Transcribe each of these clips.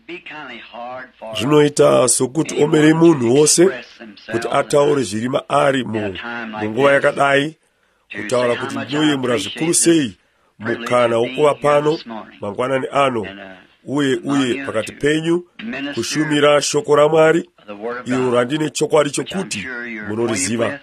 zvinoita sokuti omere munhu wose kuti ataure zviri maari munguva yakadai, kutaura kuti ndinoyemura zvikuru sei mukana wokuva pano mangwanani ano, uye pakati penyu kushumira shoko raMwari, iro randine chokwadi chokuti munoriziva.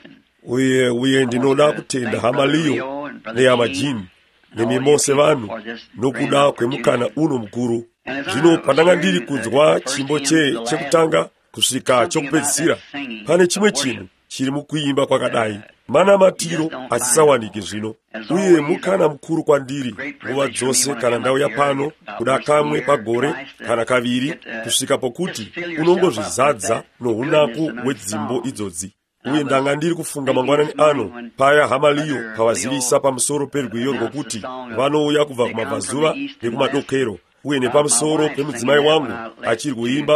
Uye ndinoda kutenda hama Liyo nehama Jini nemi mose vanhu nokuda kwemukana uno mukuru. Zvino pandanga ndiri kunzwa chimbo chekutanga kusvika chokupedzisira, pane chimwe chinhu chiri mukuimba kwakadai, manamatiro asisawanike zvino, uye mukana mukuru kwandiri nguva dzose kana ndauya pano, kuda kamwe pagore kana kaviri, kusvika pokuti unongozvizadza nohunaku hwedzimbo idzodzi. Uye ndanga ndiri kufunga mangwanani ano paya hama Liyo pavazivisa pamusoro perwiyo rwokuti vanouya kubva kumabvazuva nekumadokero, uye nepamusoro pemudzimai wangu achiri kuimba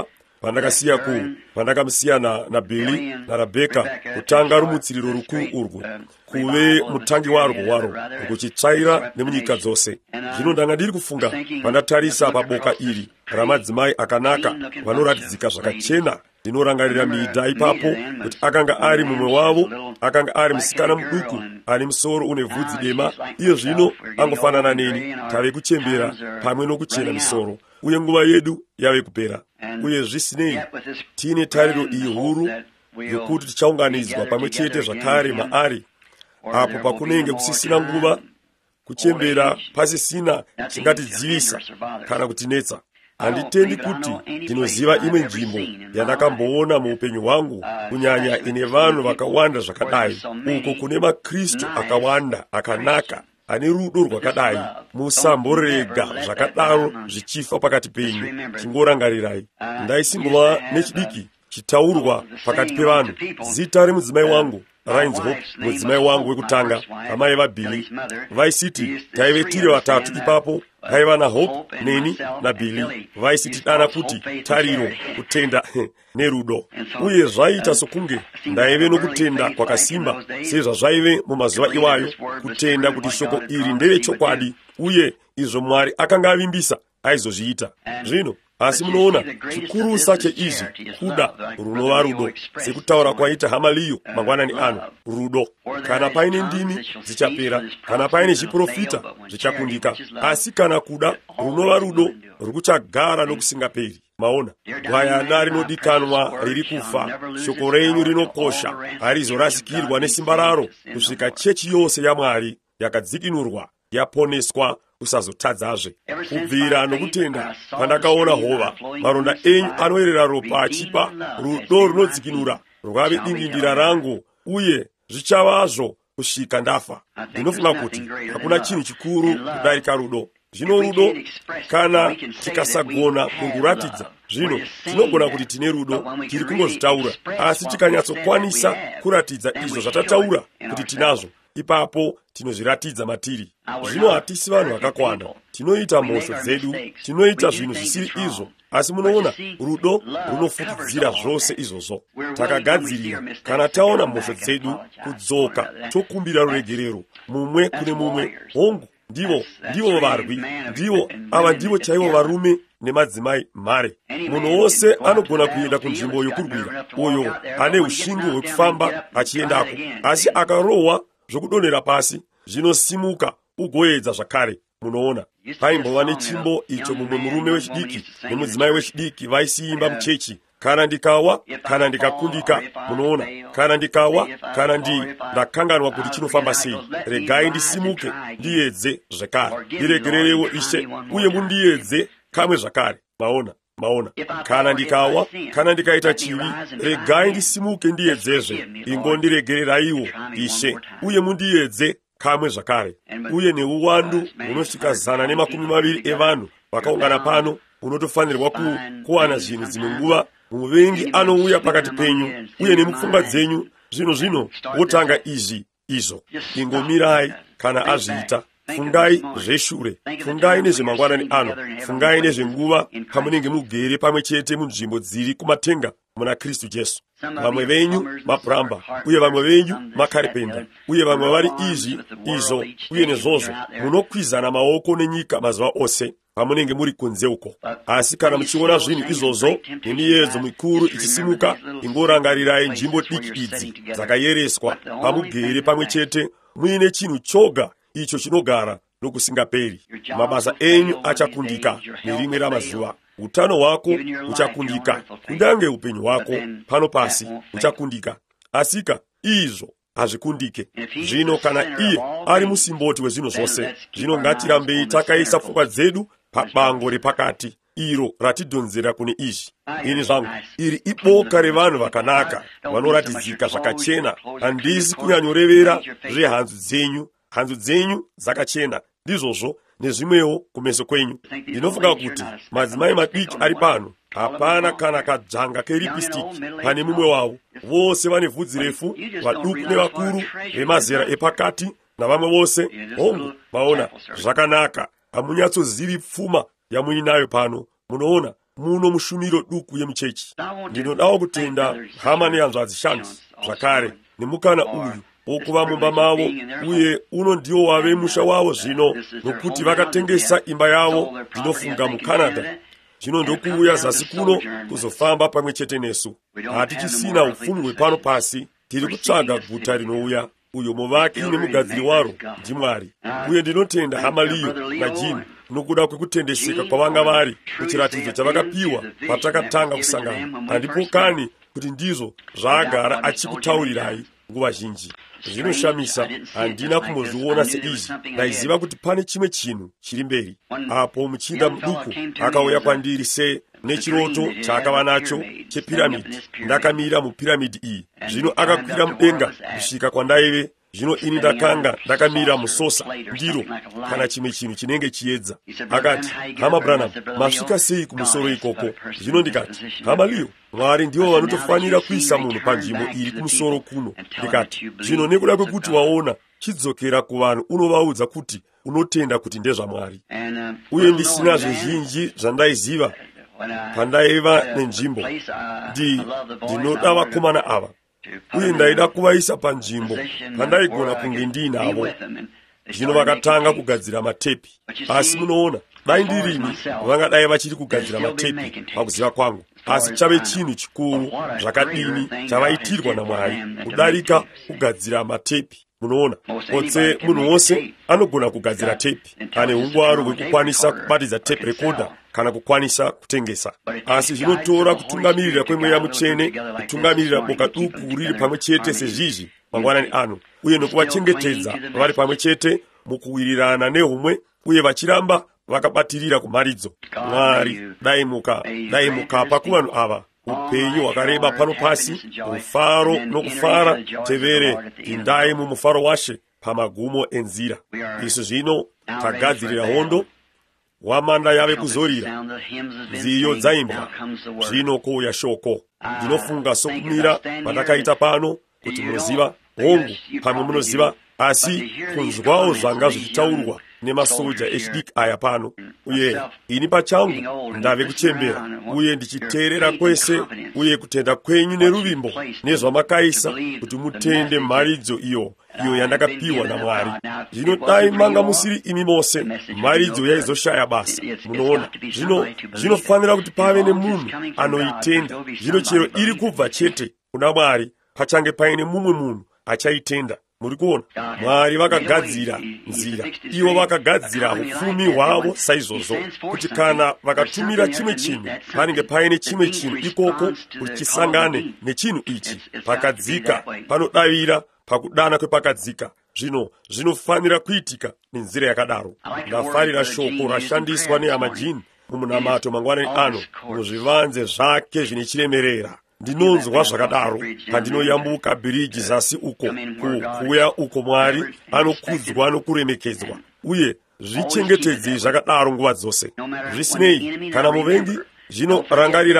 pandakamusiya na Billy na Rebecca kutanga rumutsiriro rukuru urwu, kuve mutangi warwo kuchitsvaira nemunyika dzose. Zvino ndanga ndiri kufunga pandatarisa paboka iri ramadzimai akanaka vanoratidzika zvakachena. Ndinorangarira midha ipapo kuti akanga ari mumwe wavo, akanga ari musikana muduku ane musoro une vhudzi dema, iye zvino angofanana neni, tave kuchembera pamwe nokuchena misoro, uye nguva yedu yave kupera. Uye zvisinei, tiine tariro iyi huru yokuti tichaunganidzwa pamwe chete zvakare maari, apo pakunenge kusisina nguva, kuchembera pasisina chingatidzivisa kana kutinetsa. Handitendi kuti ndinoziva imwe nzvimbo yandakamboona muupenyu hwangu, kunyanya ine vanhu vakawanda zvakadai, uko kune maKristu akawanda akanaka ane rudo rwakadai. Musamborega zvakadaro zvichifa pakati penyu. Chingorangarirai, ndaisimbova nechidiki chitaurwa pakati pevanhu. Zita remudzimai wangu rainzi Hope, mudzimai wangu wekutanga, amai vaBilly. Vaisiti taive tiri vatatu ipapo, haiva na Hope, neni na Billy. Vaisitidana kuti tariro, kutenda nerudo. Uye zvaita sokunge ndaive nokutenda kwakasimba sezvazvaive mumazuva iwayo, kutenda kuti shoko iri nderechokwadi, uye izvo Mwari akanga avimbisa aizozviita. Zvino asi munoona chikurusa cheizvi kuda runova rudo, sekutaura kwaita hama Liyo mangwanani ano, rudo. Kana paine ndimi dzichapera, kana paine zviprofita zvichakundika, asi kana kuda runova rudo rukuchagara nokusingaperi. Maona, gwayana rinodikanwa riri kufa, shoko renyu rinokosha, harizorasikirwa nesimba raro, kusvika chechi yose yaMwari yakadzikinurwa yaponeswa usazotadzazve. Kubvira nokutenda pandakaona hova, maronda enyu anoerera ropa achipa, rudo runodzikinura rwave dingindira rangu, uye zvichavazvo kusvika ndafa. Ndinofunga kuti hakuna chinhu chikuru kudarika rudo. Zvino rudo, kana tikasagona kunguratidza, zvino tinogona kuti tine rudo tiri kungozvitaura, asi tikanyatsokwanisa kuratidza izvo zvatataura kuti tinazvo, ipapo tinozviratidza matiri. Zvino hatisi vanhu vakakwana, tinoita mhosvo dzedu, tinoita zvinhu zvisiri izvo, asi munoona rudo runofukidzira zvose izvozvo. Takagadzirira kana taona mhosvo dzedu kudzoka tokumbira ruregerero mumwe kune mumwe. Hongu, ndivo varwi, ava ndivo chaivo varume nemadzimai mhare. Munhu wose anogona kuenda kunzvimbo yokurwira, uyo ane ushingu hwekufamba achiendako, asi akarohwa zvokudonhera pasi, zvinosimuka ugoedza zvakare. Munoona, paimbova nechimbo icho mumwe murume wechidiki nemudzimai wechidiki vaisiimba muchechi, kana ndikawa kana ndikakundika. Munoona, kana ndikawa kana ndakanganwa kuti chinofamba sei, regai ndisimuke ndiedze zvakare. Ndiregererewo Ishe, uye mundiedze kamwe zvakare. Maona, kana ndikawa kana ndikaita chivi, regai ndisimuke ndiedzezve. Ingondiregereraiwo Ishe, uye mundiedze kamwe zvakare. Uye neuwandu hunosvika 120 evanhu vakaungana pano, unotofanirwa kuwana zvinhu dzimwe nguva. Muvengi anouya pakati penyu, uye nemupfungwa dzenyu zvino wotanga izvo. Ingomirai kana azviita. Fungai zveshure, fungai nezvemangwanani ano, fungai nezvenguva pamunenge mugere pamwe chete munzvimbo dziri kumatenga muna Kristu Jesu. Vamwe venyu mapramba, uye vamwe venyu makaripenda, uye vamwe vari izvo uye nezvozvo. Munokwizana maoko nenyika mazuva ose. pamunenge muri kunze uko. Asi kana muchiona zvinhu izvozvo nemiyedzo mikuru ichisimuka, ingorangarirai nzvimbo diki idzi dzakayereswa pamugere pamwe chete muine chinhu choga icho chinogara nokusingaperi. Mabasa enyu achakundika nerimwe ramazuva. Utano hwako uchakundika, kunyange upenyu hwako pano pasi uchakundika. Asika izvo hazvikundike. Zvino kana iye ari musimboti wezvinhu zvose, zvino ngatirambei takaisa pfungwa dzedu pabango repakati, iro ratidhonzera kune izvi. Ini zvangu, iri iboka revanhu vakanaka vanoratidzika zvakachena. Handisi kunyanyorevera zvehanzu dzenyu. Hanzu dzenyu dzakachena, ndizvozvo nezvimwewo kumeso kwenyu. Ndinofunga kuti madzimai madiki ari pano, hapana kana kadzvanga keripistiki pane mumwe wavo. Vose vane vhudzi refu, vaduku nevakuru, vemazera epakati navamwe vose. Hongu, maona zvakanaka. Hamunyatsozivi pfuma yamuinayo pano. Munoona muno mushumiro duku yemuchechi. Ndinodawo kutenda hama nehanzvadzi shanu zvakare nemukana uyu wokuva mumba mavo, uye uno ndiwo wave musha wavo zvino, nokuti vakatengesa imba yavo, ndinofunga muCanada. Zvino ndokuuya zasi kuno kuzofamba pamwe chete nesu. Hatichisina upfumi hwepano pasi, tiri kutsvaga guta rinouya. Uyo muvaki nemugadziri waro ndiMwari. Uye ndinotenda hama Liyo naJini nokuda kwekutendeseka kwavanga vari kuchiratidzo chavakapiwa patakatanga kusangana. Handipokani kuti ndizvo zvaagara achikutaurirai nguva zhinji. Zvinoshamisa, handina kumbozviona seizvi. Ndaiziva kuti pane chimwe chinhu chiri mberi. Apo muchinda muduku akauya kwandiri nechiroto chaakava nacho chepiramidi. Ndakamira mupiramidi iyi. Zvino akakwira mudenga kusvika kwandaive. Zvino ini ndakanga ndakamira musosa ndiro kana chimwe chinhu chinenge chiedza. Akati, hama Branham, masvika sei kumusoro ikoko? Zvino ndikati, hama Liyo, Mwari ndiwo vanotofanira kuisa munhu panzvimbo iri kumusoro kuno. Ndikati, zvino nekuda kwekuti waona chidzokera kuvanhu unovaudza kuti unotenda kuti ndezvaMwari. Uye ndisina zvizhinji zvandaiziva pandaiva nenzvimbo. Ndinoda vakomana ava, uye ndaida kuvaisa panzvimbo pandaigona kunge ndiinavo. Zvino vakatanga kugadzira matepi. Asi munoona, dai ndirini vangadai vachiri kugadzira matepi pakuziva kwangu. Asi chave chinhu chikuru zvakadini chavaitirwa naMwari kudarika kugadzira matepi. Munoona, kotse munhu wose anogona kugadzira tepi. Ane ungwaro hwekukwanisa kubatidza tepi rekoda kana kukwanisa kutengesa. Asi zvinotora kutungamirira kwemweya mutsvene, kutungamirira boka duku riri pamwe chete sezvizvi mangwanani ano, uye nokuvachengetedza vari pamwe chete mukuwirirana nehumwe, uye vachiramba vakabatirira kumharidzo. Mwari, dai mukapa kuvanhu ava upenyu hwakareba pano pasi, ufaro nokufara. Tevere, indai mumufaro washe pamagumo enzira. Isu zvino tagadzirira hondo, wamanda yave kuzorira, nziyo dzaimbwa, zvino kouya shoko. Ndinofunga sokumira pandakaita pano kuti munoziva, hongu pamwe munoziva, asi kunzwawo zvanga zvichitaurwa nemasoja echidiki aya pano. Uye ini pachangu ndave kuchembera, uye ndichiteerera kwese, uye kutenda kwenyu neruvimbo nezvamakaisa kuti mutende mharidzo iyo yandakapiwa naMwari. Zvino dai manga musiri imi mose, mharidzo yaizoshaya basa. Munoona, zvinofanira kuti pave nemunhu anoitenda. Zvino chero iri kubva chete kuna Mwari, pachange paine mumwe munhu achaitenda. Muri kuona, Mwari vakagadzira nzira, ivo vakagadzira upfumi hwavo saizvozvo, kuti kana vakatumira chimwe chinhu, panenge paine chimwe chinhu ikoko kuti chisangane nechinhu ichi. Pakadzika panodavira pakudana kwepakadzika. Zvino zvinofanira kuitika nenzira yakadaro. Ndafarira shoko rashandiswa nehama Jini mumunamato mangwanani ano, muzvivanze zvake zvine chiremerera. Ndinonzwa zvakadaro pandinoyambuka bhiriji zasi uko kuuya uko Mwari anokudzwa nokuremekedzwa, uye zvichengetedze zvakadaro nguva dzose. Zvisinei, kana muvengi, zvino rangarirai,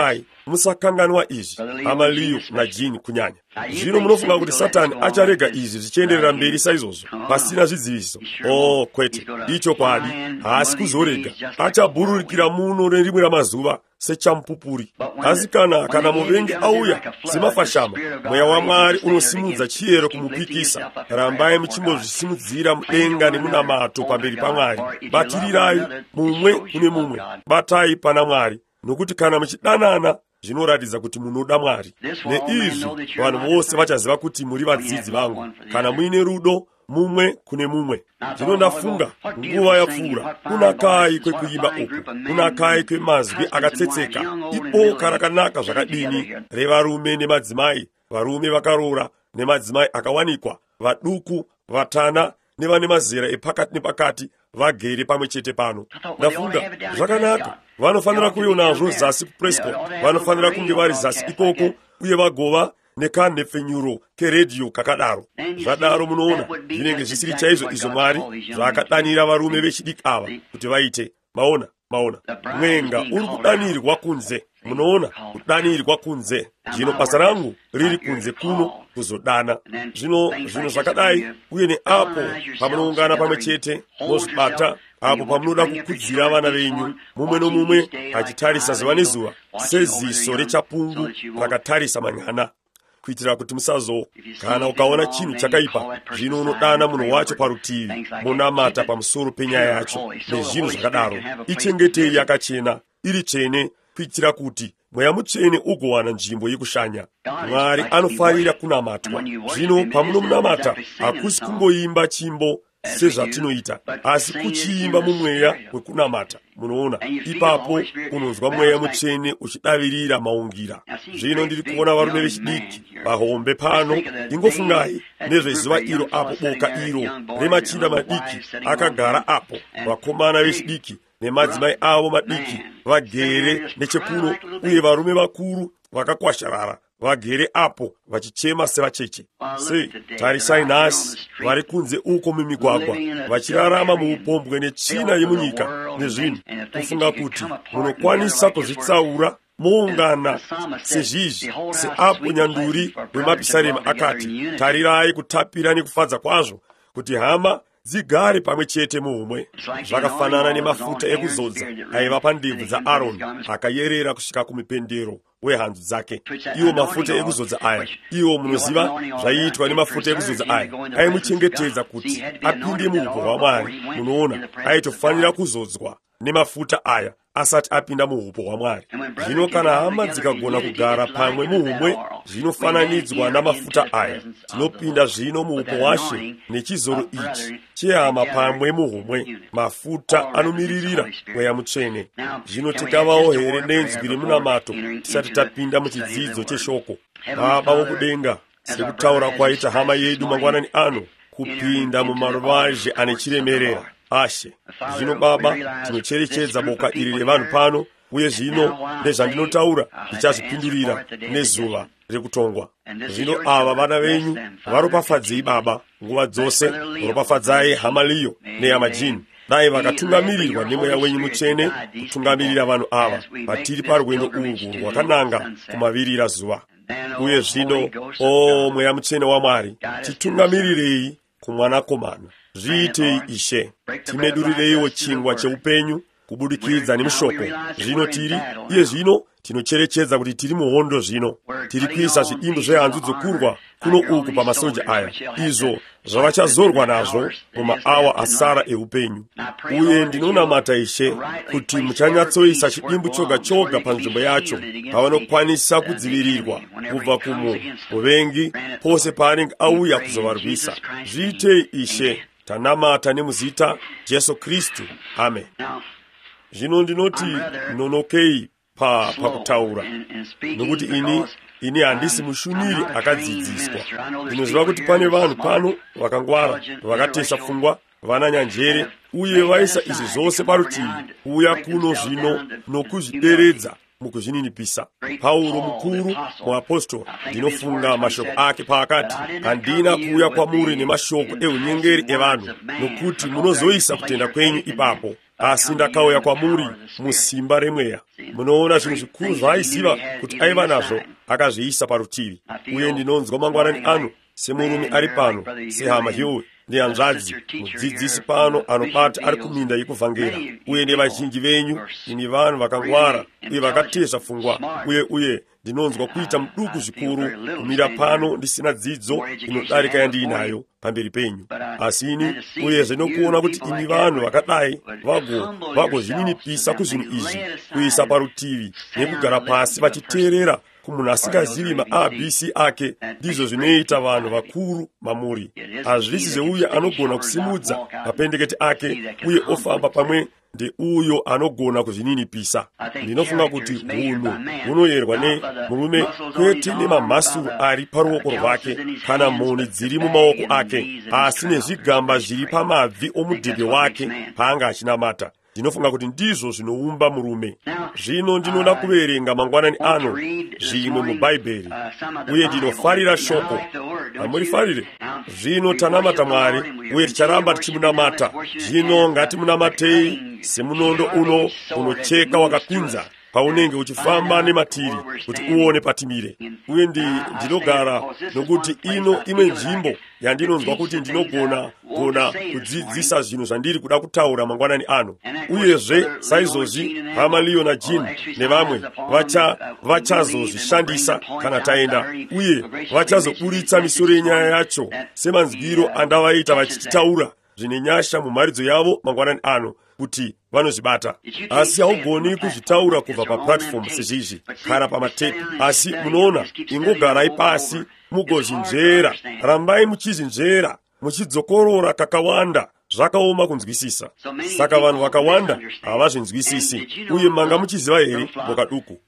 musakanganwa izi, Amaliyo na Jini kunyanya. Zvino munofunga kuti Satani acharega izi zvichienderera mberi saizvozvo pasina zvidziviso? Kwete, icho kwadi haasi kuzorega. Achabhururikira muno nerimwe ramazuva sechamupupuri. Asi kana muvengi auya semafashama, mweya waMwari unosimudza chiyero kumupikisa. Rambai muchimbozvisimudzira mudenga nemunamato pamberi paMwari. Batirirai mumwe kune mumwe, batai pana Mwari, nokuti kana muchidanana zvinoratidza kuti munoda Mwari. Neizvi vanhu vose vachaziva kuti muri vadzidzi vangu, kana muine rudo mumwe kune mumwe. Zvino ndafunga nguva yapfuura, kunakai kwekuimba uku, kunakai kwemazwi akatsetseka, iboka rakanaka zvakadini revarume nemadzimai, varume vakaroora nemadzimai akawanikwa, vaduku, vatana nevane mazera epakati nepakati, vagere pamwe chete pano. Ndafunga zvakanaka, vanofanira kuuya nazvo zasi kuPrescott, vanofanira kunge vari zasi ikoko, uye vagova nekanhepfenyuro keredhiyo kakadaro. Zvadaro munoona zvinenge zvisiri chaizvo izvo Mwari zvakadanira varume vechidiki ava kuti vaite. Maona mwenga uri kudanirwa kunze. Munoona kudanirwa kunze. Zvino basa rangu riri kunze kuno kuzodana. Zvino zvakadai, uye neapo pamunoungana pamwe chete mozvibata, apo pamunoda kukudzira vana venyu, mumwe nomumwe achitarisa zuva nezuva seziso rechapungu rakatarisa manhana, kuitira kuti kana ukaona chinhu chakaipa, zvino unodana munhu wacho parutivi, munamata pamusoro penyaya yacho nezvinhu zvakadaro. Ichengetei yakachena, iri tsvene, kuitira kuti mweya mutsvene ugowana nzvimbo yekushanya. Mwari anofarira kunamatwa. Zvino pamunomunamata, hakusi kungoimba chimbo sezvatinoita, asi kuchiimba mumweya wekunamata. Munoona, ipapo unonzwa mweya mutsvene uchidavirira maungira. Zvino ndiri kuona varume vechidiki vahombe pano. Ingofungai nezvezuva iro apo boka iro remachinda madiki akagara apo, vakomana vechidiki nemadzimai avo madiki vagere nechekuno, uye varume vakuru vakakwasharara vagere apo vachichema sevacheche. Tarisai nhasi vari kunze uko mumigwagwa, vachirarama muupombwe netsvina yemunyika nezvinhu. Kufunga kuti munokwanisa kuzvitsaura moungana sezvizvi, seapo nyanduri wemapisarema akati, tarirai kutapira nekufadza kwazvo, kuti hama dzigare pamwe chete muumwe. Zvakafanana nemafuta ekuzodza aiva pandebvu dzaAroni, akayerera kusvika kumupendero wehanzu dzake. Iwo mafuta ekuzodza aya, iwo munoziva zvaiitwa nemafuta ekuzodza aya, aimuchengetedza kuti apinde muupo hwaMwari. Munoona, aitofanira kuzodzwa nemafuta aya asati apinda muupo hwaMwari. Zvino kana hama dzikagona kugara pamwe muumwe, zvinofananidzwa namafuta aya. Tinopinda zvino muupo hwaShe nechizoro ichi chehama pamwe muumwe, mafuta anomiririra mweya mutsvene. Zvino tingavawo here nenzwi remunamato tisati tapinda muchidzidzo cheshoko. Baba wokudenga, sekutaura kwaita hama yedu mangwanani ano, kupinda mumaruvazhe ane chiremerera. Ashe, zvino Baba, tinocherechedza boka iri revanhu pano, uye zvino nezvandinotaura ndichazvipindurira nezuva rekutongwa. Zvino ava vana venyu varopafadzei Baba nguva dzose. Ropafadzai Amaliyo nehama Jini, dai vakatungamirirwa nemweya wenyu mutsvene kutungamirira vanhu ava vatiri parwendo urwu rwakananga kumavirira zuva. Uye zvino, mweya mutsvene waMwari, titungamirirei kumwanakomana. Zviitei Ishe, timedurireiwo chingwa cheupenyu kubudikidza nemushoko. Zvino zvino tinocherechedza kuti tiri muhondo. Zvino tiri kuisa zvidimbu zvehanzu dzokurwa kuno uku pamasoja aya, izvo zvavachazorwa nazvo mumaawa asara eupenyu. Uye ndinonamata Ishe kuti muchanyatsoisa chidimbu choga choga panzvimbo yacho, pavanokwanisa kudzivirirwa kubva muvengi pose paanenge auya kuzovarwisa. Zviitei Ishe, tanamata nemuzita Jesu Kristu. Amen. Zvino ndinoti nonokei pakutaura, nokuti ini handisi mushumiri akadzidziswa. Ndinoziva kuti pane vanhu pano vakangwara, vakatesa pfungwa, vana nyanjere, uye vaisa izvi zvose parutivi, uya kuno zvino nokuzvideredza mukuzvininipisa. Pauro mukuru muapostoli, ndinofunga mashoko ake paakati, handina kuuya kwamuri nemashoko eunyengeri evanhu, nokuti munozoisa kutenda kwenyu ipapo. asi ndakauya kwamuri musimba remweya. Munoona zvinhu zvikuru zvaaiziva kuti aiva nazvo akazviisa parutivi. Uye ndinonzwa mangwanani ano semurume ari pano, sehama Hill nehanzvadzi, mudzidzisi pano anobata ari kuminda yekuvhangera, uye nevazhinji venyu, ini vanhu vakangwara uye vakatezva pfungwa, uye ndinonzwa kuita muduku zvikuru kumira pano ndisina dzidzo inodarika yandiinayo pamberi penyu. Asi ini uyezve nokuona kuti imi vanhu vakadai vagozvininipisa kuzvinhu izvi, kuisa parutivi nekugara pasi vachiteerera kumunhu asingazivi maABC ake, ndizvo zvinoita vanhu vakuru mamuri. Hazvisi zveuyo anogona kusimudza mapendekete ake uye ofamba pamwe ndeuyo anogona kuzvininipisa. Ndinofunga kuti hunhu hunoyerwa nemurume kwete nemamhasuru ari paruoko rwake kana mhoni dziri mumaoko ake, asi nezvigamba zviri pamabvi omudhebhe wake paanga achinamata. Ndinofunga kuti ndizvo zvinoumba murume. Zvino ndinoda kuverenga mangwanani ano zvimwe mubhaibheri, uye ndinofarira shoko. Hamurifarire? Zvino tanamata Mwari uye ticharamba tichimunamata. Zvino ngatimunamatei semunondo uno unocheka wakapinza paunenge uchifamba nematiri kuti uone patimire. Uye ndinogara nokuti ino imwe nzvimbo yandinonzwa kuti ndinogona kudzidzisa zvinhu zvandiri kuda kutaura mangwanani ano. Uyezve saizozvi hama Leo na Jean nevamwe vachazozvishandisa kana taenda, uye vachazoburitsa misoro yenyaya yacho semanzwiro andavaita vachitaura zvine nyasha mumharidzo yavo mangwanani ano kuti vanozvibata. Asi haugoni kuzvitaura kubva paplatform sezvizvi kana pamatepi. Asi munoona, ingogarai pasi mugozvinzvera. Rambai muchizvinzvera, muchidzokorora kakawanda. Zvakaoma kunzwisisa. Saka vanhu vakawanda havazvinzwisisi. Uye manga muchiziva here boka duku.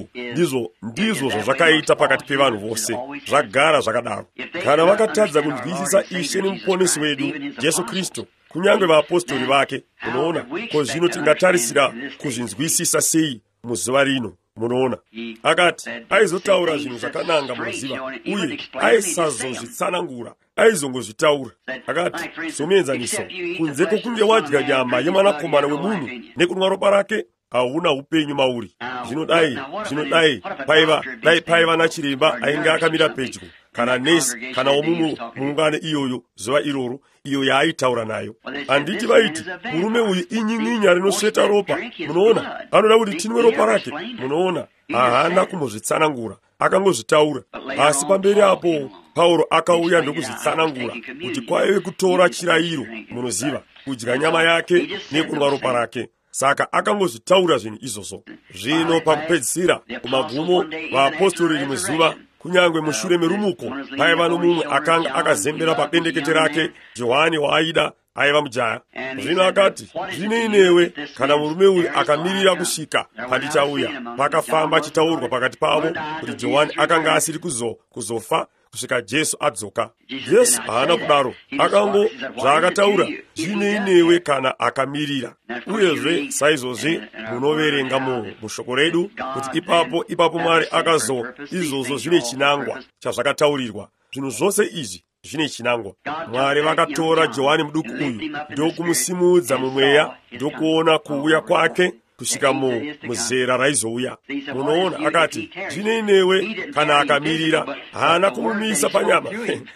Ndizvo zvakaita pakati pevanhu vose. Zvagara zvakadaro. Kana vakatadza kunzwisisa Ishe nemuponesi wedu Jesu Kristu, kunyange vaapostoli vake, munoona, ko zvino tingatarisira kuzvinzwisisa sei muzuva rino? Munoona, akati aizotaura zvinhu zvakananga muziva, uye aisazozvitsanangura, aizongozvitaura. Akati somuenzaniso, kunze kwokunge wadya nyama yemwanakomana wemunhu nekunwa ropa rake, hauna upenyu mauri. Zvinodai paiva nachiremba ainge akamira pedyo, kana nesi kana womuungane iyoyo zuva iroro, iyo yaaitaura nayo. Handiti vaiti murume uyu inyin'inya rinosveta ropa, munoona, anoda kuti tinwe ropa rake. Munoona, haana kumuzvitsanangura, akangozvitaura. Asi pamberi apo Pauro akauya ndokuzvitsanangura kuti kwaive kutora chirayiro, munoziva, kudya nyama yake nekunwa ropa rake. Saka akangozvitaura zvinhu izvozvo. Zvino pakupedzisira kumagumo vaapostoli rimwe zuva, kunyange mushure merumuko, paiva nomumwe akanga akazembera pabendekete rake, Johani waaida aiva mujaya. Zvino akati, zvino kana murume uyu akamirira kusvika pandichauya. Pakafamba chitaurwa pakati pavo kuti Johani akanga asiri kuzofa kusvika Jesu adzoka. Jesu haana kudaro, akango zvaakataura, zvino kana akamirira. Uyezve saizvozvi munoverenga mushoko redu kuti ipapo Mwari izvozvo zvine chinangwa chazvakataurirwa. Zvinhu zvose izvi zvine chinangwa. Mwari vakatora Johani muduku uyu ndokumusimudza mumweya, ndokuona kuuya kwake kusvika muzera raizouya. Munoona, akati zvino kana akamirira, haana kumumisa panyama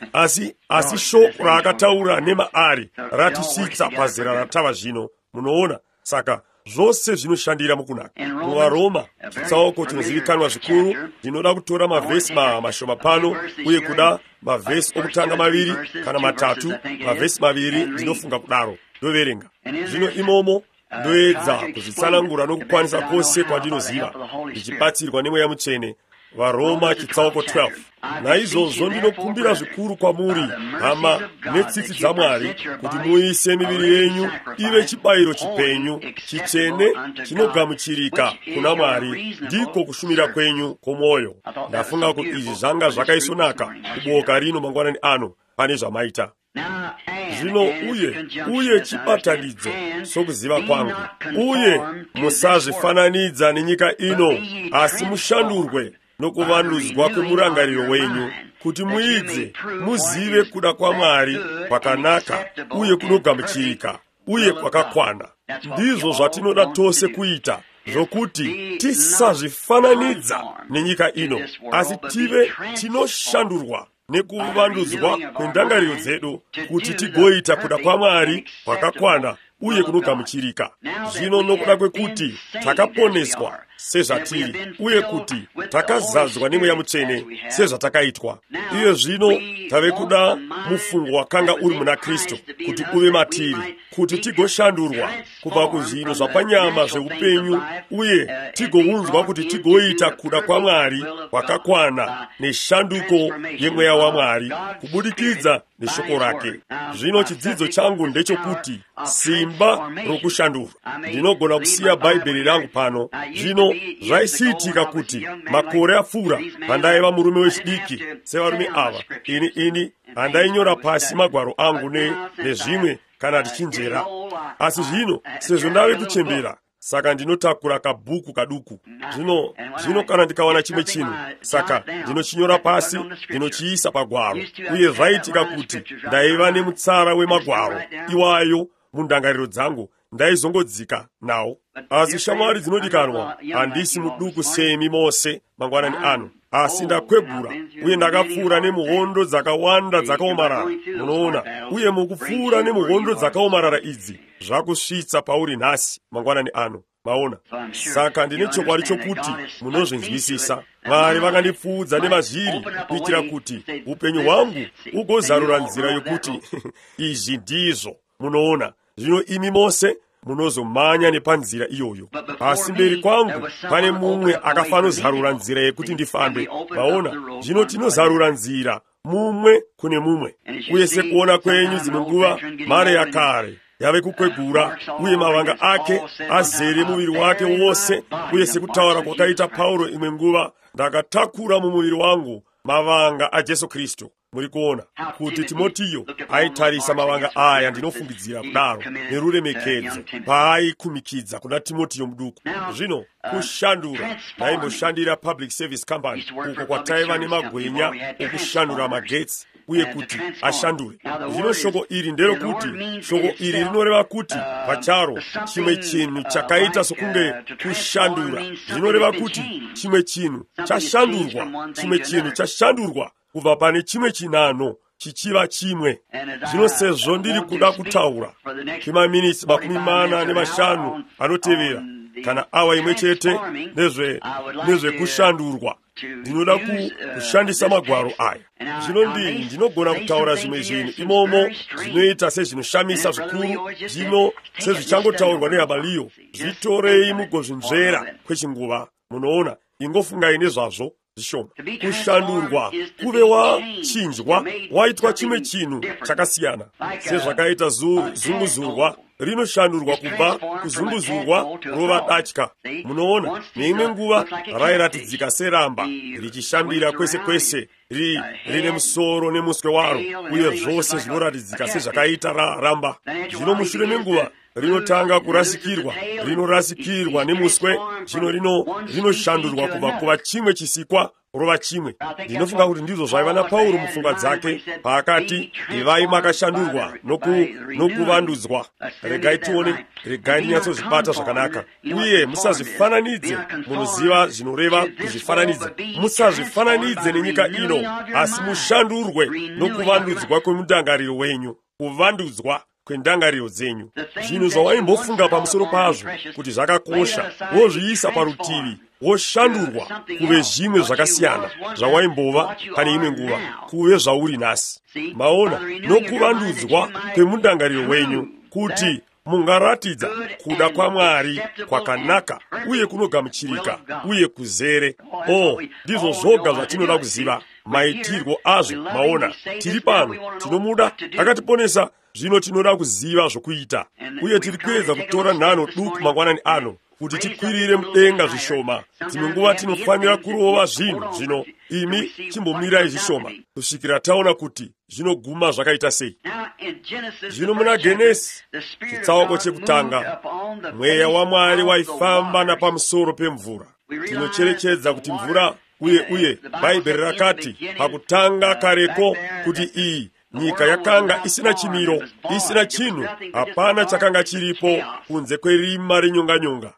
asi shoko raakataura nemaari ratisvitsa pazera ratava zvino. Munoona, saka zvose zvinoshandira mukunaka. MuvaRoma chitsauko chinozivikanwa zvikuru, ndinoda kutora mavhesi mashoma pano, uye kuda mavhesi okutanga 2 kana 3, mavhesi 2 ndinofunga kudaro ndoverenga. Zvino imomo ndoedza kuzvitsanangura nokukwanisa kwose kwandinoziva, ndichibatsirwa nemweya mutsvene. VaRoma chitsauko 12. Naizvozvo ndinokumbira zvikuru kwamuri, hama netsitsi dzaMwari, kuti muise miviri yenyu ive chibayiro chipenyu, chitsvene, chinogamuchirika kuna Mwari, ndiko kushumira kwenyu kwomwoyo. Ndafunga kuti izvi zvanga zvakaisonaka kuboka rino mangwanani ano pane zvamaita. Zvino uye chibatanidzo sokuziva kwangu, uye musazvifananidza nenyika ino, asi mushandurwe nokuvandudzwa kwemurangariro wenyu, kuti muidze muzive kuda kwaMwari kwakanaka uye kunogamuchirika uye kwakakwana. ndizo zvatinoda tose kuita, zvokuti tisazvifananidza nenyika ino, asi tive tinoshandurwa nekuvandudzwa kwendangariro dzedu, kuti tigoita kuda kwaMwari kwakakwana uye kunogamuchirika. Zvino nokuda kwekuti takaponeswa sezvatiri, uye kuti takazadzwa nemweya mutsvene sezvatakaitwa, iye zvino tave kuda mufungo wakanga uri muna Kristu kuti uve matiri, kuti tigoshandurwa kubva kuzvinhu zvapanyama zveupenyu, uye tigounzwa kuti tigoita kuda kwaMwari kwakakwana neshanduko yemweya waMwari kubudikidza neshoko rake. Zvino chidzidzo changu ndechokuti simba rokushandura. Ndinogona kusiya bhaibheri rangu pano. Zvino zvaisiitika kuti makore apfuura pandaiva murume wechidiki sevarume ava, ini handainyora pasi magwaro angu nezvimwe kana tichinjera. Asi zvino sezvo ndave kuchembera, saka ndinotakura kabhuku kaduku. Zvino kana ndikawana chimwe chinhu, saka ndinochinyora pasi, ndinochiisa pagwaro. Uye zvaitika kuti ndaiva nemutsara wemagwaro iwayo mundangariro dzangu, ndaizongodzika nawo. Asi shamwari dzinodikanwa, handisi muduku semi mose mangwanani ano, asi ndakwegura uye ndakapfuura nemuhondo dzakawanda dzakaomarara. Munoona, uye mukupfuura nemuhondo dzakaomarara idzi, zvakusvitsa pauri nhasi mangwanani ano. Maona, saka ndine chokwadi chokuti munozvinzwisisa. Mwari vakandipfuudza nemazviri kuitira kuti upenyu hwangu ugozarura nzira yokuti izvi ndizvo. Munoona, zvino imi mose munozomanya nepanzira iyoyo, asi mberi kwangu pane mumwe akafanozarura nzira yekuti ndifambe. Maona, zvino tinozarura nzira mumwe kune mumwe, uye sekuona kwenyu dzimwe nguva mare yakare yave kukwegura, uye mavanga ake azere muviri wake wose, uye sekutaura kwakaita Pauro imwe nguva, ndakatakura mumuviri wangu mavanga aJesu Kristu. Muri kuona kuti Timotiyo aitarisa mavanga aya, ndinofungidzira kudaro neruremekedzo paaikumikidza kuna Timotiyo muduku. Zvino kushandura, ndaimboshandira Public Service Company uko kwataiva nemagwenya okushandura magetsi uye kuti ashandure. Zvino shoko iri nderokuti, shoko iri rinoreva kuti pacharo chimwe chinhu chakaita sokunge kushandura. Zvinoreva kuti chimwe chinhu chashandurwa, chimwe chinhu chashandurwa kubva pane chimwe chinano chichiva chimwe. Zvino sezvo ndiri kuda kutaura kemaminitsi 45 anotevera, kana awa imwe chete nezvekushandurwa, ndinoda kushandisa magwaro aya. Zvino ndinogona kutaura zvimwe zvinhu imomo zvinoita sezvinoshamisa zvikuru, zvino sezvichangotaurwa nehabaliyo. Zvitorei mugozvinzvera kwechinguva. Munoona, ingofungai nezvazvo zvishoma. Kushandurwa kuve wachinjwa, waitwa chimwe chinhu chakasiyana. Sezvakaita zunguzurwa rinoshandurwa kubva kuzunguzurwa rova datya. Munoona, neimwe nguva rairatidzika seramba, richishambira kwese kwese, rine musoro nemuswe waro, uye zvose zvinoratidzika sezvakaita ramba. Zvino mushure menguva rinotanga kurasikirwa, rinorasikirwa nemuswe. Zvino rinoshandurwa kubva kuva chimwe chisikwa rova chimwe. Ndinofunga kuti ndizvo zvaiva naPauro mupfungwa dzake paakati, ivai makashandurwa nokuvandudzwa. Regai tione, regai ndinyatsozvibata zvakanaka. Uye musazvifananidze, munoziva zvinoreva kuzvifananidza. Musazvifananidze nenyika ino, asi mushandurwe nokuvandudzwa kwemudangariro wenyu, kuvandudzwa kwendangariro dzenyu. Zvinhu zvawaimbofunga pamusoro pazvo kuti zvakakosha, wozviisa parutivi, woshandurwa kuve zvimwe zvakasiyana zvawaimbova pane imwe nguva, kuve zvauri nhasi. Maona, nokuvandudzwa kwemudangariro wenyu, kuti mungaratidza kuda kwaMwari kwakanaka uye kunogamuchirika uye kuzere. Ndizvo zvoga zvatinoda kuziva maitirwo azvo. Maona, tiri pano, tinomuda, akatiponesa. Zvino tinoda kuziva zvokuita, uye tiri kuedza kutora nhano duku mangwanani ano kuti tikwirire mudenga zvishoma. Dzimwe nguva tinofanira kurova zvinhu. Zvino imi chimbomirai zvishoma kusvikira taona kuti zvinoguma zvakaita sei. Zvino muna Genesi chitsauko chekutanga, mweya waMwari waifamba napamusoro pemvura. Tinocherechedza kuti mvura, uye bhaibheri rakati pakutanga kareko kuti iyi nyika yakanga isina chimiro, isina chinu, hapana chakanga chiripo kunze kwerima renyonganyonga.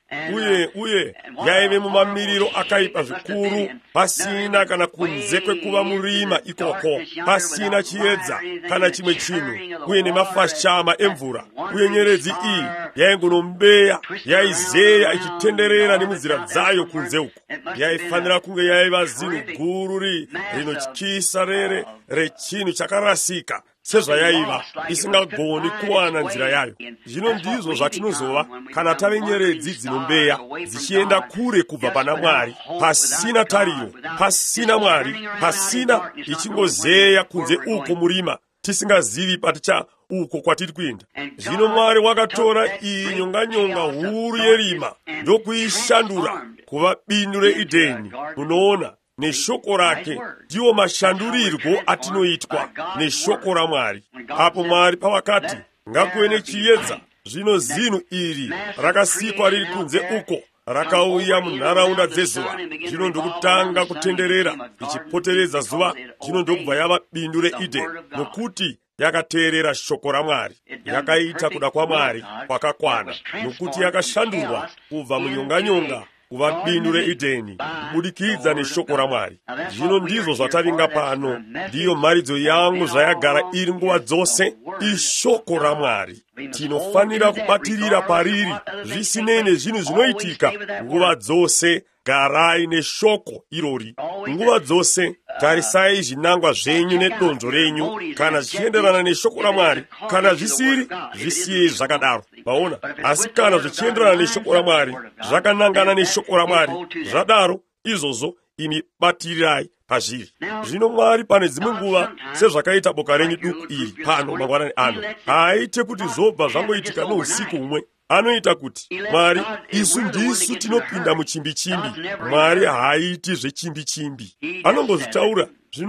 Uye yaive mumamiriro akaipa zvikuru, pasina kana kunze kwekuva murima ikoko, pasina chiedza kana chimwe chinu, uye nemafashama emvura. Uye nyeredzi iyi yaingonombeya, yaizeya ichitenderera nemunzira dzayo kunze uko. Yaifanira kunge yaiva zinu guru rinotyisa rechinhu chakarasika, sezvayaiva isingagoni kuwana nzira yayo. Zvino ndizvo zvatinozova kana tave nyeredzi dzinombeya, dzichienda kure kubva pana Mwari, pasina tariro, pasina Mwari, pasina, ichingozeya kunze uko murima, tisingazivi paticha uko kwatiri kuenda. Zvino Mwari wakatora iyi nyonganyonga huru yerima ndokuishandura kuva bindu reEdheni. Munoona, neshoko rake ndiwo mashandurirwo atinoitwa neshoko raMwari. Apo Mwari pavakati ngakuve nechiedza, zvino zinu iri rakasikwa riri kunze uko rakauya munharaunda dzezuva. Zvino ndokutanga kutenderera ichipoteredza zuva. Zvino ndokubva yava bindu reEdheni, nokuti yakateerera shoko raMwari, yakaita kuda kwaMwari kwakakwana, nokuti yakashandurwa kubva munyonganyonga kuva bindu reEdheni kubudikidza neshoko raMwari. Zvino ndizvo zvatavinga pano, ndiyo mharidzo yangu zvayagara iri nguva dzose, ishoko raMwari. Tinofanira kubatirira pariri, zvisinei nezvinhu zvinoitika. Nguva dzose garai neshoko irori. Nguva dzose tarisai zvinangwa zvenyu nedonzvo renyu, kana zvichienderana neshoko raMwari, kana zvisiri, zvisiyei zvakadaro. Vaona, asi kana zvichienderana neshoko raMwari, zvakanangana neshoko raMwari, zvadaro izvozvo imi batirirai pazviri. Zvino Mwari pane dzimwe nguva, sezvakaita boka renyu duku iri pano mangwanani ano, haaite kuti zobva zvangoitika nousiku umwe. Anoita kuti Mwari, isu ndisu tinopinda muchimbi-chimbi. Mwari haaiti zvechimbi-chimbi, anongozvitaura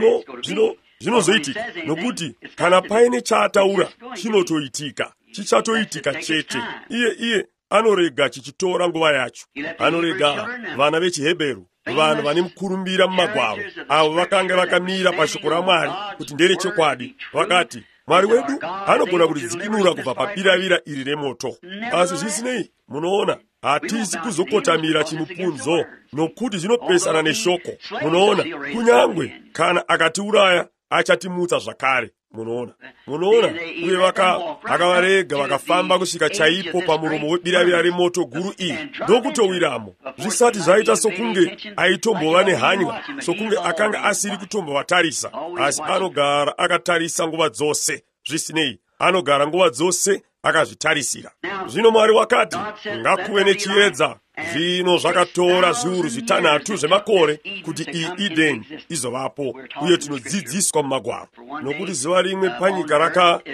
zvinozoitika, nokuti kana paine chaataura chinotoitika, chichatoitika chete. Iye anorega chichitora nguva yacho. Anorega vana vechiHebheru, vanhu vane mukurumbira mumagwaro, avo vakanga vakamira pashoko raMwari kuti nderechokwadi, vakati Mwari wedu anogona kutidzikinura kubva pabiravira iri remoto. Asi zvisinei, munoona, hatisi kuzokotamira chimupunzo, nokuti zvinopesana neshoko. Munoona, kunyangwe kana akatiuraya achatimutsa zvakare. Munoona, uye vakavarega vakafamba kusvika chaipo pamuromo webiravira remoto guru iyi, ndokutowiramo. Zvisati zvaita sokunge aitombova nehanya, sokunge akanga asiri kutombovatarisa, asi anogara akatarisa nguva dzose. Zvisinei, anogara nguva dzose akazvitarisira. Zvino Mwari wakati ngakuve nechiedza. Zvino zvakatora zviuru 6 zvemakore kuti iyi Edheni izovapo, uye tinodzidziswa mumagwaro, nokuti zuva rimwe panyika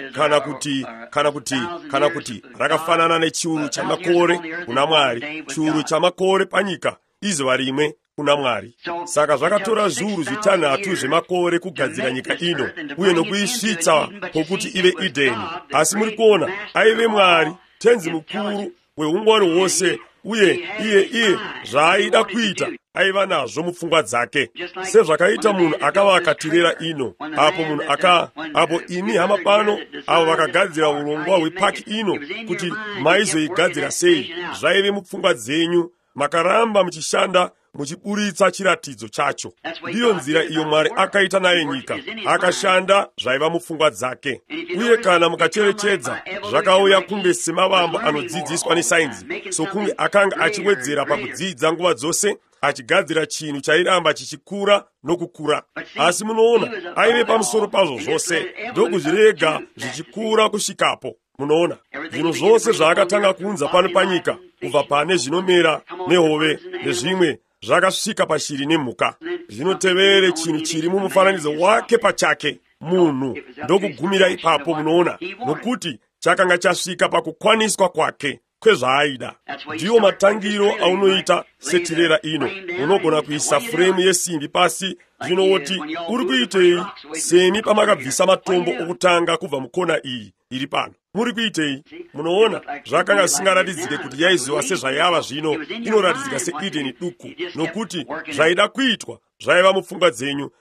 kana kuti rakafanana nechiuru chamakore kuna Mwari. Chiuru chamakore panyika izuva rimwe kuna Mwari. Saka zvakatora zviuru 6 zvemakore kugadzira nyika ino, uye nokuisvitsa pokuti ive Edheni. Asi muri kuona, aive Mwari, tenzi mukuru weungwaro hwose, uye iye zvaaida kuita aiva nazvo mupfungwa dzake. Sezvakaita munhu akava akatirera ino, apo imi hama pano avo vakagadzira urongwa hwepaki ino kuti maizoigadzira sei, zvaive mupfungwa dzenyu, makaramba muchishanda muchiburitsa chiratidzo chacho. Ndiyo nzira iyo Mwari akaita naye nyika, akashanda zvaiva mupfungwa dzake. Uye kana mukacherechedza, zvakauya kunge semavambo anodzidziswa nesainzi, sokunge akanga achiwedzera pakudzidza nguva dzose, achigadzira chinhu chairamba chichikura nokukura. Asi munoona, aive pamusoro pazvo zvose, ndokuzvirega zvichikura kusvikapo. Munoona, zvinhu zvose zvaakatanga kuunza pano panyika, kubva pane zvinomera nehove nezvimwe, zvakasvika pashiri nemhuka. Zvinotevere chinhu chiri mumufananidzo wake pachake, munhu, ndokugumira ipapo. Munoona, nokuti chakanga chasvika pakukwaniswa kwake kwezvaaida. Ndiwo matangiro aunoita setirera ino. Unogona kuisa fremu yesimbi pasi, zvinoti uri kuitei semi pamakabvisa matombo okutanga kubva mukona iyi iri pano. Muri kuitei? Munoona, zvakanga zvisingaratidzike kuti yaizova sezvayava zvino, inoratidzika seEdheni duku, nokuti zvaida kuitwa zvaiva mupfungwa dzenyu,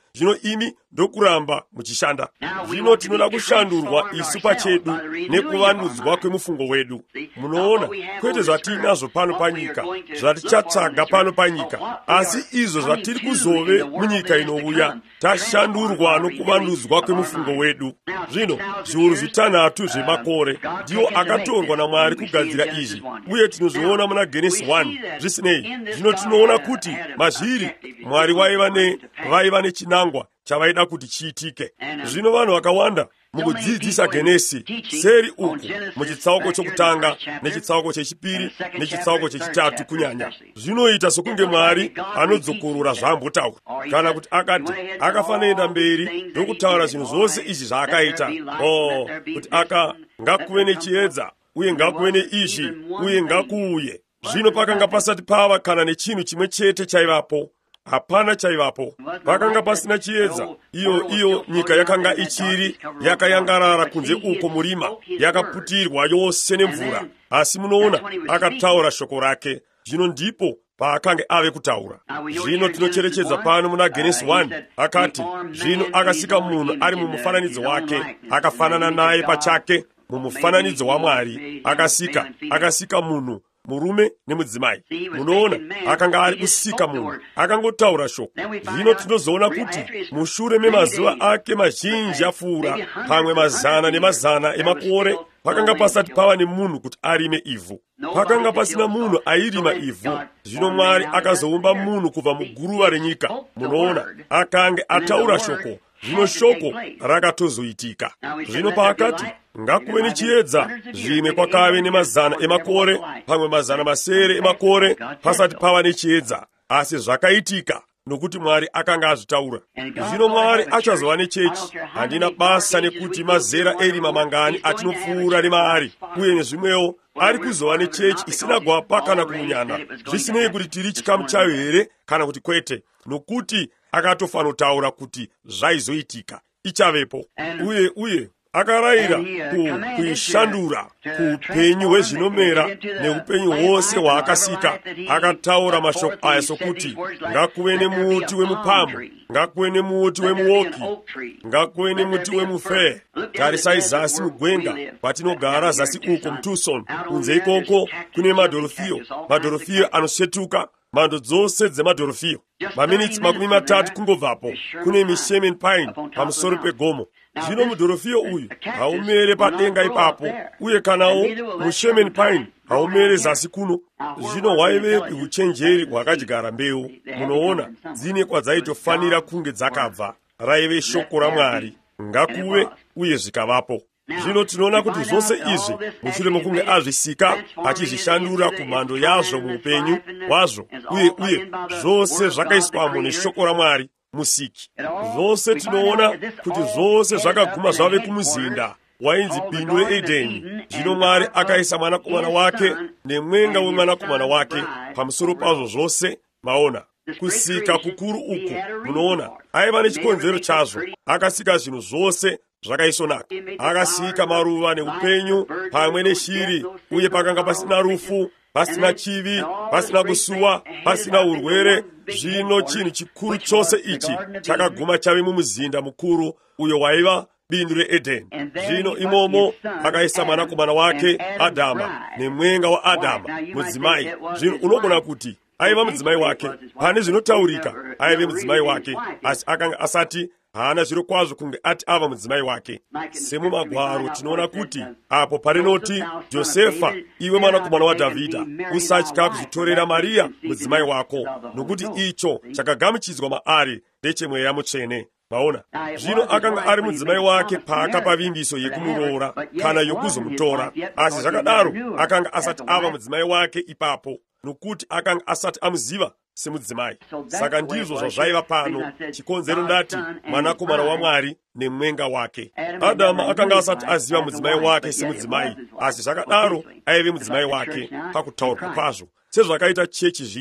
zvino imi ndokuramba muchishanda. Zvino tinoda kushandurwa isu pachedu nekuvandudzwa kwemufungo wedu. Munoona, kwete zvatinazvo pano panyika, zvatichatsvaga pano panyika, asi izvo zvatiri kuzove munyika inouya, tashandurwa nokuvandudzwa kwemufungo wedu. Zvino zviuru zvitanhatu zvemakore ndiwo akatorwa naMwari kugadzira izvi, uye tinozviona muna Genesis 1. Zvisinei, zvino tinoona kuti mazviri Mwari vaiva nechinangwa chavaida kuti chiitike. Zvino vanhu vakawanda mukudzidzisa Genesi seri uku muchitsauko chokutanga nechitsauko chechipiri nechitsauko chechitatu kunyanya, zvinoita sokunge Mwari anodzokorora zvaambotaura, kana kuti akati akafanira mberi ndokutaura zvinhu zvose izvi zvaakaita. Kuti ngakuve nechiedza, uye ngakuve neizvi, uye ngakuuye. Zvino pakanga pasati pava kana nechinhu chimwe chete chaivapo. Hapana chaivapo. Pakanga pasina chiedza. Iyo nyika yakanga ichiri yakayangarara kunze uko murima, yakaputirwa yose nemvura. Asi munoona, akataura shoko rake. Zvino ndipo paakanga ave kutaura. Zvino tinocherechedza pano muna Genesis 1. Akati, zvino akasika munhu ari mumufananidzo wake, akafanana naye pachake mumufananidzo waMwari. Akasika munhu, murume nemudzimai. Munoona, akanga ari kusika munhu, akangotaura shoko. Zvino tinozoona kuti mushure memazuva ake mazhinji apfuura, pamwe mazana nemazana emakore, pakanga pasati pava nemunhu kuti arime ivhu. Pakanga pasina munhu airima ivhu. Zvino Mwari akazoumba munhu kubva muguruva renyika. Munoona, akanga ataura shoko. Zvino shoko rakatozoitika. Zvino paakati ngakuve nechiedza, zvimwe kwakave nemazana emakore, pamwe mazana masere emakore pasati pava nechiedza. Asi zvakaitika nokuti Mwari akanga azvitaura. Zvino Mwari achazova nechechi. Handina basa nekuti mazera erima mangani atinopfuura nemaari, uye nezvimwewo ari kuzova nechechi isina gwapa kana kumunyana. Zvisinei kuti tiri chikamu chayo here kana kuti kwete, nokuti akatofanotaura kuti zvaizoitika, ichavepo. Uye akarayira kuishandura kuupenyu hwezvinomera neupenyu hwose hwaakasika. Akataura mashoko aya sokuti ngakuve nemuti wemupambo, ngakuve nemuti wemuoki, ngakuve nemuti wemufee. Tarisai zasi mugwenga patinogara, zasi uko muTucson. Kunze ikoko kune madhorofiyo anosvetuka, mhando dzose dzemadhorofiyo. Maminitsi 30 kungobvapo kune mishemen pine pamusoro pegomo. Zvino mudhorofiyo uyu haumere padenga ipapo, uye kanawo mushemen pine haumere zasi kuno. Zvino waivepi uchenjeri hwakadyara mbeu? Munoona, dzine kwadzaitofanira kunge dzakabva. Raive shoko raMwari, ngakuve, uye zvikavapo. Zvino tinoona kuti zvose izvi mushure mokunge azvisika, achizvishandura kumhando yazvo muupenyu hwazvo, uye zvose zvakaiswamo neshoko raMwari musiki. Zvose tinoona kuti zvose zvakaguma zvave kumuzinda wainzi bindu reEdheni. Zvino Mwari akaisa mwanakomana wake nemwenga wemwanakomana wake pamusoro pazvo zvose. Maona kusika kukuru uku, munoona, aiva nechikonzero chazvo. Akasika zvinhu zvose zvakaisonaka. Akasika maruva neupenyu pamwe neshiri, uye pakanga pasina rufu, pasina chivi, pasina kusuwa, pasina urwere. Zvino chinhu chikuru chose ichi chakaguma chave mumuzinda mukuru uyo waiva bindu reEdheni. Zvino imomo akaisa mwanakomana wake Adhama nemwenga waAdhama, mudzimai. Zvino unogona kuti aiva mudzimai wake. Pane zvinotaurika aive mudzimai wake, asi akanga asati haana zviro kwazvo kunge ati ava mudzimai wake. Semumagwaro tinoona kuti apo parinoti, Josefa, iwe mwanakomana waDhavhidha, usatya kuzvitorera Mariya mudzimai wako, nokuti icho chakagamuchidzwa maari ndechemweya mutsvene. Maona, zvino akanga ari mudzimai wake paakapa vimbiso yekumuroora kana yokuzomutora. Asi zvakadaro akanga asati ava mudzimai wake ipapo, nokuti akanga asati amuziva semudzimai. Saka ndizvo zvazvaiva pano. Chikonzero ndati mwanakomana waMwari nemwenga wake. Adhamu akanga asati aziva mudzimai wake semudzimai, asi zvakadaro aive mudzimai wake pakutaurwa kwazvo, sezvakaita chechi zvino.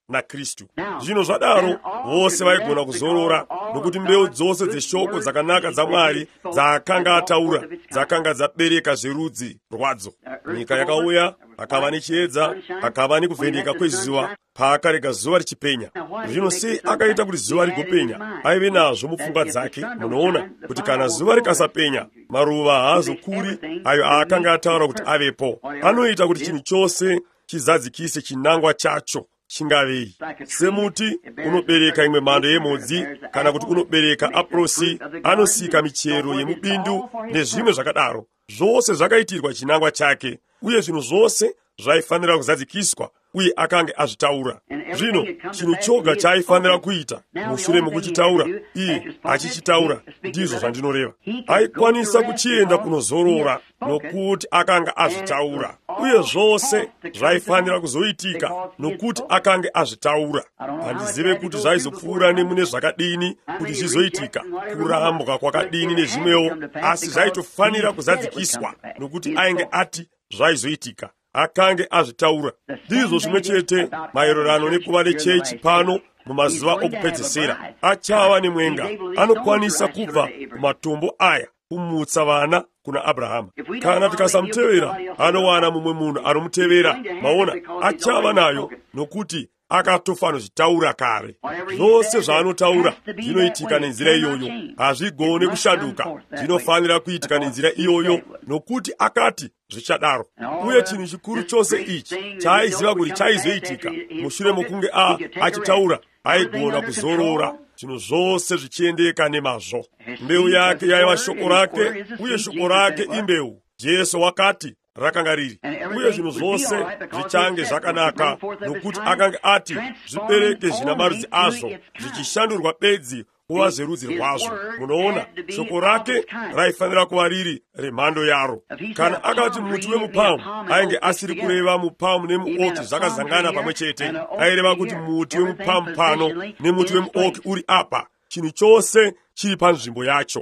na Khristu. Zvino zvadaro vose vaigona kuzorora, nokuti mbeu dzose dzeshoko dzakanaka dzaMwari dzaakanga ataura dzakanga dzabereka zverudzi rwadzo. Nyika yakauya, pakava nechiedza, pakava nekuvheneka kwezuva, paakarega zuva richipenya. Zvino sei akaita kuti zuva rigopenya? Aive nazvo mupfungwa dzake. Munoona kuti kana zuva rikasapenya, maruva haazokuri ayo aakanga ataura kuti avepo. Anoita kuti chinhu chose chizadzikise chinangwa chacho chingavei. Semuti unobereka imwe mhando yemhodzi, kana kuti unobereka apurosi, anosika michero yemubindu nezvimwe zvakadaro. Zvose zvakaitirwa chinangwa chake, uye zvinhu zvose zvaifanira kuzadzikiswa, uye akanga azvitaura. Zvino chinhu choga chaaifanira kuita mushure mokuchitaura, iye achichitaura, ndizvo zvandinoreva. Aikwanisa kuchienda kunozorora nokuti akanga azvitaura, uye zvose zvaifanira kuzoitika nokuti akanga azvitaura. Handizive kuti zvaizopfuura nemune zvakadini kuti zvizoitika, kurambwa kwakadini nezvimwewo, asi zvaitofanira kuzadzikiswa nokuti ainge ati zvaizoitika. Akange azvitaura. Ndizvo zvimwe chete maererano nekuva nechechi pano mumazuva okupedzisira. Achava nemwenga, anokwanisa kubva kumatombo aya kumutsa vana kuna Abrahamu. Kana tikasamutevera, anowana mumwe munhu anomutevera. Maona, achava nayo nokuti akatofanozvitaura kare. Zvose zvaanotaura zvinoitika nenzira iyoyo, hazvigone kushanduka. Zvinofanira kuitika nenzira iyoyo nokuti akati zvichadaro. Uye chinhu chikuru chose ichi chaaiziva kuti chaizoitika mushure mokunge achitaura, aigona kuzorora zvinhu zvose zvichiendeka nemazvo. Mbeu yake yaiva shoko rake, uye shoko rake imbeu. Jesu wakati rakanga riri, uye zvinhu zvose zvichange zvakanaka nokuti akanga ati zvibereke zvina marudzi azvo, zvichishandurwa bedzi kuva zverudzi rwazvo. Munoona, shoko rake raifanira kuva riri remhando yaro. Kana akati muti wemupamu, ainge asiri kureva mupamu nemuoki zvakazangana pamwe chete. Aireva kuti muti wemupamu pano nemuti wemuoki uri apa, chinhu chose chiri panzvimbo yacho.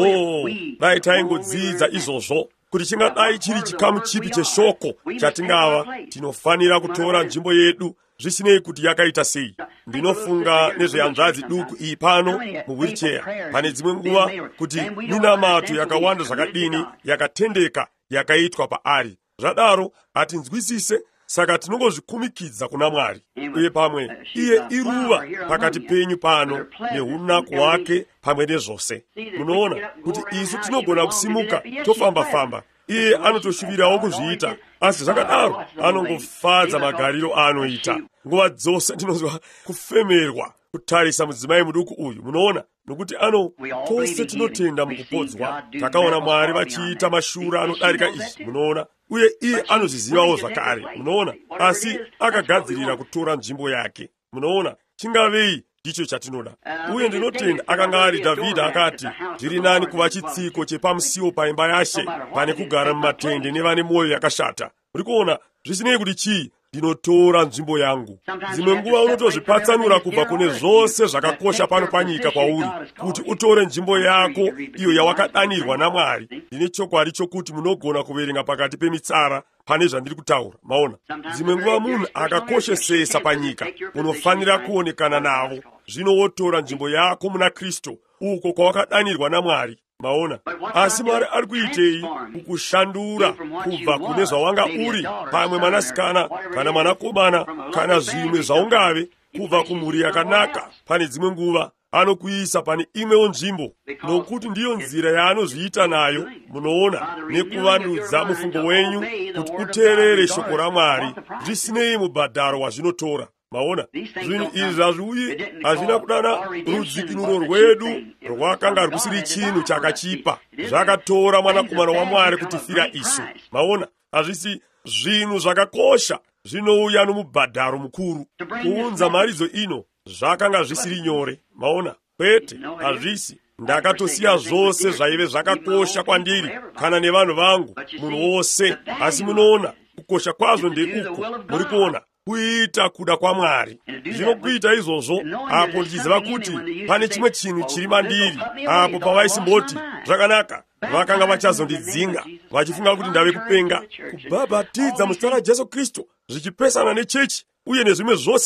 Dai taingodzidza izvozvo, kuti chingadai chiri chikamu chipi cheshoko chatingava, tinofanira kutora nzvimbo yedu zvisinei kuti yakaita sei. Ndinofunga nezvehanzvadzi duku iyi pano muwheelchair. Pane dzimwe nguva kuti minamato yakawanda zvakadini yakatendeka yakaitwa paari. Zvadaro hatinzwisise, saka tinongozvikumikidza kuna Mwari. Uye pamwe iye iruva pakati penyu pano neunako hwake pamwe nezvose. Munoona kuti isu tinogona kusimuka tofamba-famba, iye anotoshuvirawo kuzviita, asi zvakadaro anongofadza magariro aanoita. Nguva dzose ndinozwa kufemerwa kutarisa mudzimai muduku uyu. Munoona, nokuti tose tinotenda mukupodzwa. Takaona Mwari vachiita mashura anodarika izvi. Munoona, uye iye anozvizivawo zvakare. Munoona, asi akagadzirira kutora nzvimbo yake. Munoona, chingavei ndicho chatinoda. Uye ndinotenda akanga ari Dhavhidhi akati, zviri nani kuva chitsiko chepamusiwo paimba yaShe pane kugara mumatende nevane mwoyo yakashata. Muri kuona, zvisinei kuti chii, ndinotora nzvimbo yangu. Dzimwe nguva unotozvipatsanura kubva kune zvose zvakakosha pano panyika kwauri, kuti utore nzvimbo yako iyo yawakadanirwa naMwari. Ndine chokwadi chokuti munogona kuverenga pakati pemitsara pane zvandiri kutaura. Maona, dzimwe nguva munhu akakoshesesa panyika, unofanira kuonekana navo. Zvino wotora nzvimbo yako muna Kristu, uko kwawakadanirwa naMwari. Maona, asi Mwari ari kuitei kukushandura kubva kune zvawanga uri, pamwe mwanasikana kana mwanakomana kana zvimwe zvaungave, kubva kumhuri yakanaka. Pane dzimwe nguva anokuisa pane imwewo nzvimbo, nokuti ndiyo nzira yaanozviita nayo. Munoona, nekuvandudza mufungo wenyu kuti uteerere shoko raMwari, zvisinei mubhadharo wazvinotora. Maona, zvinhu izvi hazviuyi, hazvina kudana rudzikinuro rwedu rwakanga rusiri chinhu chakachipa. Zvakatora mwanakomana waMwari kutifira isu. Maona, hazvisi zvinhu zvakakosha, zvinouya nomubhadharo mukuru. Kuunza mharidzo ino zvakanga zvisiri nyore. Maona, kwete, hazvisi. Ndakatosiya zvose zvaive zvakakosha kwandiri kana nevanhu vangu, munhu wose. Asi munoona, kukosha kwazvo ndeuku. Muri kuona, kuita kuda kwaMwari. Zvinokuita izvozvo apo ndichiziva kuti pane chimwe chinhu chiri mandiri, apo pavaisimboti zvakanaka vakanga vachazondidzinga vachifunga kuti ndave kupenga. Kubhabhatidza muzita raJesu Kristu zvichipesana nechechi uye nezvimwe zvose izvi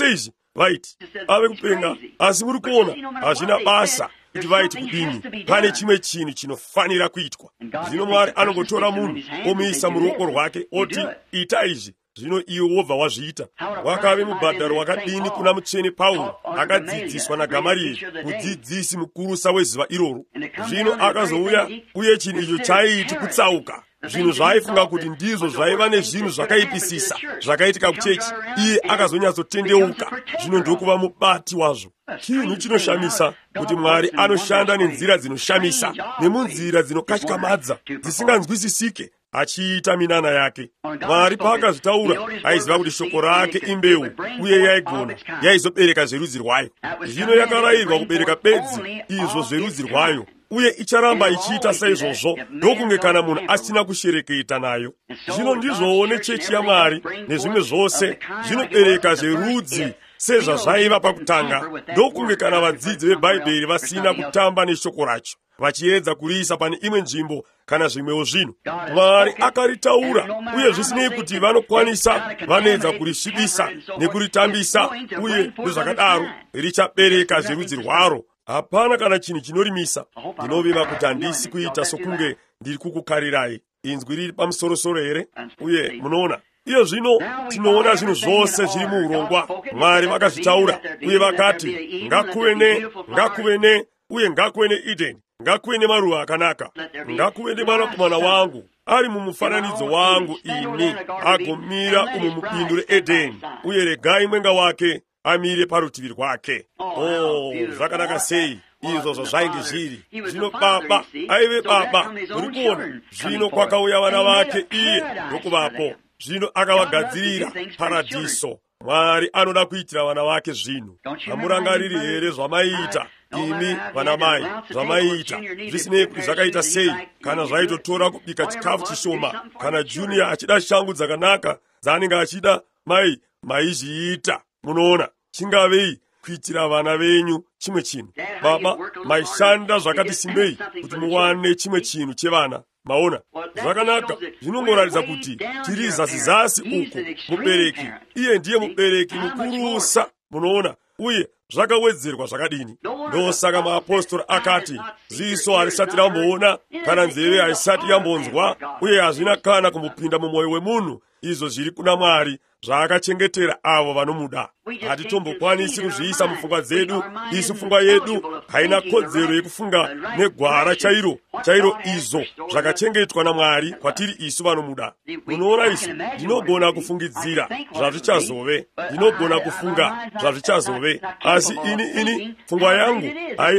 vaiti ave kupenga, asi muri kuona hazvina basa kuti vaiti kudini, pane chimwe chinhu chinofanira kuitwa. Zvino Mwari anongotora munhu omuisa muruoko rwake oti ita izvi, zvino iwe wobva wazviita. Wakave mubhadharo wakadini kuna mutsvene Pauro, akadzidziswa naGamarieri, mudzidzisi mukurusa wezuva iroro. Zvino akazouya, uye chinhu icho chaiti kutsauka. Zvinhu zvaaifunga kuti ndizvo zvaiva nezvinhu zvakaipisisa zvakaitika kuchechi, iye akazonyatsotendeuka. Zvino ndokuva mubati wazvo. Chinhu chinoshamisa kuti Mwari anoshanda nenzira dzinoshamisa, nemunzira dzinokatyamadza, dzisinganzwisisike, achiita minana yake. Mwari paakazvitaura aiziva kuti shoko rake imbeu, uye yaigona, yaizobereka zverudzi rwayo. Zvino yakarayirwa kubereka bedzi izvo zverudzi rwayo, uye icharamba ichiita saizvozvo, ndokunge kana munhu asina kushereketa nayo. Zvino ndizvowo nechechi yaMwari nezvimwe zvose zvinobereka zverudzi sezvazvaiva pakutanga, ndokunge kana vadzidzi veBhaibheri vasina kutamba neshoko racho, vachiedza kuriisa pane imwe nzvimbo kana zvimwewo zvinhu. Mwari akaritaura, uye zvisinei kuti vanokwanisa vanedza kurisvibisa nekuritambisa, uye nezvakadaro richabereka zverudzi rwaro. Hapana kana chinhu chinorimisa. Ndinovimba kuti handisi kuita sokunge ndiri kukukarirai. Inzwi riri pamusorosoro here? Uye munoona, iyo zvino tinoona zvinhu zvose zviri muurongwa. Mwari vakazvitaura, uye vakati ngakuve ne Edeni, ngakuve nemaruva akanaka, ngakuve nemwanakomana wangu ari mumufananidzo wangu ini, agomira umu mubindu reEdheni, uye regai mwenga wake amire parutivi rwake. Zvakanaka sei izvo zvainge zviri. Zvino baba aive baba, muri kuona, zvino kwakauya vana vake iye ndokuvapo. Zvino akavagadzirira paradiso. Mwari anoda kuitira vana vake zvinhu. Hamurangariri here zvamaiita imi vanamai, zvamaiita zvisinei kuti zvakaita sei, kana zvaitotora kubika chikafu chishoma, kana Junior achida shangu dzakanaka dzaanenge achida, maizviita. Munoona, chingavei kuitira vana venyu chimwe chinhu. Baba, maishanda zvakati simbei kuti muwane chimwe chinhu chevana. Maona, zvakanaka, zvinongoratidza kuti tiri zasi uku. Mubereki, iye ndiye mubereki mukurusa. Munoona, uye zvakawedzerwa zvakadini. Ndosaka maapostoli akati ziso harisati ramboona, kana nzeve haisati yambonzwa, uye hazvina kana kumbopinda mumwoyo wemunhu izvo zviri kuna Mwari zvaakachengetera avo vanomuda. Hatitombokwanisi kuzviisa mupfungwa dzedu. Isu pfungwa yedu haina kodzero yekufunga negwara chairo izvo zvakachengetwa naMwari kwatiri isu vanomuda. Munoona, isu ndinogona kufungidzira zvazvichazove, ndinogona kufunga zvazvichazove, asi ini pfungwa yangu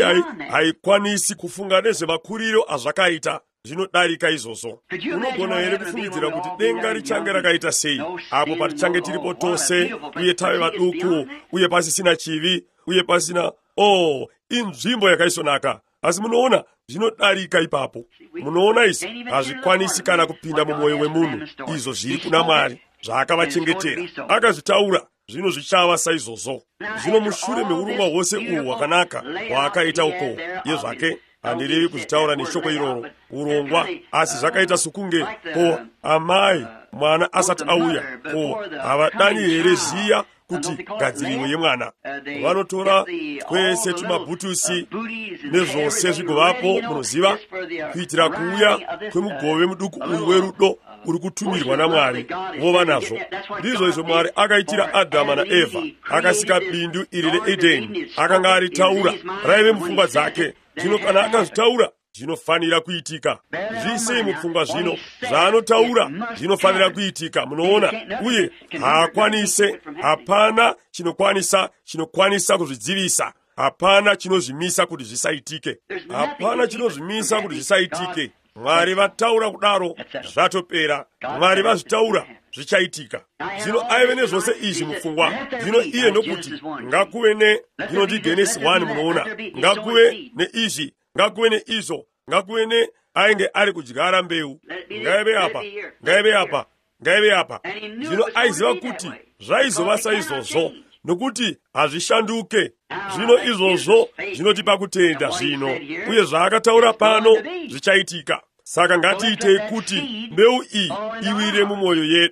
haikwanisi kufunga nezvemakuriro azvakaita. Zvinodarika izvozvo. Unogona here kufungidzira kuti denga richange rakaita sei apo patichange tiripo tose, uye tave vaduku, uye pasisina chivi, uye pasina inzvimbo yakaisonaka. Asi munoona, zvinodarika ipapo. Munoona, isi hazvikwanisi kana kupinda mumwoyo wemunhu izvo zviri kuna Mwari zvaakavachengetera, akazvitaura. Zvino zvichava saizvozvo. Zvino mushure meurongwa hwose uhu hwakanaka hwaakaita uko iye zvake, handirevi kuzvitaura neshoko iroro urongwa, asi zvakaita sokunge ko amai mwana asati auya, ko havadani here ziya kuti gadziriwe yemwana. Vanotora kwese tumabhutusi nezvose zvigovapo, munoziva, kuitira kuuya kwemugove muduku uyu werudo uri kutumirwa naMwari vova nazvo. Ndizvo izvo Mwari akaitira Adhamu naEvha, akasika bindu iri reEdheni. Akanga aritaura, raive mupfungwa dzake. Zvino kana akazvitaura, zvinofanira kuitika. Zvisei mupfungwa zvino, zvaanotaura zvinofanira kuitika. Munoona, uye hapana chinokwanisa kuzvidzivisa. Hapana chinozvimisa kuti zvisaitike. Hapana chinozvimisa kuti zvisaitike. Mwari vataura kudaro, zvatopera. Mwari vazvitaura, zvichaitika. Zvino aive nezvose izvi mupfungwa. Zvino iye ndokuti ngakuve zvino ndiGenesi 1 munoona, ngakuve neizvi, ngakuve neizvo, ngakuve ainge ari kudyara mbeu. Ngaive apa. Zvino aiziva kuti zvaizova saizvozvo, nokuti hazvishanduke. Zvino izvozvo zvinotipa kutenda zvino, uye zvaakataura pano zvichaitika. Saka ngatiitei kuti mbeu iyi iwire mumwoyo yedu,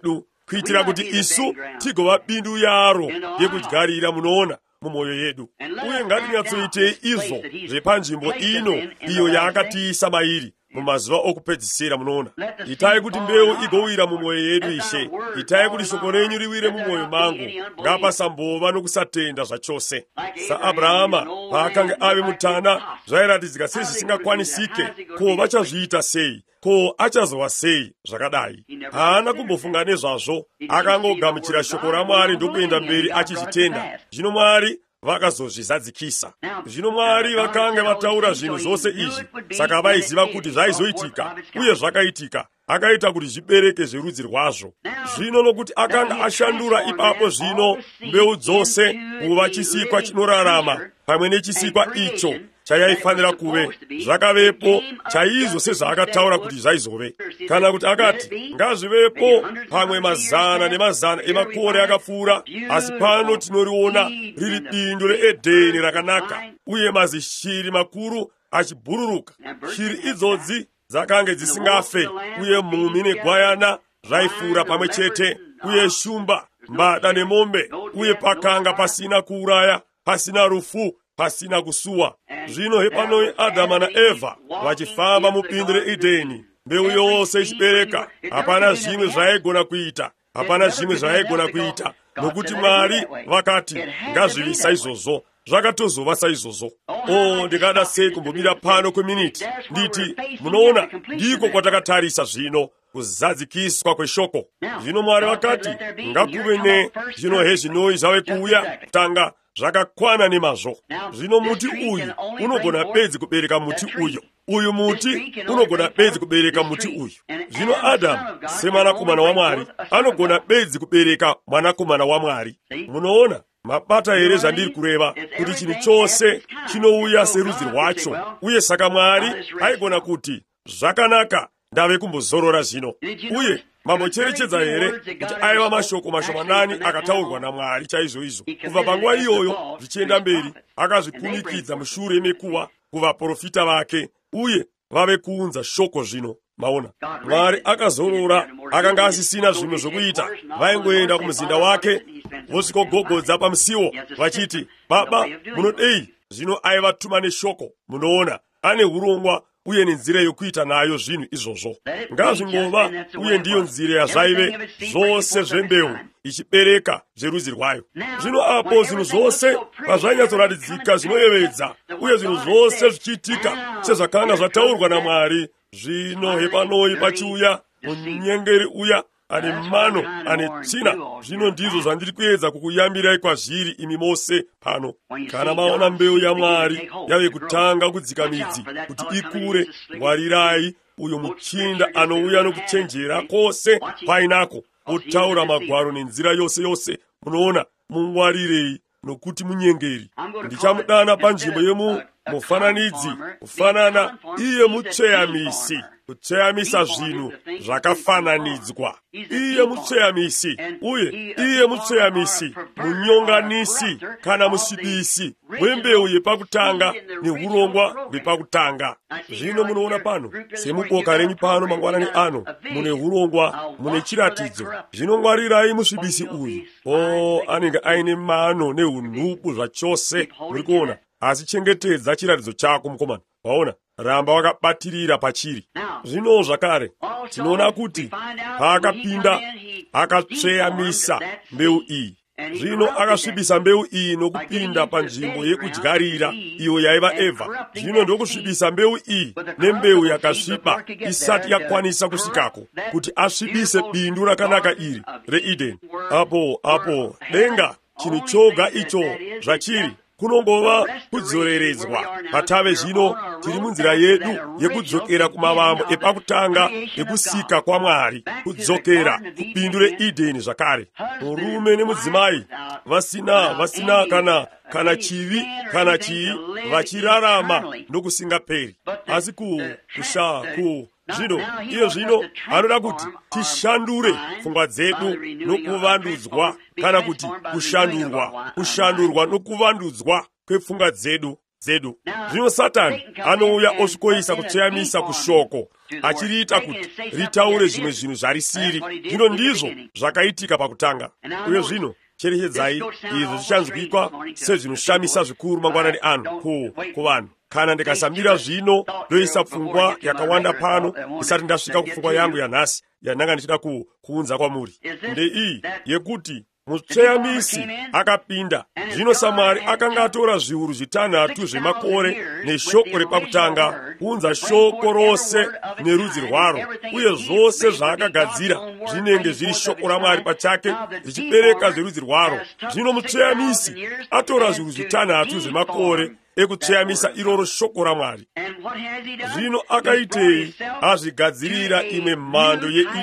kuitira kuti isu tigova bindu yaro yekudyarira munoona mumoyo yedu. Uye ngatingadzitse izo zvepanzvimbo ino iyo yaakatiisa mairi mumazuva okupedzisira munoona. Itai kuti mbeu igowira mumoyo yedu ishe. Itai kuti shoko renyu riwire mumoyo mangu, ngapasambova nokusatenda zvachose. SaAbrahama paakanga ave mutana zvairatidzika sezvisingakwanisike. Ko vachazviita sei? Ko achazova sei zvakadai? Haana kumbofunga nezvazvo, akangogamuchira shoko raMwari ndokuenda mberi achichitenda. Zvino Mwari vakazozvizadzikisa. Zvino Mwari vakanga vataura zvinhu zvose izvi, saka vaiziva kuti zvaizoitika, uye zvakaitika. Akaita kuti zvibereke zverudzi rwazvo. Zvino nokuti akanga ashandura ipapo zvino mbeu dzose kuva chisikwa chinorarama pamwe nechisikwa icho chayaifanira kuve, zvakavepo chaizvo sezvaakataura kuti zvaizove. Kana kuti akati ngazvivepo pamwe mazana nemazana emakore akapfuura, asi pano tinoriona riri bindu reEdheni rakanaka, uye mazishiri makuru achibhururuka. Shiri idzodzi dzakanga dzisingafe, uye mhumhi negwayana zvaifura pamwe chete, uye shumba, mbada nemombe, uye pakanga pasina kuuraya, pasina rufu, pasina kusuwa. Zvino hepanoi Adama naEvha vachifamba mubindu reEdheni, mbeu yose ichibereka. Hapana zvimwe zvaigona kuita, hapana zvimwe zvaigona kuita, nokuti Mwari vakati ngazvivi saizvozvo. Zvakatozova saizvozvo. Ndingada sei kumbomira pano kweminiti nditi, munoona, ndiko kwatakatarisa zvino, kuzadzikiswa kweshoko. Zvino Mwari vakati ngakuve zvino hezvinoi zvave kuuya kutanga zvakakwana nemazvo. Zvino muti uyu unogona bedzi kubereka muti uyu, uyu muti unogona bedzi kubereka muti uyu. Zvino Adamu semwanakomana waMwari anogona bedzi kubereka mwanakomana waMwari. Munoona mabata here zvandiri kureva, kuti chinhu chose chinouya serudzi rwacho, uye saka Mwari aigona kuti zvakanaka, ndave kumbozorora zvino. Uye mambocherechedza here kuti aiva mashoko mashomanani akataurwa naMwari chaizvo. Kubva panguva iyoyo zvichienda mberi, akazvikumikidza mushure mekuva kuvaprofita vake, uye vave kuunza shoko zvino. Maona, Mwari akazorora, akanga asisina zvimwe zvokuita. Vaingoenda kumuzinda wake vosvikogogodza pamusiwo vachiti, Baba, munodei? Zvino aivatuma neshoko. Munoona, ane urongwa uye nenzira yokuita nayo zvinhu izvozvo. Ngazvingova, uye ndiyo nzira yazvaive zvose zvembeu ichibereka zverudzi rwayo. Zvino apo zvinhu zvose pazvainyatsoratidzika zvinoyevedza, uye zvinhu zvose zvichiitika sezvakanga zvataurwa naMwari, zvino hepanoi pachiuya munyengeri uya ane mano ane tsvina. Zvino ndizvo zvandiri kuedza kukuyambirai kwazviri imi mose pano. Kana maona mbeu yaMwari yave kutanga kudzika midzi kuti ikure, ngwarirai uyo muchinda anouya nokuchenjera kwose painako, otaura magwaro nenzira yose yose. Munoona, mungwarirei nokuti munyengeri. Ndichamudana panzvimbo mufananidzi, kufanana iye mutsveyamisi, kutsveyamisa zvinhu zvakafananidzwa. Iye mutsveyamisi, uye iye mutsveyamisi, munyonganisi kana musvibisi wembeu yepakutanga neurongwa hwepakutanga. Zvino munoona pano, semuboka renyu pano mangwanani ano, mune urongwa, mune chiratidzo. Zvino ngwarirai musvibisi uyu. Anenge aine mano neunhupu zvachose, muri kuona. Asi chengetedza chiratidzo chako mukomana. Waona, ramba wakabatirira pachiri. Zvino zvakare tinoona kuti paakapinda akatsveyamisa mbeu iyi. Zvino akasvibisa mbeu iyi nokupinda panzvimbo yekudyarira iyo yaiva Evha. Zvino ndokusvibisa mbeu iyi nembeu yakasviba isati yakwanisa kusvikako kuti asvibise bindu rakanaka iri reEdheni. Apo denga chinhu choga icho zvachiri kunongova kudzoreredzwa. Patave zvino tiri munzira yedu yekudzokera kumavambo epakutanga ekusika kwaMwari, kudzokera kubindu reEdheni zvakare. Murume nemudzimai vasina kana chivi kana chii, vachirarama nokusingaperi. Asi zvino iye zvino anoda kuti tishandure pfungwa dzedu nokuvandudzwa, kana kuti kushandurwa nokuvandudzwa kwepfungwa dzedu. zedu. Zvino Satani anouya osvikoisa kutsveyamisa kushoko, achiriita kuti ritaure zvimwe zvinhu zvarisiri. Zvino ndizvo zvakaitika pakutanga. Uye zvino cherechedzai, izvo zvichanzwikwa sezvinoshamisa zvikuru mangwanani ano kuvanhu. Kana ndikasamira zvino ndoisa pfungwa yakawanda pano isati ndasvika kupfungwa yangu yanhasi yandanga ndichida kuunza kwamuri, ndeiyi yekuti mutsveyamisi akapinda. Zvino Samwari akanga atora zviuru 6 zvemakore neshoko repakutanga, kuunza shoko rose nerudzi rwaro, uye zvose zvaakagadzira zvinenge zviri shoko raMwari pachake richibereka zverudzi rwaro. Zvino mutsveyamisi atora zviuru 6 zvemakore ekutsveyamisa iroro shoko raMwari. Zvino akaitei? Azvigadzirira imwe mhando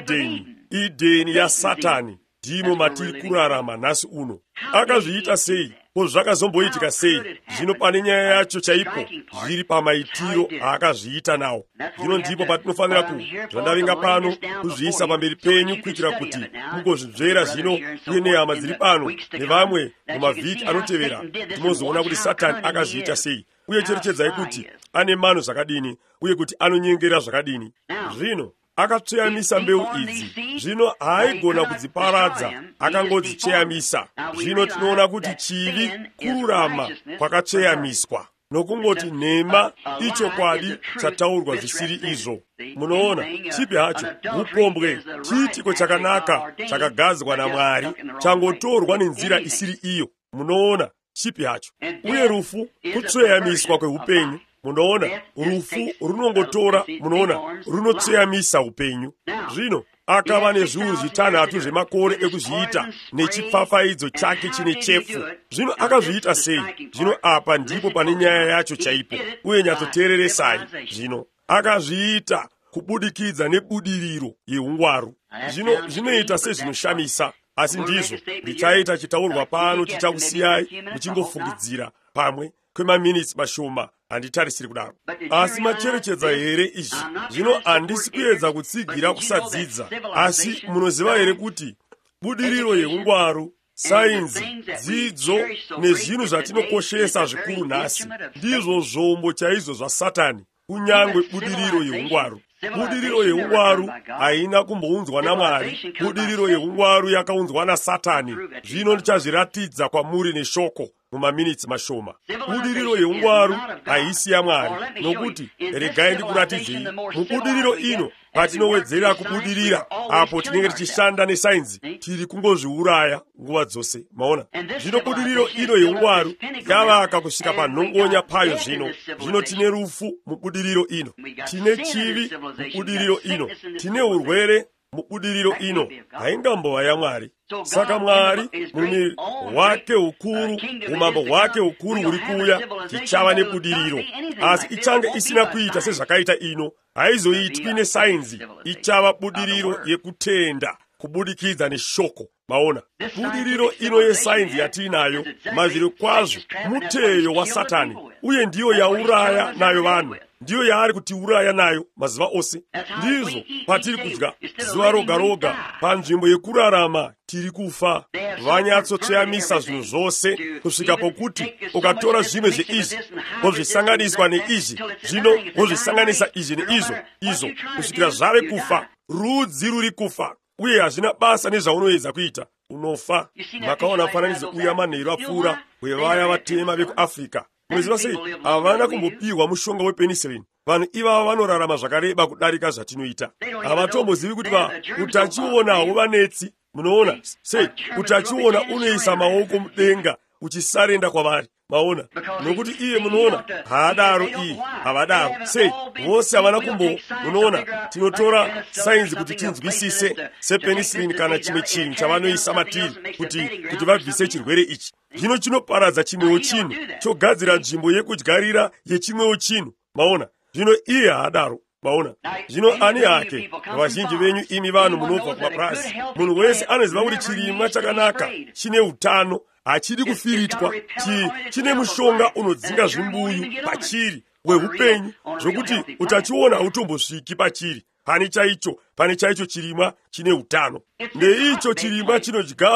yeEdeni ya Satani. Ndimo matiri kurarama nhasi uno. Akazviita sei? Ko zvakazomboitika sei? Zvino pane nyaya yacho chaipo zviri pamaitiro aakazviita nawo. Zvino ndipo patinofanira zvandavinga pano kuzviisa pamberi penyu kuitira kuti mugozvibvera zvino, uye nehama dziri pano nevamwe mumavhiki anotevera tinozoona kuti Satani akazviita sei, uye cherechedzai kuti ane mano zvakadini, uye kuti anonyengera zvakadini. Zvino akatsveyamisa mbeu idzi. Zvino haigona kudziparadza, akangodzitsveyamisa. Zvino tinoona kuti chivi kururama kwakatsveyamiswa, nokungoti nhema ichokwadi chataurwa zvisiri izvo. Munoona, chipi hacho upombwe, chiitiko chakanaka chakagadzwa naMwari, changotorwa nenzira isiri iyo. Munoona, chipi hacho. Uye rufu kutsveyamiswa kweupenyu. Munoona, rufu runongotora, munoona, runotsveyamisa upenyu. Zvino akava nezviuru 6 zvemakore ekuzviita nechipfapfaidzo chake chine chefu. Zvino akazviita sei? Zvino apa ndipo pane nyaya yacho chaipo, uye nyatsoteereresai. Zvino akazviita kubudikidza nebudiriro yeungwaru. Zvino zvinoita sezvinoshamisa, asi ndizvo ndichaita chitaurwa pano chichakusiyai muchingofungidzira pamwe kwemaminitsi mashoma. Handitarisiri kudaro, asi macherechedza here izvi? Zvino handisi kuedza kutsigira kusadzidza, asi munoziva here kuti budiriro yeungwaru, sainzi, dzidzo nezvinhu zvatinokoshesa zvikuru nhasi ndizvo zvombo chaizvo zvaSatani, kunyangwe budiriro yeungwaru. Budiriro yeungwaru haina kumbounzwa naMwari, budiriro yeungwaru yakaunzwa naSatani. Zvino ndichazviratidza kwamuri neshoko mumaminitsi mashoma. Budiriro yeungwaru haisi yaMwari, nokuti regai ndikuratidzei, mubudiriro ino patinowedzera kubudirira, apo tinenge tichishanda nesainzi, tiri kungozviuraya nguva dzose. Maona? Zvino budiriro ino yeungwaru yavaka kusvika panhongonya payo. Zvino tine rufu mubudiriro ino, tine chivi mubudiriro ino, tine urwere mubudiriro ino. Haingambova yaMwari. Saka Mwari mumwiri wake ukuru, umambo hwake ukuru huri kuuya, chichava nebudiriro. Asi ichange isina kuita sezvakaita ino, haizoitwi nesainzi, ichava budiriro yekutenda kubudikidza neshoko. Maona, budiriro ino yesainzi yatinayo mazviri kwazvo muteyo waSatani, uye ndiyo yauraya nayo vanhu, ndiyo yaari kutiuraya nayo mazuva ose. Ndizvo patiri kudya zuva roga roga, panzvimbo yekurarama tiri kufa. Vanyatsotsveyamisa zvinhu zvose kusvika pokuti ukatora zvimwe zveizvi wozvisanganiswa neizvi, zvino wozvisanganisa izvi neizvo kusvikira zvave kufa. Rudzi ruri kufa, uye hazvina basa nezvaunoedza kuita, unofa. Makaona mufananidzo uya manheru apfuura wevaya vatema vekuAfrica. Munoziva sei? Havana kumbopiwa mushonga wepenicillin. Vanhu ivava vanorarama zvakareba kudarika zvatinoita. Havatombozivi kuti utachiona hauvanetsi. Munoona sei? Utachiona unoisa maoko mudenga uchisarenda kwavari. Maona? Nokuti iye, munoona, haadaro iye, havadaro. Sei? Vose havana munoona, tinotora sainzi kuti tinzwisise sepenicillin kana chimwe chinhu chavanoisa matiri kuti vabvise chirwere ichi. Zvino chinoparadza chimwewo chinhu, chogadzira nzvimbo yekudyarira yechimwewo chinhu. Maona? Zvino iye haadaro. Maona? Zvino ani hake, vazhinji venyu imi vanhu munobva kumapurazi, munhu wese anoziva kuti chirimwa chakanaka chine utano, hachidi kufiritwa, chine mushonga unodzinga zvimbuyu pachiri wehupenyu, zvokuti utachiona hautombosviki pachiri. Pane chaicho chirimwa chine utano. Ndeicho chirimwa chinodyara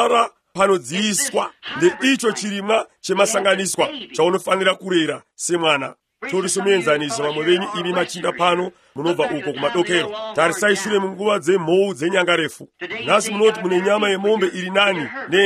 panodziiswa ndi icho chirimwa chemasanganiswa chaunofanira kurera semwana. Torisomenzanizo vamwe venyu imi machinda pano munobva uko kumadokero. Tarisai shure munguva dzemhou dzenyanga refu. Nhasi munoti mune nyama yemombe iri nani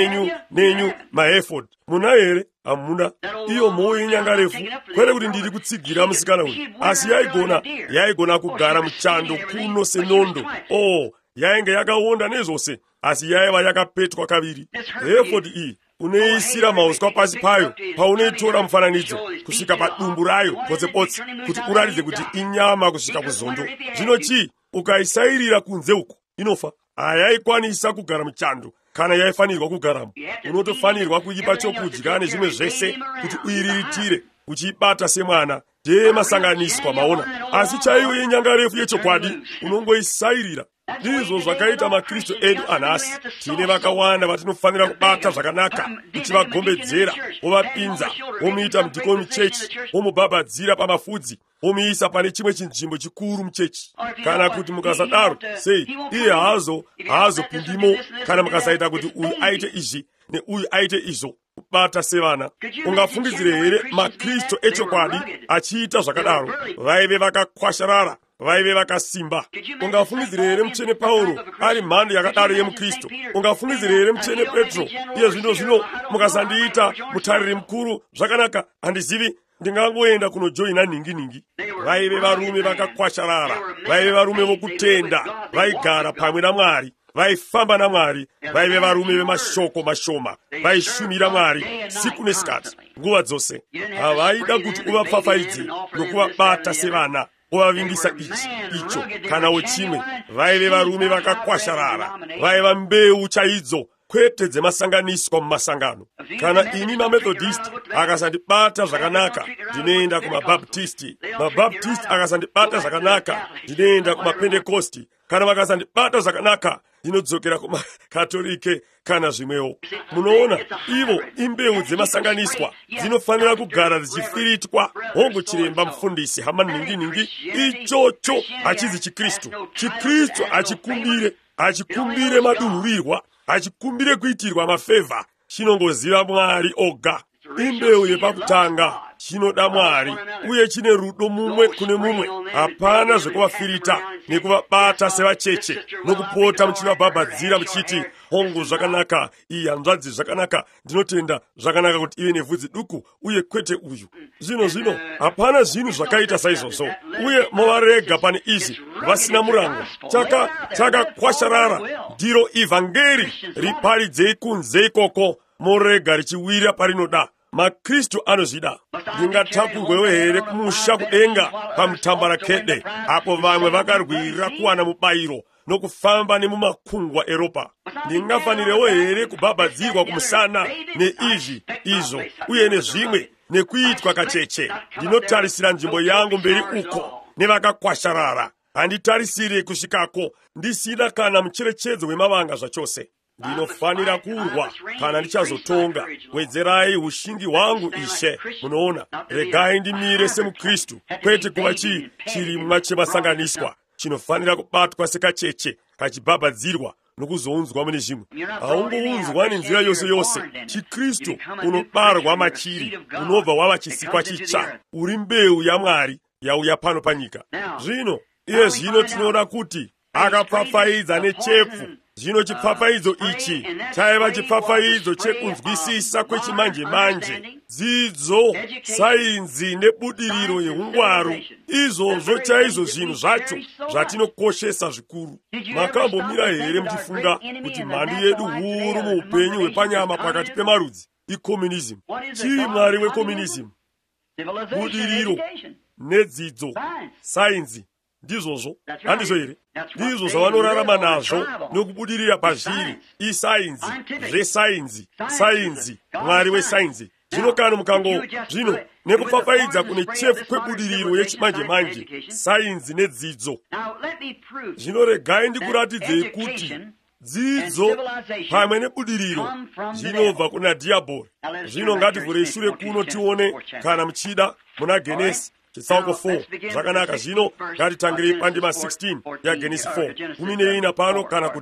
nenyu maefod. Muna here? Hamuna. Iyo mhou yenyanga refu kwete kuti ndiri kutsigira musikana uyu, asi yaigona kugara muchando kuno senondo. Yainge yakaonda nezvose, asi yaiva yakapetwa kaviri. Efod iyi unoisira mauswa pasi payo paunoitora mufananidzo kusvika padumbu rayo potse-potse kuti uratidze kuti inyama kusvika kuzondo. Zvino chii? Ukaisairira kunze uku inofa. Hayaikwanisa kugara muchando kana yaifanirwa kugaramo. Unotofanirwa kuipa chokudya nezvimwe zvese kuti uiriritire uchiibata semwana. Ndemasanganiswa maona. Asi chaiyo yenyanga refu yechokwadi unongoisairira. Ndizvo zvakaita maKristu edu anhasi. Tine vakawanda vatinofanira kubata zvakanaka, tichivagombedzera, wovapinza, womuita mudhikoni muchechi, womubhabhadzira pamafudzi, womuisa pane chimwe chinzvimbo chikuru muchechi. Kana kuti mukasadaro, sei iye haazopindimo kana mukasaita kuti uyu aite izvi neuyu aite izvo, kubata sevana. Ungafungidzire here maKristu echokwadi achiita zvakadaro? Vaive vakakwasharara, vaive vakasimba. Ungafungidzire here mutsvene Pauro ari mhando yakadaro yemuKristu? Ungafungidzire here mutsvene Petro? Iye zvino mukasandiita mutariri mukuru, zvakanaka, handizivi, ndingangoenda kunojoina ningi. Vaive varume vakakwasharara, vaive varume vokutenda, vaigara pamwe naMwari, vaifamba naMwari, vaive varume vemashoko mashoma, vaishumira Mwari siku nesikati nguva dzose. Havaida kuti uvapfafaidze nokuvabata sevana, uvavingisa icho kanawo chimwe. Vaive varume vakakwasharara, vaiva mbeu chaidzo, kwete dzemasanganiswa mumasangano. Kana ini maMethodist akasandibata zvakanaka, ndinoenda kumabhabhtisti. Mabhabhtisti akasandibata zvakanaka, ndinoenda kumapentekosti. Kana vakasandibata zvakanaka, ndinodzokera kumakatolike kana zvimwewo. Munoona, ivo imbeu dzemasanganiswa, dzinofanira kugara dzichifiritwa. Hongu chiremba mufundisi hama ningi, ichocho hachizi chiKristu. chiKristu achikumbire madunhurirwa, achikumbire kuitirwa mafevha, chinongoziva Mwari oga. Imbeu yepakutanga chinoda Mwari, uye chine rudo mumwe kune mumwe. Hapana zvekuvafirita nekuvabata sevacheche nokupota muchivabhabhadzira muchiti, hongu zvakanaka, iyi hanzvadzi zvakanaka, ndinotenda zvakanaka kuti ive nevhudzi duku uye kwete uyu. Zvino hapana zvinhu zvakaita saizvozvo, uye movarega pane izvi vasina murango. Chakakwasharara ndiro ivhangeri, riparidzei kunze ikoko, morega richiwira parinoda. maKristu anozvida. Ndingatakurwewo here kumusha kudenga pamutambarakede, apo vamwe vakarwira kuwana mubayiro nokufamba nemumakungwa eropa. Ndingafanirewo here kubhabhadzirwa kumusana izvo uye nezvimwe nekuitwa kacheche. Ndinotarisira nzvimbo yangu mberi uko nevakakwasharara. Handitarisire kusvikako ndisina kana mucherechedzo wemavanga zvachose. Ndinofanira kurwa kana ndichazotonga. Wedzerai ushingi hwangu, Ishe. Munoona, regai ndimire semuKristu, kwete kuva chirimwa chemasanganiswa chinofanira kubatwa sekacheche, kachibhabhadzirwa nokuzounzwa mune zvimwe. Haungounzwa nenzira yose. chiKristu unobarwa machiri, unobva wava chisikwa chitsva, uri mbeu yaMwari yauya pano panyika. Zvino tinoona kuti akapfapfaidza nechepfu. Zvino chipfapfaidzo ichi chaiva chipfapfaidzo chekunzwisisa kwechimanje-manje, dzidzo, sainzi nebudiriro yeungwaru. Izvozvo chaizvo zvinhu zvacho zvatinokoshesa zvikuru. Makambomira here muchifunga kuti mhando yedu huru muupenyu hwepanyama pakati pemarudzi ikomunism? Chii mwari wekomunism? Budiriro nedzidzo, sainzi. Ndizvozvo, handizvo here? Ndizvo zvavanorarama nazvo nokubudirira pazviri. Isainzi, sainzi, mwari wesainzi. Zvino kana mukango nekupfapfaidza kune chefu kwebudiriro yechimanje-manje, sainzi nedzidzo. Zvino regai ndikuratidzei kuti dzidzo pamwe nebudiriro zvinobva kuna dhiabhori. Zvino ngativhurei shure kuno tione kana muchida muna Genesi chitsauko 4. Zvakanaka, zvino ngatitangirei pandima 16 yaGenesi 4. 14 pano kana kuti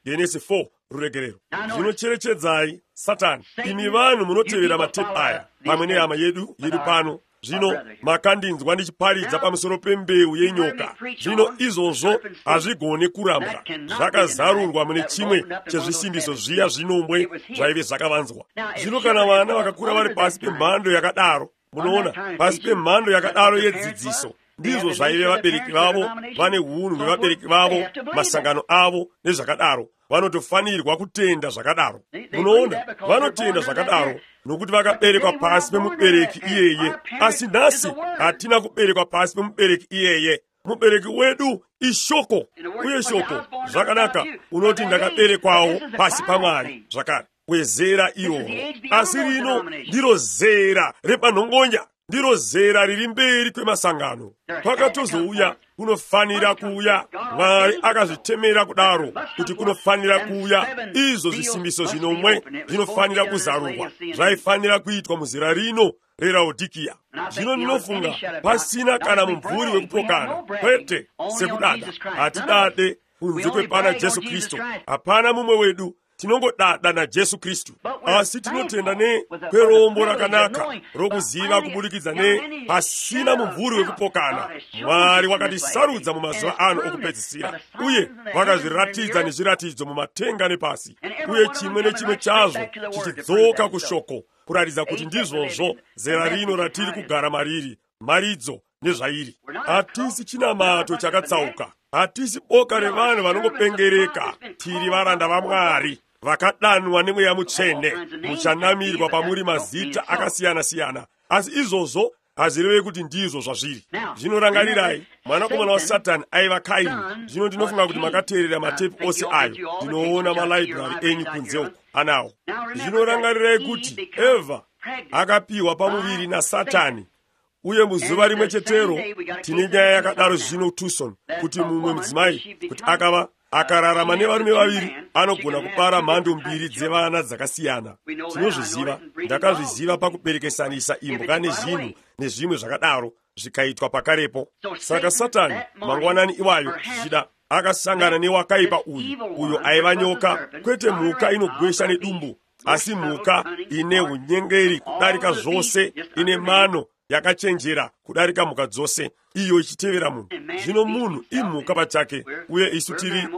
Genesi 4 ruregerero. Zvino cherechedzai Satani, imi vanhu munotevera matepu aya pamwe nehama yedu pano. Zvino makandinzwa ndichiparidza pamusoro pembeu yenyoka. Zvino izvozvo hazvigone kuramba, zvakazarurwa mune chimwe chezvisimbiso zviya zvinombwe zvaive zvakavanzwa. Zvino kana vana vakakura vari pasi pemhando yakadaro, munoona, pasi pemhando yakadaro yedzidziso, ndizvo zvaive vabereki vavo, vane hunhu hwevabereki vavo, masangano avo nezvakadaro, vanotofanirwa kutenda zvakadaro. Munoona, vanotenda zvakadaro nokuti vakaberekwa pasi pemubereki iyeye. Asi nhasi hatina kuberekwa pasi pemubereki iyeye. Mubereki wedu ishoko, uye shoko zvakanaka unoti ndakaberekwawo pasi paMwari zvakare, wezera iroro. Asi rino ndiro zera repanhongonya, ndiro zera riri mberi kwemasangano. Pakatozouya kunofanira kuuya, Mwari akazvitemera kudaro kuti kunofanira kuuya izvo zvisimbiso zvinomwe zvinofanira kuzarurwa, zvaifanira kuitwa muzera rino reRaodikia. Zvino ndinofunga pasina kana mumvuri wekupokana, kwete sekudada. Hatidade kunze kwepana Jesu Kristu, hapana mumwe wedu, tinongodada naJesu Kristu. Asi tinotenda kwerombo rakanaka rokuziva kubudikidza pasina mumvuri wekupokana. Mwari wakatisarudza mumazuva ano okupedzisira, uye vakazviratidza nezviratidzo mumatenga nepasi, uye chimwe nechimwe chazvo chichidzoka kushoko kuratidza kuti ndizvozvo zera rino ratiri kugara mariri, maridzo nezvairi. Hatisi chinamato chakatsauka, hatisi boka revanhu vanongopengereka. Tiri varanda vaMwari vakadanwa nemweya mutsvene, muchanamirwa pamuri mazita akasiyana-siyana. Asi izvozvo hazvirevi kuti ndizvo zvazviri. Zvinorangarirai, mwanakomana waSatani aiva Kaini. Zvino ndinofunga kuti makateerera matepu ose ayo. Ndinoona malaibhurari enyu kunze uko anawo. Zvinorangarirai kuti Evha akapiwa pamuviri naSatani, uye muzuva rimwe chetero tine nyaya yakadaro zvino Tucson, kuti mumwe mudzimai kuti akararama nevarume vaviri anogona kubara mhando mbiri dzevana dzakasiyana. Tinozviziva, ndakazviziva pakuberekesanisa imbwa nezvinhu nezvimwe zvakadaro zvikaitwa pakarepo. Saka Satani mangwanani iwayo zvichida akasangana newakaipa uyo aiva nyoka, kwete mhuka inogwesha nedumbu, asi mhuka ine unyengeri kudarika zvose, ine mano yakachenjera kudarika mhuka dzose, iyo ichitevera munhu. Zvino munhu imhuka pachake, uye isu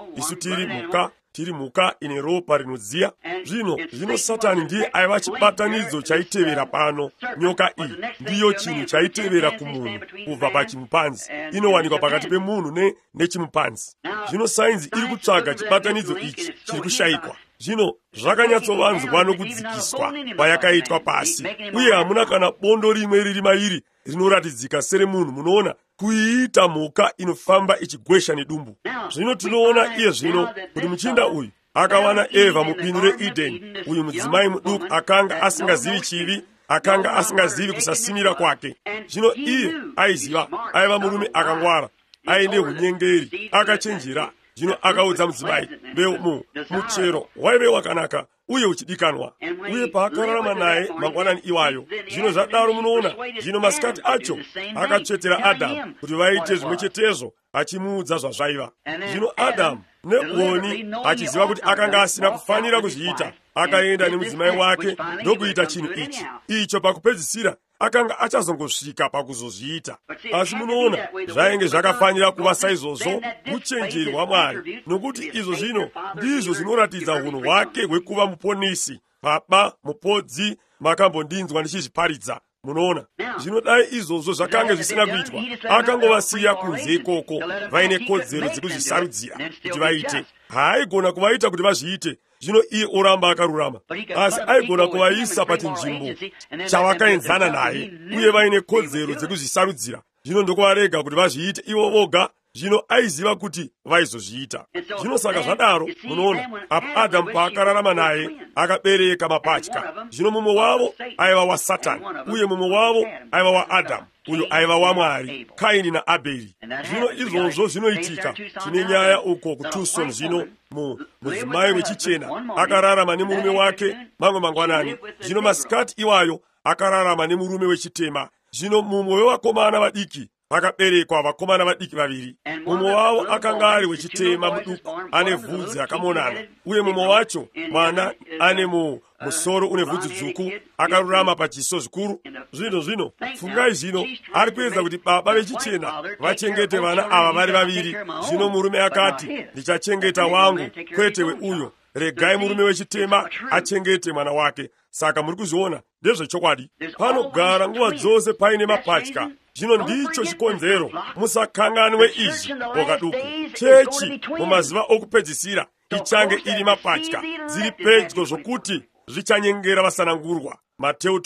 tiri mhuka ine ropa rinodziya. Zvino Satani ndiye aiva chibatanidzo chaitevera pano. Nyoka iyi ndiyo chinhu chaitevera kumunhu kubva pachimupanzi, inowanikwa pakati pemunhu nechimupanzi. Zvino sainzi iri kutsvaga chibatanidzo ichi chiri kushayikwa. Zvino zvakanyatsovanzwa nokudzikiswa kwayakaitwa pasi, uye hamuna kana bondo rimwe riri mairi rinoratidzika sere munhu. Munoona, kuiita mhuka inofamba ichigwesha nedumbu. Zvino tinoona iye zvino kuti muchinda uyu akawana Evha mubindu reEdeni. Uyu mudzimai muduku akanga asingazivi chivi, akanga asingazivi kusasimira kwake. Zvino iye aiziva, aiva murume akangwara, aine unyengeri, akachenjera. Zvino akaudza mudzimai, muchero waive wakanaka uye uchidikanwa, uye paakararama naye mangwanani iwayo. Zvino zvadaro munoona, zvino masikati acho akatsvetera Adhamu kuti vaite zvimwe chetezvo, achimuudza zvazvaiva. Zvino Adhamu neoni achiziva kuti akanga asina kufanira kuzviita, akaenda nemudzimai wake ndokuita chinhu ichi. Icho pakupedzisira akanga achazongosvika pakuzozviita. Asi munoona, zvainge zvakafanira kuva saizvozvo uchenjeri hwaMwari, nokuti izvo zvino ndizvo zvinoratidza unhu hwake hwekuva muponesi, baba, mupodzi, makambondinzwa ndichizviparidza. Munoona, zvinodai izvozvo zvakanga zvisina kuitwa, akangovasiya kunze ikoko, vaine kodzero dzekuzvisarudzira kuti vaite. Haaigona kuvaita kuti vazviite. Zvino iye oramba akarurama, asi aigona kuvaisa pachinzvimbo chavakaenzana naye, uye vaine kodzero dzekuzvisarudzira. Zvino ndokuvarega kuti vazviite ivo voga. Zvino aiziva kuti vaizozviita. Zvino saka zvadaro, munoona, apo Adhamu paakararama naye akabereka mapatya. Zvino mumwe wavo aiva waSatani, uye mumwe wavo aiva waAdhamu, uyo aiva waMwari, Kaini naAbheri. Zvino izvozvo zvinoitika. Tine nyaya uko kuTucson. Zvino mudzimai wechichena akararama nemurume wake mamwe mangwanani. Zvino masikati iwayo akararama nemurume wechitema. Zvino mumwe wevakomana vadiki pakaberekwa vakomana vadiki vaviri. Mumwe wavo akanga ari wechitema muduku ane vhudzi rakamonana, uye mumwe wacho mwana ane musoro une vhudzi dzvuku akarurama pachiso zvikuru. Zvino fungai zvino, ari kuedza kuti baba vechichena vachengete vana ava vari vaviri. Zvino murume akati, ndichachengeta wangu, kwete weuyo. Regai murume wechitema achengete mwana wake. Saka muri kuzviona ndezvechokwadi, panogara nguva dzose paine mapatya. Zvino ndicho chikonzero. Musakanganwe izvi, boka duku. Chechi mumazuva okupedzisira ichange iri mapatya, dziri pedyo zvokuti zvichanyengera vasanangurwa. Mateo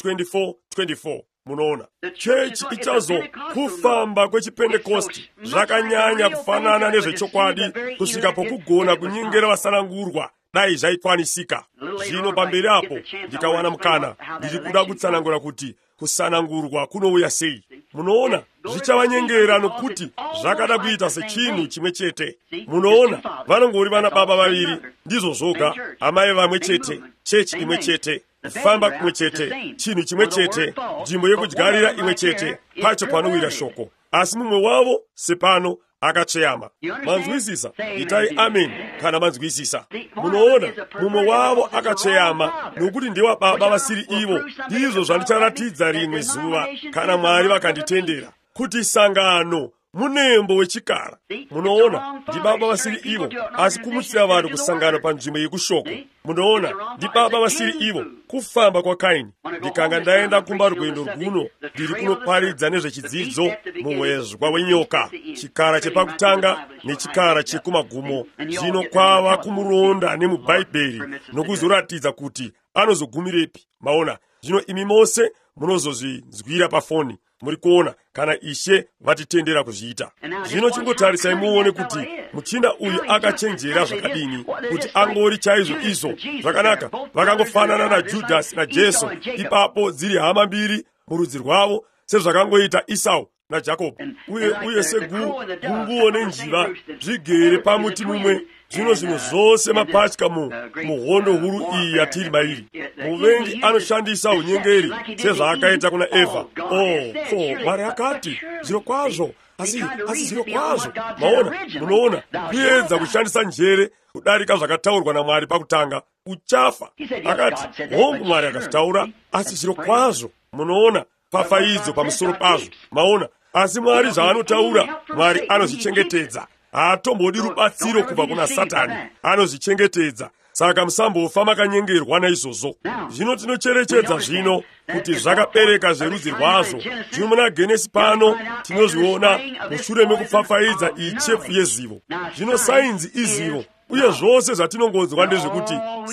24:24. Munoona, chechi ichazo kufamba kwechipentekosti zvakanyanya kufanana nezvechokwadi kusvika pokugona kunyengera vasanangurwa dai zvaikwanisika. Zvino pamberi apo ndikawana mukana, ndiri kuda kutsanangura kuti kusanangurwa kunouya sei. Munoona, zvichavanyengera nokuti zvakada kuita sechinhu chimwe chete. Munoona, vanongori vana baba vaviri, ndizvo zvoga, amai vamwe chete, chechi imwe chete, kufamba kumwe chete, chinhu chimwe chete, nzvimbo yekudyarira imwe chete, pacho panowira shoko. Asi mumwe wavo sepano akacheyama. Manzwisisa? Itai amen kana manzwisisa. Munoona, mumwe wavo akacheyama nokuti ndiwa baba vasiri ivo. Ndizvo zvandicharatidza rimwe zuva kana Mwari vakanditendera, kuti sangano munembo wechikara. Munoona, ndi baba vasiri ivo, asi kumutsira vanhu kusangana panzvimbo yekushoko. Munoona, ndi baba vasiri ivo, kufamba kwa Kaini. Ndikanga ndaenda kumba rwendo rwuno, ndiri kunoparidza nezvechidzidzo muwezwa wenyoka, chikara chepakutanga nechikara chekumagumo. Zvino kwava kumuronda nemubhaibheri nokuzoratidza kuti anozogumirepi. Maona, zvino imi mose munozozvinzwira pafoni. Muri kuona kana Ishe vatitendera kuzviita. Zvino chingotarisai muone kuti muchinda uyu akachenjera zvakadini, kuti angori chaizvo izvo. Zvakanaka, vakangofanana naJudhasi naJesu, ipapo dziri hama mbiri murudzi rwavo, sezvakangoita Esau naJakobo. Uye segunguo nenjiva zvigere pamuti mumwe. Zvino zvinhu zvose mapatya muhondo huru iyi yatiri mairi. Muvengi anoshandisa unyengeri sezvaakaita kuna Evha. Mwari akati zviro kwazvo, asi zviro kwazvo. Munoona, kuedza kushandisa njere kudarika zvakataurwa naMwari pakutanga, uchafa. Akati, hongu Mwari akazvitaura, asi zviro kwazvo. Munoona, pafaidzo pamusoro pazvo. Maona, asi Mwari zvaanotaura, Mwari anozvichengetedza. Haatombodi rubatsiro kubva kuna Satani, anozvichengetedza. Saka musambofa makanyengerwa naizvozvo. Zvino tinocherechedza zvino kuti zvakabereka zverudzi rwazvo. Zvino muna Genesi pano tinozviona mushure mekupfapfaidza iyi chefu yezivo. Zvino sainzi izivo, uye zvose zvatinongonzwa ndezvekuti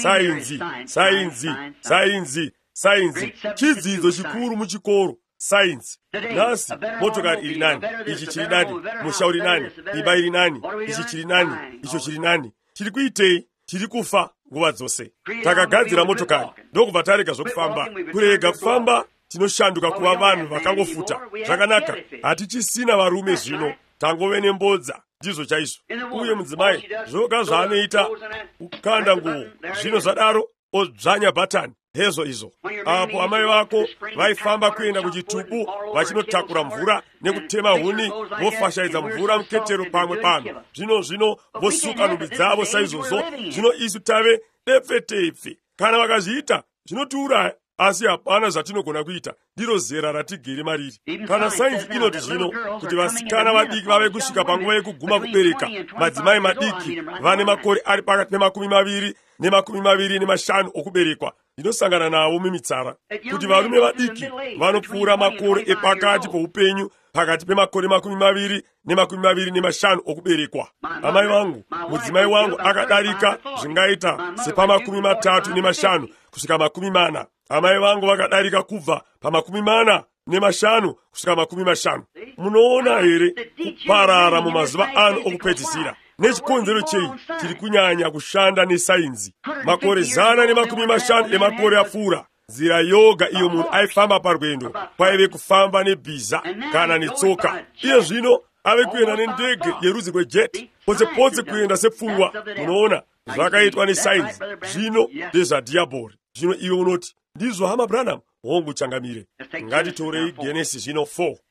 sainzi, chidzidzo chikuru muchikoro. Sainzi. Nhasi motokari iri nani, ichi chiri nani, musha uri nani, imba iri nani, ichi chiri nani, icho chiri nani. Tiri kuitei? Tiri kufa nguva dzose. Takagadzira motokari ndokubva tarega zvokufamba. Kurega kufamba tinoshanduka kuva vanhu vakangofuta. Zvakanaka, hatichisina varume zvino, tangove nembodza. Ndizvo chaizvo. Uye mudzimai zvoga zvaanoita kukanda nguo. Zvino zvadaro odzvanya bhatani. Hezvo izvo. Apo amai vako vaifamba kuenda kuchitubu vachinotakura mvura nekutema huni, vofashaidza mvura muketero pamwe pano. Zvino vosuka nhumbi dzavo saizvozvo. Zvino isu tave depfe. Kana vakazviita zvinotiuraya, asi hapana zvatinogona kuita. Ndiro zera ratigere mariri. Kana sainzi inoti zvino kuti vasikana vadiki vave kusvika panguva yekuguma kubereka, madzimai madiki vane makore ari pakati pe20 ne25 okuberekwa, ndinosangana navo mumitsara, kuti varume vadiki vanopfuura makore epakati poupenyu pakati pemakore 20 ne 25 okuberekwa. Amai vangu, mudzimai wangu akadarika zvingaita sepa35 kusvika 40. Amai vangu vakadarika kubva pa45 kusvika 50. Munoona here kuparara mumazuva ano okupedzisira. Nechikonzero chei tiri kunyanya kushanda nesainzi. Makore 150 emakore apfuura, nzira yoga iyo munhu aifamba parwendo kwaive kufamba nebhiza kana netsoka. Iye zvino ave kuenda nendege yerudzi rwejeti, potse kuenda sepfungwa. Munoona, zvakaitwa nesainzi. Zvino ndezvadhiabhori. Zvino iwe unoti ndizvo hama Branham, hongu changamire. Ngatitorei Genesi zvino 4.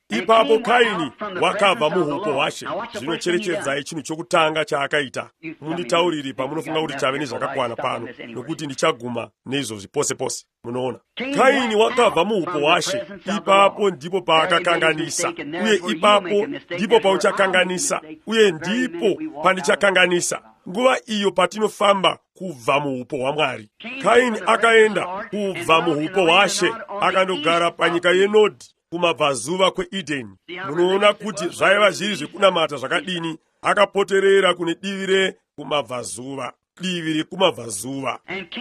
ipapo Kaini wakabva muhupo hwashe. Zvinocherechedzai chinhu chokutanga chaakaita. Munditaurire pamunofunga kuti chave nezvakakwana pano, nokuti ndichaguma neizvozvi pose pose. Munoona, Kaini wakabva muhupo hwashe. Ipapo ndipo paakakanganisa, uye ipapo ndipo pauchakanganisa, uye ndipo pandichakanganisa. Nguva iyo patinofamba kubva muhupo hwaMwari. Kaini akaenda kubva muhupo hwashe akandogara panyika yeNodhi kumabvazuva kweEdheni. Munoona kuti zvaiva zviri zvekunamata zvakadini. Akapoterera kune divi rekumabvazuva, divi rekumabvazuva.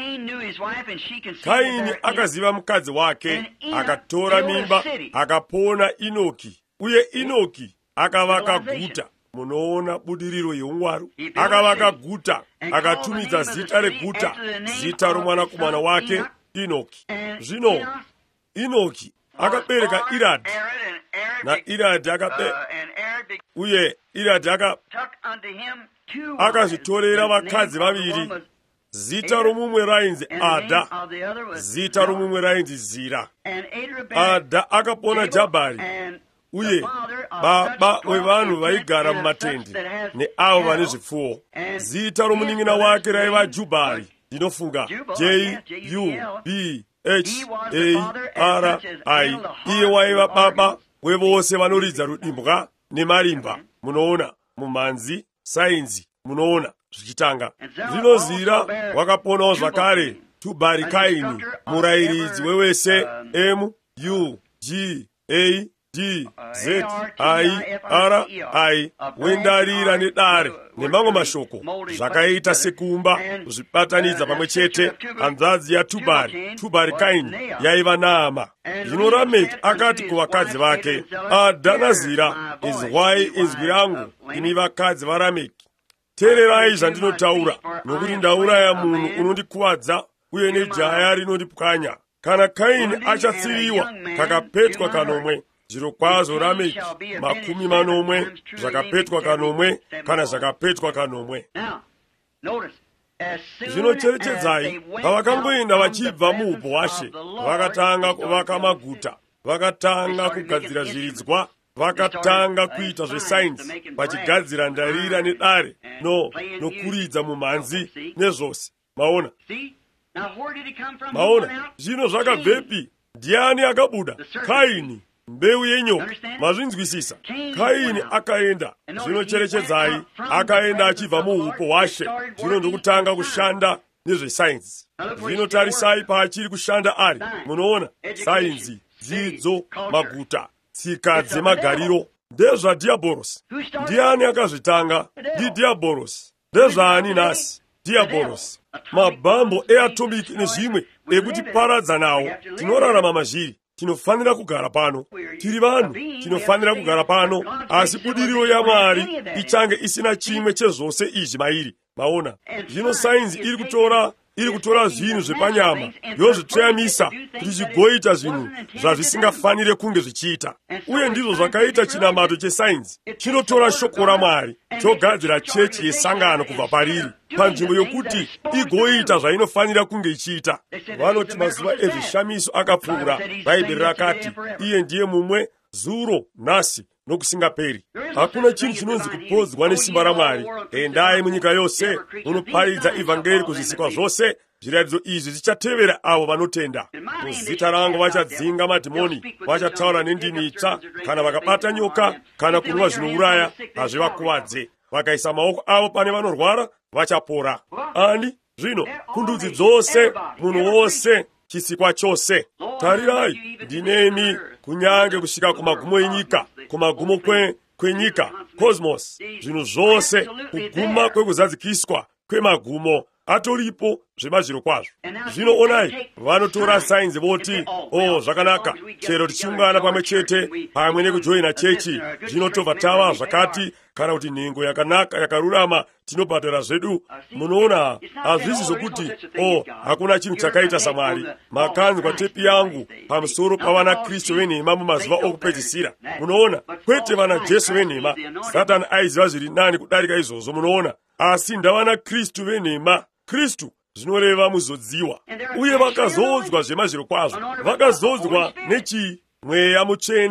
Kaini akaziva mukadzi wake, akatora mimba, akapona Inoki, uye Inoki akavaka guta. Munoona budiriro yeungwaru. Akavaka guta, akatumidza zita reguta zita romwanakomana wake Inoki. Zvino Inoki akabereka Iradhi, naIradhi uye Iradhi akazvitorera vakadzi vaviri. Zita romumwe rainzi Adha, zita romumwe rainzi Zira. Adha akapona Jabhari, uye baba wevanhu vaigara mumatende neavo vane zvipfuwo. Zita romunin'ina wake raiva Jubhari. Ndinofunga Jubhari. Iye waiva baba wevose vanoridza rudimbwa nemarimba. Munoona, mumhanzi, sainzi. Munoona zvichitanga. Zvino Zira wakaponawo zvakare Tubhari Kaini, murayiridzi wewese MUGADZIRI wendarira nedare nemamwe mashoko zvakaita sekuumba, kuzvibatanidza pamwe chete. Hanzvadzi yaTubhari, Tubhari Kaini, yaiva Naama. Zvino Rameki akati kuvakadzi vake, Adha naZira, inzwai inzwi rangu, imi vakadzi vaRameki. Teererai zvandinotaura, nokuti ndauraya munhu unondikuwadza, uye nejaya rinondipwanya. Kana Kaini achatsiriwa kakapetwa kanomwe, zvirokwazvo Rameki 40 zvakapetwa kanomwe, kana zvakapetwa kanomwe. Zvinocherechedzai, pavakangoenda vachibva muhupo hwashe, vakatanga kuvaka maguta, vakatanga kugadzira zviridzwa, vakatanga kuita zvesainzi, vachigadzira ndarira nedare nokuridza mumhanzi nezvose. Maona, zvino zvakabvepi? Ndiani akabuda? Kaini, mbeu yenyoka. Mazvinzwisisa? Kaini akaenda. Zvinocherechedzai, akaenda achibva muhupo hwashe. Zvino ndokutanga kushanda nezvesainzi. Zvinotarisai paachiri kushanda ari. Munoona, sainzi, dzidzo, maguta, tsika dzemagariro ndezvaDhiabhorosi. Ndiani akazvitanga? NdiDhiabhorosi. Ndezvaani nhasi? Dhiabhorosi. Mabhambo eatomiki nezvimwe ekutiparadza nawo. Tinorarama mazviri. Tinofanira kugara pano. Tiri vanhu, tinofanira kugara pano. Asi budiriro yaMwari ichange isina chimwe chezvose izvi mairi. Maona, zvino sainzi iri kutora zvinhu zvepanyama yozvitsveyamisa kuti zvigoita zvinhu zvazvisingafanire kunge zvichiita. Uye ndizvo zvakaita chinamato chesainzi. Chinotora shoko raMwari chogadzira chechi yesangano kubva pariri, panzvimbo yokuti igoita zvainofanira kunge ichiita. Vanoti mazuva ezvishamiso akapfuura. Bhaibheri rakati iye ndiye mumwe zuro, nhasi nokusingaperi. Hakuna chinhu chinonzi kupodzwa nesimba raMwari. Endai munyika yose munoparidza ivhangeri kuzvisikwa zvose. Zviratidzo izvi zvichatevera avo vanotenda. Muzita rangu vachadzinga madhimoni, vachataura nendimi itsva, kana vakabata nyoka, kana kunwa zvinouraya hazvivakuvadze. Vakaisa maoko avo pane vanorwara vachapora. Ani zvino kundudzi dzose, munhu wose, chisikwa chose. Tarirai, ndinemi kunyange kusvika kumagumo enyika, kumagumo kwenyika, cosmos. Zvinhu zvose, kuguma kwekuzadzikiswa kwemagumo atoripo zvemazviro kwazvo. Zvino onai, vanotora sainzi voti, zvakanaka, chero tichiungana pamwe chete, pamwe nekujoina chechi, zvino tobva tava zvakati, kana kuti nhengo yakanaka yakarurama tinobhadhara zvedu. Munoona, hazvisi zvokuti hakuna chinhu chakaita saMwari. Makanzwa tepi yangu pamusoro pavana Kristu venhema mumazuva okupedzisira. Munoona, kwete vana Jesu venhema. Satani aiziva zviri nani kudarika izvozvo. Munoona, asi ndavana Kristu venhema. Kristu zvinoreva muzodziwa. Uye vakazodzwa zvemazviro kwazvo. Vakazodzwa nechii? Mweya Mutsvene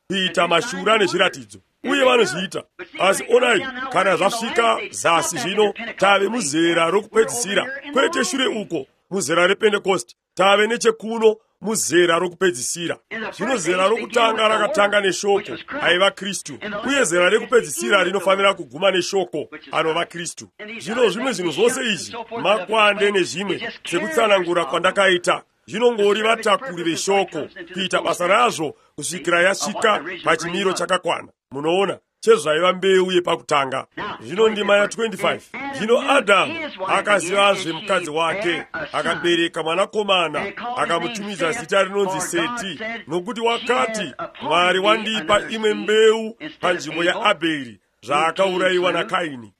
kuita mashura nezviratidzo, uye vanozviita. Asi onai, kana zvasvika zasi zvino, tave muzera rokupedzisira, kwete shure uko muzera rePentekosti, tave nechekuno muzera rokupedzisira. Zvino zera rokutanga rakatanga neshoko, aiva Kristu, uye zera rekupedzisira rinofanira kuguma neshoko, anova Kristu. Zvino zvimwe zvinhu zvose izvi, makwande nezvimwe, sekutsanangura kwandakaita, zvinongori vatakuri veshoko, kuita basa razvo kusvikira yasvika pachimiro chakakwana. Munoona chezvaiva mbeu yepakutanga. Zvino ndima ya 25. Zvino Adhamu akazivazve mukadzi wake, akabereka mwanakomana, akamutumidza zita rinonzi Seti, nokuti wakati, Mwari wandipa imwe mbeu panzvimbo yaAbheri, zvaakaurayiwa naKaini.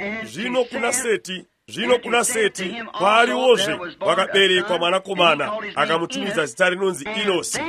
Zvino kuna Seti kwaariwozve wakaberekwa mwanakomana, akamutumidza zita rinonzi Inosi.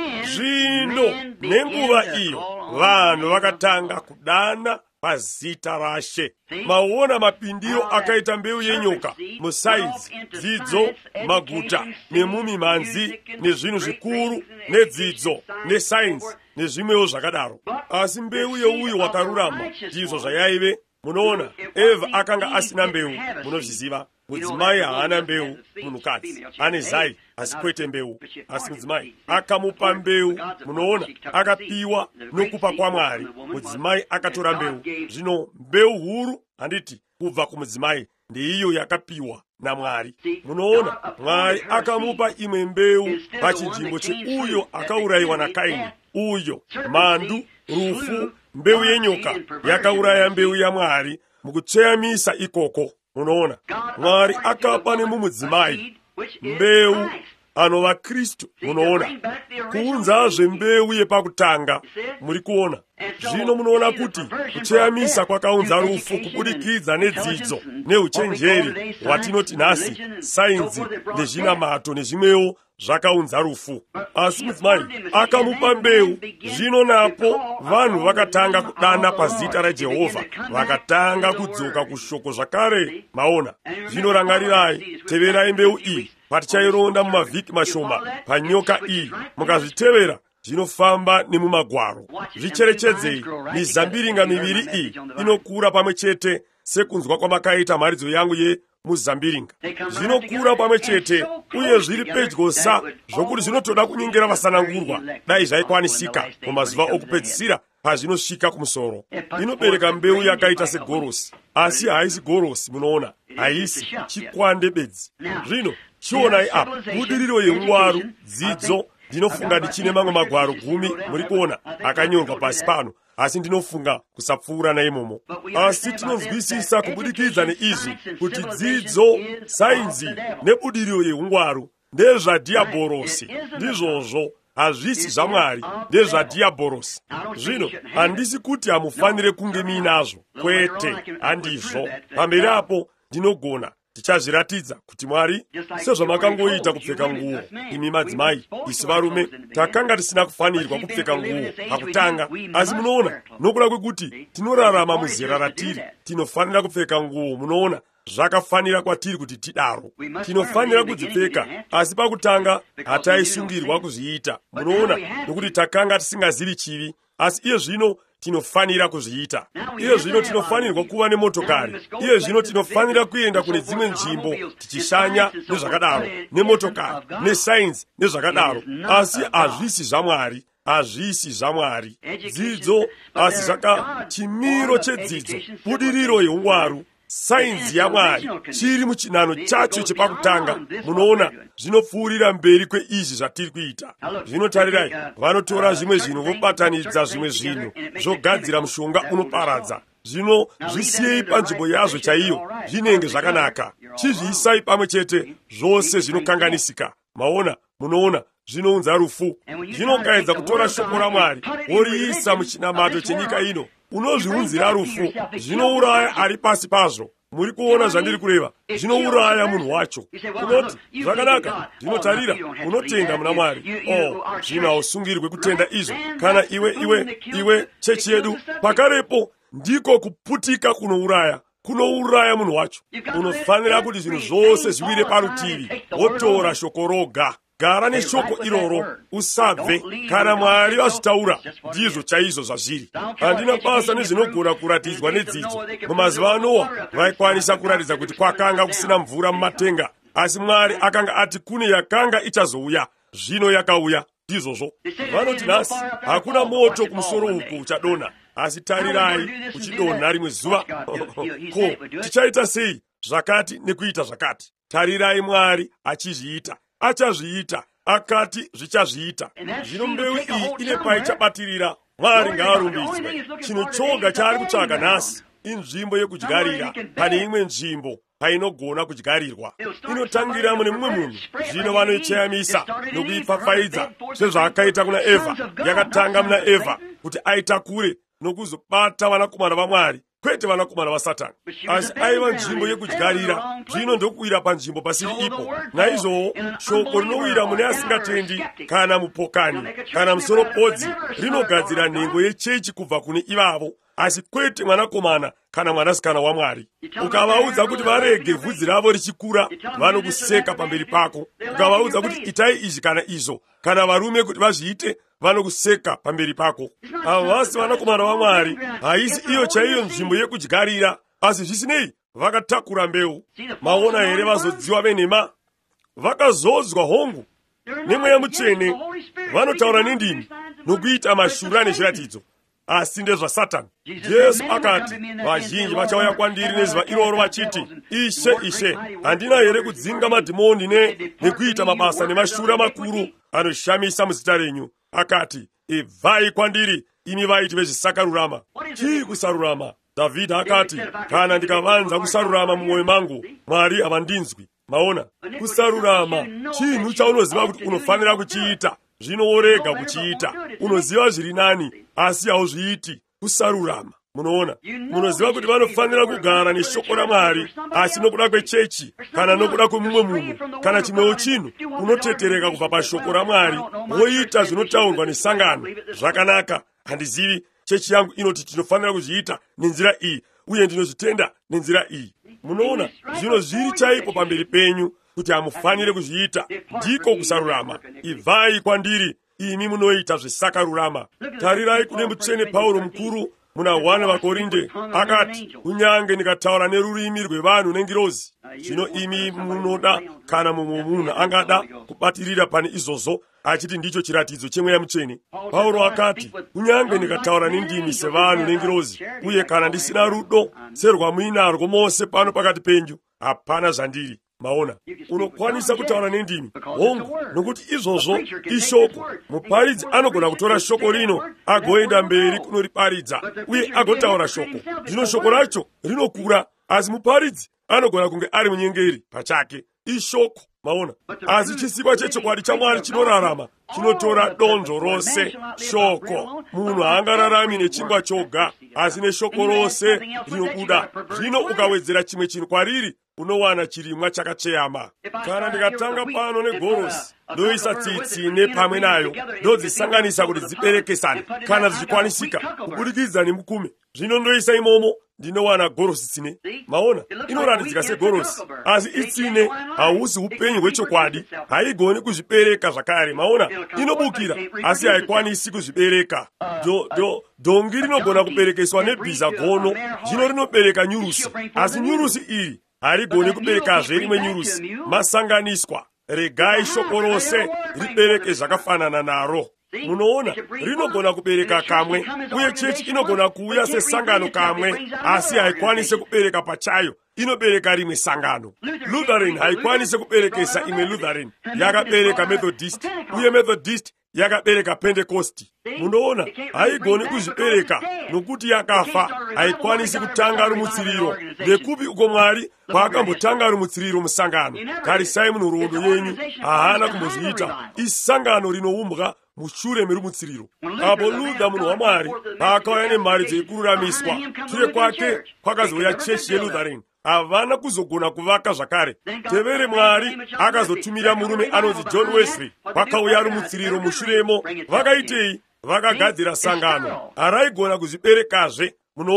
Zvino nenguva iyo vanhu vakatanga kudana pazita raShe. Maona mapindiro akaita mbeu yenyoka musaidzi, dzidzo, maguta, nemumimhanzi, nezvinhu zvikuru, nedzidzo, nesainzi, nezvimwewo zvakadaro. Asi mbeu yeuyu wakarurama ndizvo zvayaive. Munoona, Eva akanga asina mbeu, munozviziva. Mudzimai haana mbeu, munhukadzi ane zai, asi kwete mbeu. Asi mudzimai akamupa mbeu, munoona, akapiwa nokupa kwaMwari. Mudzimai akatora mbeu. Zvino mbeu huru, handiti kubva kumudzimai, ndiyo yakapiwa naMwari. Munoona, Mwari akamupa imwe mbeu pachinzvimbo cheuyo akaurayiwa naKaini. Uyo mandu, rufu, mbeu yenyoka yakauraya mbeu yaMwari mukutsveyamisa ikoko. Munoona, Mwari akapa nemumudzimai mbeu anova Kristu. Munoona, kuunzazve mbeu yepakutanga. Muri kuona zvino, munoona kuti kutsveyamisa kwakaunza rufu kubudikidza nedzidzo, neuchenjeri hwatinoti nhasi, sainzi, nezvinamato nezvimwewo zvakaunza rufu. Asi mudzimai akamupa mbeu. Zvino napo vanhu vakatanga kudana pazita raJehovha, vakatanga kudzoka kushoko zvakare. Maona, zvino rangarirai, teverai mbeu iyi patichaironda mumavhiki mashoma panyoka iyi. Mukazvitevera zvinofamba nemumagwaro. Zvicherechedzei, mizambiringa miviri iyi inokura pamwe chete sekunzwa kwamakaita mharidzo yangu muzambiringa. Zvinokura pamwe chete uye zviri pedyo zvokuti zvinotoda kunyengera vasanangurwa, dai zvaikwanisika mumazuva okupedzisira pazvinosvika kumusoro. Inobereka mbeu yakaita segorosi, asi haisi gorosi. Munoona, haisi chikwande bedzi. Zvino chionai apa, budiriro yeungwaru, dzidzo. Ndinofunga ndichine mamwe magwaro 10, muri kuona, akanyorwa pasi pano, asi ndinofunga kusapfuura naimomo. Asi tinonzwisisa kubudikidza neizvi kuti dzidzo, sainzi nebudiriro yeungwaru ndezvadhiabhorosi. Ndizvozvo, hazvisi zvaMwari, ndezvadhiabhorosi. Zvino handisi kuti hamufanire kunge muinazvo, kwete, handizvo. Pamberi apo ndinogona tichazviratidza kuti Mwari, sezvamakangoita kupfeka nguo, imi madzimai, isu varume, takanga tisina kufanirwa kupfeka nguo pakutanga. Asi munoona, nokuda kwekuti tinorarama muzera ratiri, tinofanira kupfeka nguo. Munoona, zvakafanira kwatiri kuti tidaro. Tinofanira kudzipfeka, asi pakutanga hataisungirwa kuzviita. Munoona, nokuti takanga tisingazivi chivi, asi iye zvino tinofanira kuzviita. Iye zvino tinofanirwa kuva nemotokari. Iye zvino tinofanira kuenda kune dzimwe nzvimbo tichishanya nezvakadaro, nemotokari, nesainzi nezvakadaro. Asi hazvisi zvaMwari, hazvisi zvaMwari. Dzidzo, asi chimiro chedzidzo, budiriro yeungwaru, sainzi yaMwari chiri muchinhano chacho chepakutanga. Munoona, zvinopfuurira mberi kweizvi zvatiri kuita. Zvinotarirai, vanotora zvimwe zvinhu vobatanidza zvimwe zvinhu zvogadzira mushonga unoparadza. Zvino zvisiyei panzvimbo yazvo chaiyo, zvinenge zvakanaka. Chizviisai pamwe chete, zvose zvinokanganisika. Maona, munoona, zvinounza rufu. Zvinogaidza kutora shoko raMwari woriisa muchinamato chenyika ino. Unozviunzira rufu, zvinouraya ari pasi pazvo. Muri kuona zvandiri kureva? Zvinouraya munhu wacho. Unoti, zvakanaka, zvinotarira, unotenga muna Mwari. Zvino hausungirwe kutenda izvo. Kana iwe chechi yedu, pakarepo ndiko kuputika kunouraya munhu wacho. Unofanira kuti zvinhu zvose zviwire parutivi, wotora shoko roga. gara neshoko iroro, usabve kana Mwari vazvitaura, ndizvo chaizvo zvazviri. Handina basa nezvinogona kuratidzwa nedzidzo. Mumazuva aNoa vaikwanisa kuratidza kuti kwakanga kusina mvura mumatenga, asi Mwari akanga ati kune yakanga ichazouya, zvino yakauya. Ndizvozvo vanoti nhasi hakuna moto kumusoro uku uchadonha, asi tarirai uchidonha rimwe zuva. Ko, tichaita sei zvakati nekuita zvakati? Tarirai Mwari achizviita, achazviita, akati zvichazviita. Zvino mbeu iyi ine paichabatirira. Mwari ngaarumbidzwe. Chinhu choga chaari kutsvaga nhasi inzvimbo yekudyarira pane imwe nzvimbo painogona kudyarirwa. Inotangira mune mumwe munhu. Zvino vanoicheyamisa nokuipfapfaidza sezvaakaita kuna Evha. Yakatanga muna Evha kuti aitakure nokuzobata vanakomana vaMwari, kwete vanakomana vaSatani, asi aiva nzvimbo yekudyarira. Zvino ndokuwira panzvimbo pasiri ipo. Naizvozvo shoko rinowira mune asingatendi kana mupokani kana musoropodzi rinogadzira nhengo yechechi kubva kune ivavo, asi kwete mwanakomana kana mwanasikana waMwari. Ukavaudza kuti varege vhudzi ravo richikura, vanokuseka pamberi pako. Ukavaudza kuti itai izvi kana izvo, kana varume kuti vazviite, vanokuseka pamberi pako. Havasi vanakomana vaMwari. Haisi iyo chaiyo nzvimbo yekudyarira, asi zvisinei vakatakura mbeu. Maona here vazodziwa venhema? Vakazodzwa hongu nemweya mutsvene, vanotaura nendimi nokuita mashura nezviratidzo, asi ndezvaSatani. Jesu akati, vazhinji vachauya kwandiri nezuva iroro vachiti, Ishe, Ishe, handina here kudzinga madhimoni nekuita mabasa nemashura makuru anoshamisa muzita renyu? Akati, ibvai kwandiri, imi vaiti vezvisakarurama. Chii kusarurama? Dhavhidhi akati, kana ndikavanza kusarurama mumwoyo mangu, Mwari havandinzwi. Maona, kusarurama chinhu chaunoziva kuti unofanira kuchiita, zvino worega kuchiita. Unoziva zviri nani, asi hauzviiti. Kusarurama. Munoona, munoziva kuti vanofanira kugara neshoko raMwari, asi nokuda kwechechi kana nokuda kwemumwe munhu kana chimwewo chinhu unotetereka kubva pashoko raMwari, woita zvinotaurwa nesangano. Zvakanaka, handizivi. Chechi yangu inoti tinofanira kuzviita nenzira iyi, uye ndinozvitenda nenzira iyi. Munoona, zvino zviri chaipo pamberi penyu kuti hamufanire kuzviita, ndiko kusarurama. Ibvai kwandiri, imi munoita zvisakarurama. Tarirai kune mutsvene Pauro mukuru muna 1 vaKorinde akati, kunyange ndikataura nerurimi rwevanhu nengirozi. Zvino imi munoda kana mumwe munhu angada kubatirira pane izvozvo achiti ndicho chiratidzo chemweya mutsvene. Pauro akati, kunyange ndikataura nendimi sevanhu nengirozi, uye kana ndisina rudo serwamuinarwo mose pano pakati penyu, hapana zvandiri. Maona, unokwanisa kutaura nendimi hongu, nokuti izvozvo ishoko. Muparidzi anogona kutora shoko rino agoenda mberi kunoriparidza uye agotaura shoko. Zvino shoko racho rinokura, asi muparidzi anogona kunge ari munyengeri pachake. Ishoko. Maona, asi chisikwa chechokwadi chaMwari chinorarama, chinotora donzvo rose. Shoko. Munhu haangararami nechingwa choga, asi neshoko rose rinobuda. Zvino ukawedzera chimwe chinhu kwariri, unowana chirimwa chakacheyama. Kana ndikatanga pano negorosi, ndoisa tsitsi nepamwe nayo, ndodzisanganisa kuti dziberekesane kana zvichikwanisika kubudikidza nemukume. Zvino ndoisa imomo, ndinowana gorosi tsine. Maona, inoratidzika segorosi, asi itsine hausi upenyu hwechokwadi, haigoni kuzvibereka zvakare. Maona, inobukira asi haikwanisi kuzvibereka. Dongi rinogona kuberekeswa nebhiza gono, zvino rinobereka nyurusi, asi nyurusi iri harigoni kuberekazve rimwe nyurusi. Masanganiswa. Regai shoko rose ribereke zvakafanana naro. Munoona, rinogona kubereka kamwe, uye chechi inogona kuuya sesangano kamwe, asi haikwanise kubereka pachayo. Inobereka rimwe sangano. Lutheran haikwanise kuberekesa imwe Lutheran. Yakabereka Methodist, uye Methodist yakabereka Pentecost. Munoona, haigoni kuzvibereka nokuti yakafa. Haikwanisi kutanga rumutsiriro. Ndekupi uko Mwari kwaakambotanga rumutsiriro musangano? Tarisai munhoroondo yenyu, haana kumbozviita. Isangano rinoumbwa mushure merumutsiriro. Apo Luther munhu waMwari paakauya nemhari dzekururamiswa, shure kwake kwakazouya chechi yeLutheran. Havana kuzogona kuvaka zvakare. Tevere Mwari akazotumira murume anonzi John Wesley. Vakauya rumutsiriro mushuremo. Vakaitei? Vakagadzira sangano. Haraigona kuzviberekazve. Munoona,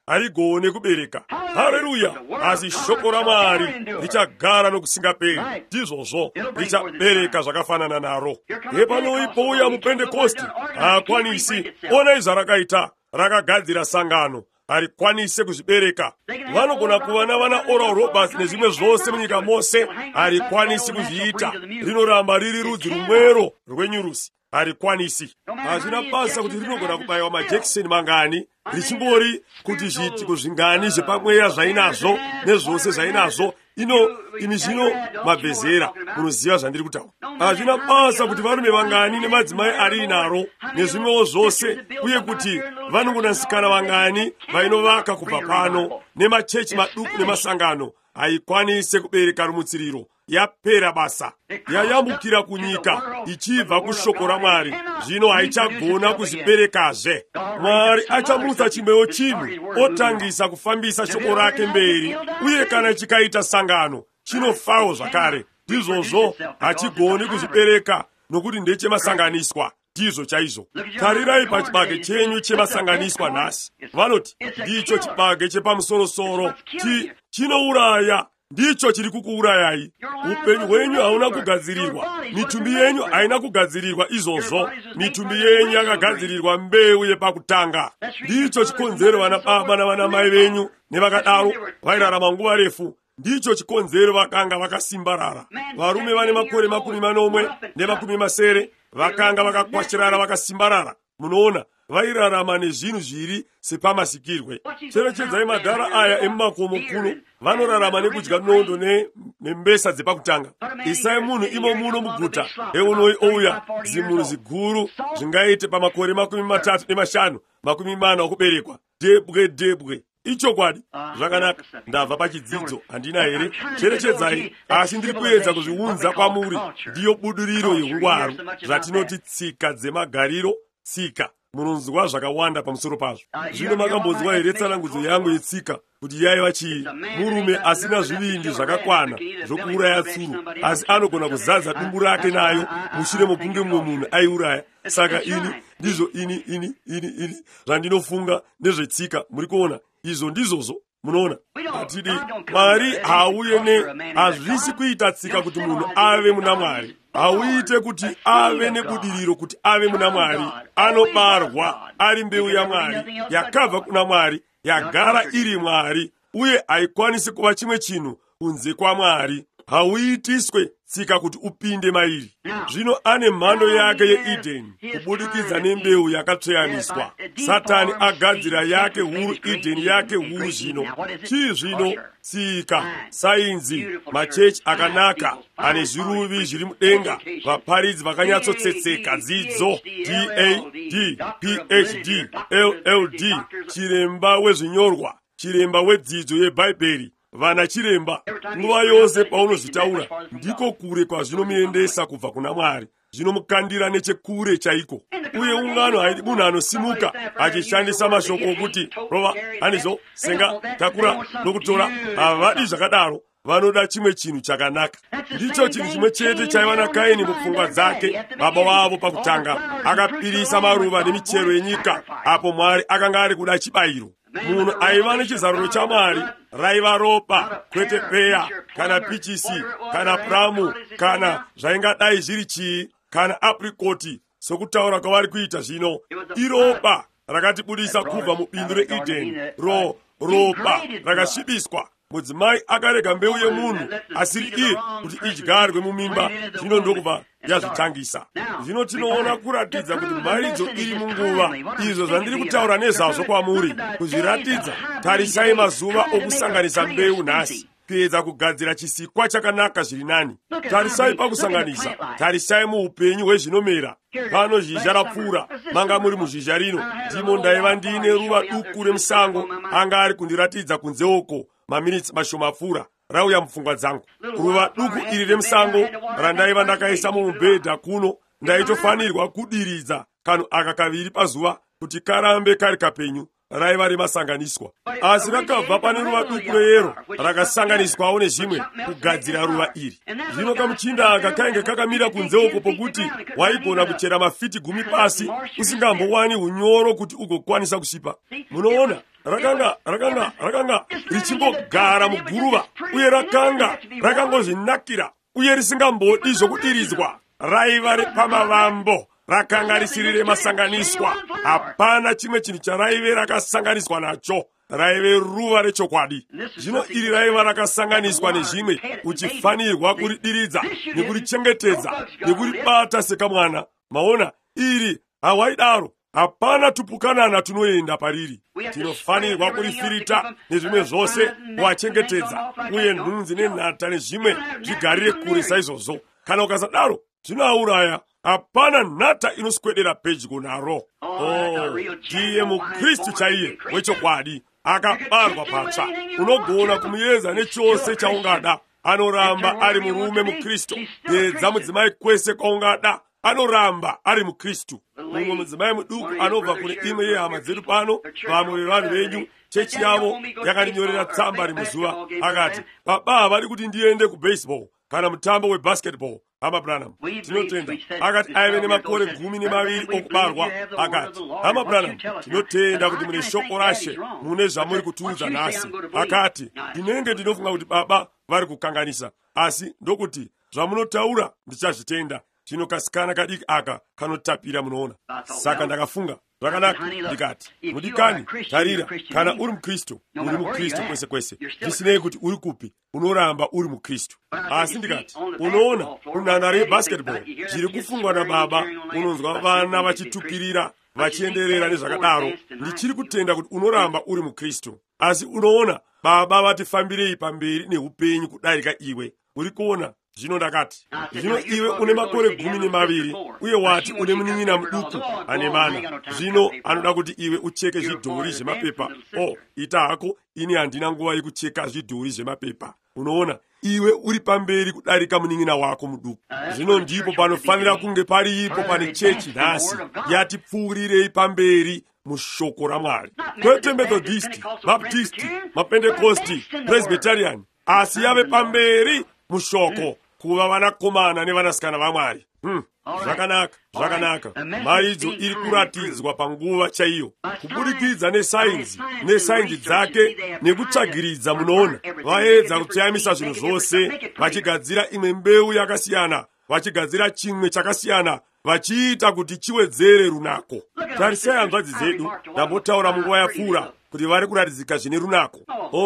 aligone kubereka. Haleluya! Asi shoko la Mwari lichagara nokusingaperi, ndizvozvo lichabereka zvakafanana naro. Pano ipo uya muPentekosti akwanisi, ona izvarakaita, rakagadzira sangano, harikwanise kuzvibereka. Vanogona kuva navana Oral Roberts nezvimwe zvose munyika mose, harikwanisi kuzviita. Rinoramba riri rudzi rumwero rwenyurusi, harikwanisi. Hazvina basa kuti rinogona kubayiwa majekiseni mangani, richingori kuti zviitiko zvingani zvepamweya zvainazvo nezvose zvainazvo. Ini zvino mabvezera, munoziva zvandiri kutaura. Hazvina basa kuti varume vangani nemadzimai ari naro nezvimwewo zvose, uye kuti vanongonasikana vangani vainovaka kubva pano nemachechi maduku nemasangano, haikwanise kubereka rumutsiriro. Yapera basa, yayambukira kunyika ichibva kushoko raMwari, zvino haichagona kuzviberekazve. Mwari achamutsa chimwewo chinhu otangisa kufambisa shoko rake mberi, uye kana chikaita sangano chinofawo zvakare. Ndizvozvo hachigoni kuzvibereka nokuti ndechemasanganiswa. Ndizvo chaizvo. Tarirai pachibage chenyu chemasanganiswa nhasi. Vanoti ndicho chibage chepamusoro-soro, chinouraya. Ndicho chiri kukuurayai. Upenyu hwenyu hauna kugadzirirwa, mitumbi yenyu haina kugadzirirwa izvozvo. Mitumbi yenyu yakagadzirirwa mbeu yepakutanga. Ndicho chikonzero vana baba navana mai venyu nevakadaro vairarama nguva refu. Ndicho chikonzero vakanga vakasimbarara. Varume vane makore 40 ne 90 vakanga vakakwashirara vakasimbarara. Munoona, vairarama nezvinhu zviri sepamasikirwe. Cherechedzai madhara aya emumakomo kuno, vanorarama nekudya nondo nembesa dzepakutanga. Isai munhu imo muno muguta eunoi ouya zimunhu ziguru zvingaite pamakore 35 40 okuberekwa. Debwe. Ichokwadi. Zvakanaka, ndabva pachidzidzo, handina here? Cherechedzai, asi ndiri kuedza kuzviunza kwamuri. Ndiyo buduriro yeungwaru, zvatinoti tsika dzemagariro, tsika. Munonzwa zvakawanda pamusoro pazvo. Zvino makambonzwa here tsanangudzo yangu yetsika kuti yaiva chii? Murume asina zvivindi zvakakwana zvokuuraya tsuro, asi anogona kuzadza dumbu rake nayo mushure mokunge mumwe munhu aiuraya. Saka ndizvo ini zvandinofunga nezvetsika. Muri kuona, izvo ndizvozvo. Munoona, atidi Mwari hauye hazvisi kuita tsika kuti munhu ave muna Mwari. Hauite kuti ave nebudiriro kuti ave muna Mwari. Anobarwa ari mbeu yaMwari, yakabva kuna Mwari, yagara iri Mwari, uye haikwanisi kuva chimwe chinhu kunze kwaMwari. Hauitiswe tsika kuti upinde mairi. Zvino ane mhando yake yeEdeni, kubudikidza nembeu yakatsveyaniswa. Satani agadzira yake huru, Edeni yake huru. Zvino chii zvino? Tsika, sainzi, machechi akanaka ane zviruvi zviri mudenga, vaparidzi vakanyatsotsetseka, dzidzo, DAD, PhD, LLD, chiremba wezvinyorwa, chiremba wedzidzo yeBhaibheri, vana chiremba. Nguva yose paunozvitaura ndiko kure kwazvinomuendesa kubva kuna Mwari, zvinomukandira nechekure chaiko. Uye ungano haidi munhu anosimuka achishandisa mashoko okuti rova hanizvo senga takura nokutora. Havadi zvakadaro, vanoda chimwe chinhu chakanaka. Ndicho chinhu chimwe chete chaiva naKaini mupfungwa dzake. Baba wavo pakutanga akapirisa maruva nemichero yenyika, apo Mwari akanga ari kuda chibayiro. Munhu aiva nechizaruro chaMwari raiva ropa, kwete peya kana pichisi kana pramu kana zvaingadai zviri chii kana aprikoti, sokutaura kwavari kuita zvino. Iropa rakatibudisa kubva mubindu reEdeni, ropa rakasvibiswa. Mudzimai akarega mbeu yemunhu asiri iye kuti idyarwe mumimba, zvino ndokubva yazvitangisa. Zvino tinoona kuratidza kuti mharidzo iri munguva. Izvo zvandiri kutaura nezvazvo kwamuri, kuzviratidza. Tarisai mazuva okusanganisa mbeu nhasi, kuedza kugadzira chisikwa chakanaka zviri nani. Tarisai pakusanganisa, tarisai muupenyu hwezvinomera. Pano zhizha rapfuura, manga muri muzhizha rino. Ndimo ndaiva ndine ruva duku remusango, anga ari kundiratidza kunze uko. Maminitsi mashoma apfuura, rauya mupfungwa dzangu. Ruva duku iri remusango randaiva ndakaisa mumubhedha kuno, ndaitofanirwa kudiridza kanhu aka kaviri pazuva kuti karambe kari kapenyu. Raiva remasanganiswa, asi rakabva pane ruva duku reyero rakasanganiswawo nezvimwe kugadzira ruva iri. Zvino kamuchinda aka kainge kakamira kunze uko pokuti waigona kuchera mafiti 10 pasi usingambowani unyoro kuti ugokwanisa kusvipa. Munoona, rakanga richimbogara muguruva uye rakanga rakangozvinakira uye risingambodi zvokudirizwa. Raiva repamavambo, rakanga risiri remasanganiswa. Hapana chimwe chinhu charaive rakasanganiswa nacho. Raive ruva rechokwadi. Zvino iri raiva rakasanganiswa nezvimwe, uchifanirwa kuridiridza nekurichengetedza nekuribata sekamwana. Maona, iri hawaidaro, hapana tupukanana tunoenda pariri. Tinofanirwa kurifirita nezvimwe zvose, kuwachengetedza uye nhunzi nenhata nezvimwe zvigarire kure saizvozvo. Kana ukasadaro, zvinoauraya. Hapana nhata inoswedera pedyo naro. Ndiye muKristu chaiye wechokwadi, akabarwa patsva. Unogona kumuyedza nechose chaungada. Anoramba ari murume muKristu. Yedza mudzimai kwese kwaungada, anoramba ari muKristu. Mumwe mudzimai muduku anobva kune imwe yehama dzedu pano, vamwe vevanhu venyu, chechi yavo yakandinyorera tsamba rimwe zuva. Akati, baba havadi kuti ndiende kubaseball kana mutambo webasketball. Hama Branham, tinotenda. Akati aive nemakore 12 okubarwa. Akati, Hama Branham, tinotenda kuti mune shoko rashe, mune zvamuri kutiudza nhasi. Akati, ndinenge ndinofunga kuti baba vari kukanganisa, asi ndokuti zvamunotaura ndichazvitenda. Zvino kasikana kadiki aka kanotapira, munoona. Saka ndakafunga zvakanaka, ndikati, mudikani, tarira, kana uri muKristu, uri muKristu kwese kwese. Zvisinei kuti uri kupi, unoramba uri muKristu. Asi ndikati, unoona, munhandare yebasketball, zviri kufungwa nababa, unonzwa vana vachitukirira, vachienderera nezvakadaro. Ndichiri kutenda kuti unoramba uri muKristu. Asi unoona, baba vatifambirei pamberi neupenyu kudarika iwe. Uri kuona? Zvino ndakati, zvino iwe une makore 12 uye wati une munin'ina muduku ane mana. Zvino anoda kuti iwe ucheke zvidhori zvemapepa. Ita hako, ini handina nguva yekucheka zvidhori zvemapepa. Unoona, iwe uri pamberi kudarika munin'ina wako muduku. Zvino ndipo panofanira kunge paripo pane chechi nhasi yatipfuurirei pamberi mushoko raMwari. Kwete Methodisti, Baptisti, Mapentekosti, Presbyterian, asi yave pamberi mushoko, kuva vanakomana nevanasikana vaMwari. Zvakanaka. Maidzo iri kuratidzwa panguva chaiyo, kubudikidza nesainzi dzake nekutsvagiridza. Munoona, vaedza kutsayamisa zvinhu zvose, vachigadzira imwe mbeu yakasiyana, vachigadzira chimwe chakasiyana, vachiita kuti chiwedzere runako. Tarisai hanzvadzi dzedu, ndambotaura munguva yapfuura kuti vari kuratidzika zvine runako.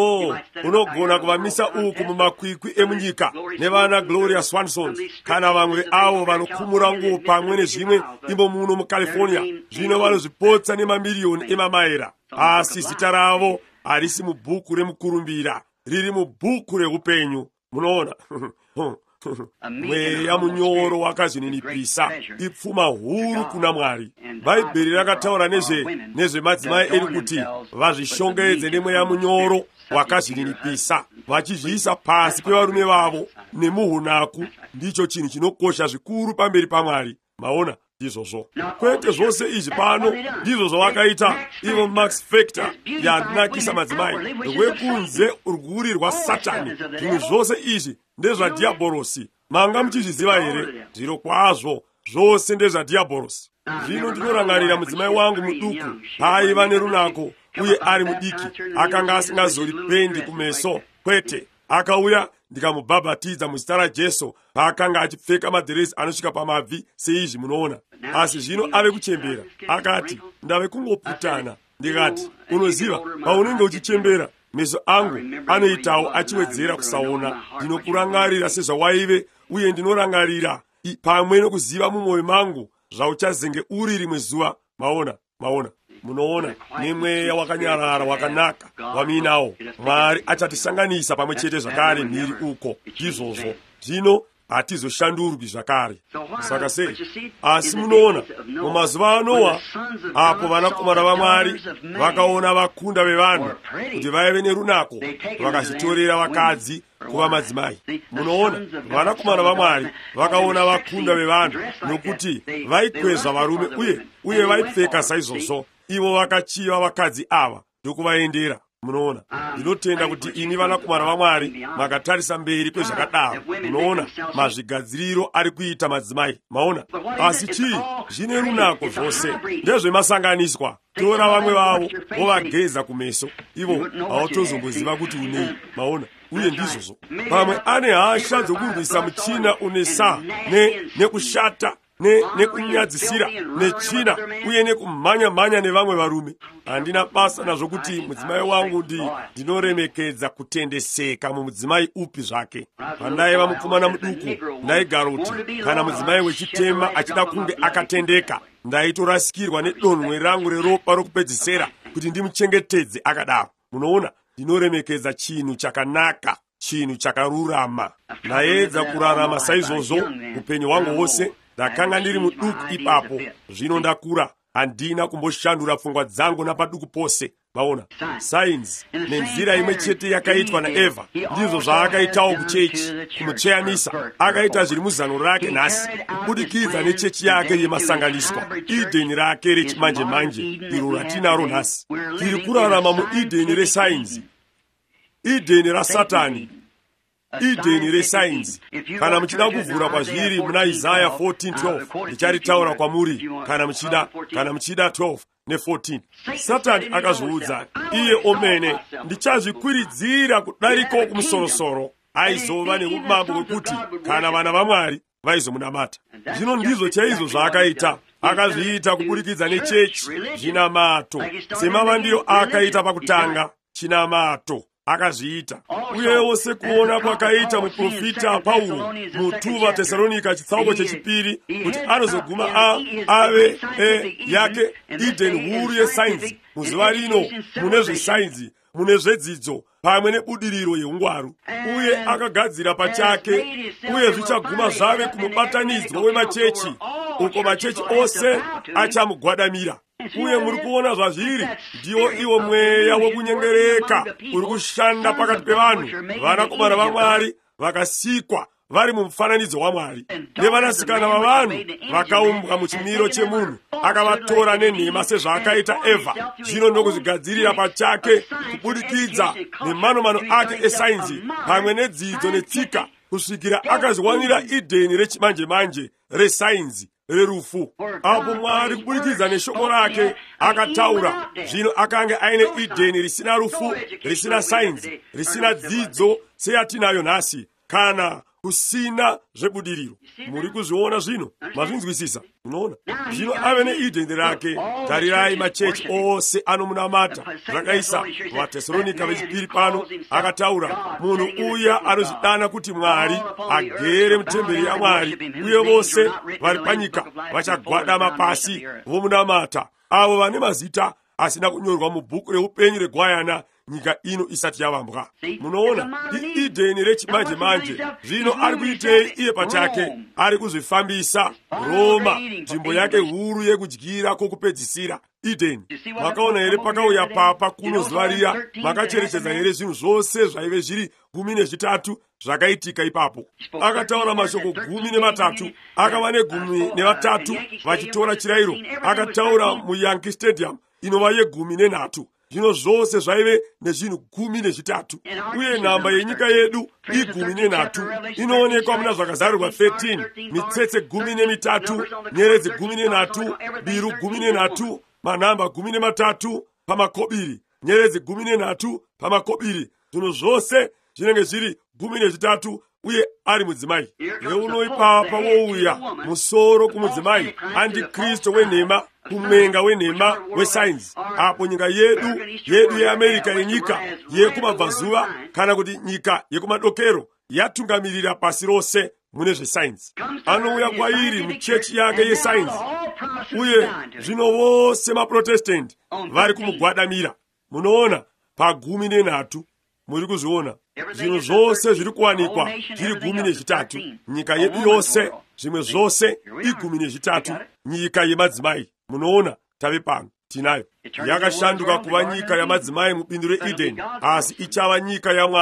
Unogona kuvamisa uku mumakwikwi emunyika nevana Gloria Swansons kana vamwe avo vanokumura nguo pamwe nezvimwe imo muno muCalifornia. Zvino vanozvipotsa nemamiliyoni emamaira, asi zita ravo harisi mubhuku remukurumbira, riri mubhuku reupenyu. Munoona? Mweya munyoro wakazvininipisa, ipfuma huru kuna Mwari. Bhaibheri rakataura nezvemadzimai edu kuti vazvishongedze nemweya munyoro wakazvininipisa, vachizviisa pasi pevarume vavo nemuhunaku. Ndicho chinhu chinokosha zvikuru pamberi paMwari. Maona ndizvozvo. Kwete zvose izvi pano ndizvo zvavakaita ivo Max Factor yanakisa madzimai. Rwekunze rwuri rwaSatani. Zvinhu zvose izvi ndezvadhiabhorosi. Manga muchizviziva here? Zviro kwazvo zvose ndezvadhiabhorosi. Zvino ndinorangarira mudzimai wangu muduku aiva nerunako uye ari mudiki, akanga asingazoripendi kumeso. Kwete, akauya ndikamubhabhatidza muzita raJesu, paakanga achipfeka madhirezi anosvika pamabvi seizvi, munoona. Asi zvino ave kuchembera. Akati, ndave kungoputana. Ndikati, unoziva, paunenge uchichembera, meso angu anoitawo achiwedzera kusaona. Ndinokurangarira sezvawaive, uye ndinorangarira pamwe nokuziva mumwoyo mangu zvauchazenge uri rimwe zuva. Maona. Munoona, nemweya wakanyarara wakanaka waminawo. Mwari achatisanganisa pamwe chete zvakare mhiri uko. Ndizvozvo. Zvino hatizoshandurwi zvakare. Saka sei? Asi munoona, mumazuva aNoa, apo vanakomana vaMwari vakaona vakunda vevanhu kuti vaive nerunako, vakazvitorera vakadzi kuva madzimai. Munoona, vanakomana vaMwari vakaona vakunda vevanhu nokuti vaikwezva varume uye vaipfeka saizvozvo. Ivo vakachiva vakadzi ava ndokuvaendera. munoona. Ndinotenda kuti ini vanakomana vaMwari makatarisa mberi kwezvakadaro, munoona mazvigadziriro ari kuita madzimai, maona. Asi chii zvine runako zvose ndezvemasanganiswa. Tora vamwe vavo wovageza kumeso, ivo havotozomboziva kuti unei, maona. Uye ndizvozvo pamwe ane hasha dzokurwisa muchina unesa nekushata nekunyadzisira nechina uye nekumhanya-mhanya nevamwe varume. Handina basa nazvo kuti mudzimai wangu ndinoremekedza kutendeseka mumudzimai upi zvake. Pandaiva mukomana muduku ndaigara kuti kana mudzimai wechitema achida kunge akatendeka, ndaitorasikirwa nedonhwe rangu reropa rokupedzisera kuti ndimuchengetedze akadaro. Munoona, ndinoremekedza chinhu chakanaka, chinhu chakarurama. Ndaedza kurarama saizvozvo upenyu hwangu hwose. Ndakanga ndiri muduku ipapo, zvino ndakura. Handina kumboshandura pfungwa dzangu napaduku pose. Maona, sainzi nenzira imwe chete yakaitwa naEvha ndizvo zvaakaitawo kuchechi, kumutsveyanisa. Akaita zviri muzano rake nhasi, kubudikidza nechechi yake yemasanganiswa, Idheni rake rechimanje-manje, iro ratinaro nhasi. Tiri kurarama muIdheni resainzi, Idheni raSatani, Idheni resainzi. Kana muchida kuvhura kwazviri muna Isaya 14:12 ndicharitaura kwamuri kana muchida 12 ne14. Satani akazviudza iye omene, ndichazvikwiridzira kudarika kumusoro-soro. Aizova neumambo hwekuti kana vana vaMwari vaizomunamata. Zvino ndizvo chaizvo zvaakaita. Akazviita kubudikidza nechechi, chinamato, semavandiro akaita pakutanga, chinamato akazviita. Uyewo sekuona kwakaita muprofita Paulo mu Tesalonika chitsauko chechipiri kuti anozoguma ave yake Idheni huru yesainzi. Muzuva rino mune zvesainzi, mune zvedzidzo pamwe nebudiriro yeungwaru. Uye akagadzira pachake, uye zvichaguma zvave kumubatanidzwa wemachechi, uko machechi ose achamugwadamira. Uye muri kuona zvazviri, ndiwo iwo mweya wokunyengereka uri kushanda pakati pevanhu, vanakomana vaMwari vakasikwa vari mumufananidzo waMwari, nevanasikana vavanhu vakaumbwa muchimiro chemunhu. Akavatora nenhema sezvaakaita Evha, zvino ndokuzvigadzirira pachake kubudikidza nemanomano ake esainzi pamwe nedzidzo netsika, kusvikira akazviwanira Idheni rechimanje-manje resainzi rerufu. Apo Mwari kubudikidza neshoko rake akataura, zvino akanga aine Idheni risina rufu, risina sainzi, risina dzidzo seyatinayo nhasi, kana kusina zvebudiriro. Muri kuzviona zvino? Mazvinzwisisa? Unoona? Zvino ave neIdheni rake. Tarirai machechi ose anomunamata. Zvakaisa vaTesalonika vechipiri pano akataura, munhu uya anozvidana kuti Mwari agere mutemberi yaMwari, uye vose vari panyika vachagwadama pasi vomunamata, avo vane mazita asina kunyorwa mubhuku reupenyu reGwayana nyika ino isati yavambwa. Munoona, iIdheni rechimanje-manje. Zvino ari kuitei iye pachake? Ari kuzvifambisa Roma, nzvimbo yake huru yekudyira kwokupedzisira, Idheni. Makaona here pakauya papa kuno zuva riya, makacherechedza here zvinhu zvose zvaive zviri 13 zvakaitika ipapo. Akataura mashoko 13, akava ne13 vachitora chirayiro. Akataura muYankee Stadium inova ye13. Zvino zvose zvaive nezvinhu 13, uye nhamba yenyika yedu i13 inoonekwa muna zvakazarirwa 13, mitsetse 13, nyeredzi 13, biru 13, manhamba 13 pamakobiri, nyeredzi 13 pamakobiri. Zvino zvose zvinenge zviri 13, uye ari mudzimai. Leuno ipapa wouya musoro kumudzimai, andikristu wenhema, kumwenga wenhema wesainzi. Apo nyika yedu yeAmerika, yenyika yekumabvazuva kana kuti nyika yekumadokero, yatungamirira pasi rose mune zvesainzi. Anouya kwairi muchechi yake yesainzi, uye zvino vose maProtestanti vari kumugwadamira. Munoona pa13. Muri kuzviona? Zvinhu zvose zviri kuwanikwa zviri 13. Nyika yedu yose, zvimwe zvose i13. Nyika yemadzimai. Munoona, tave pano tinayo. Yakashanduka kuva nyika yamadzimai mubindu reIdheni, asi ichava nyika yaMwari.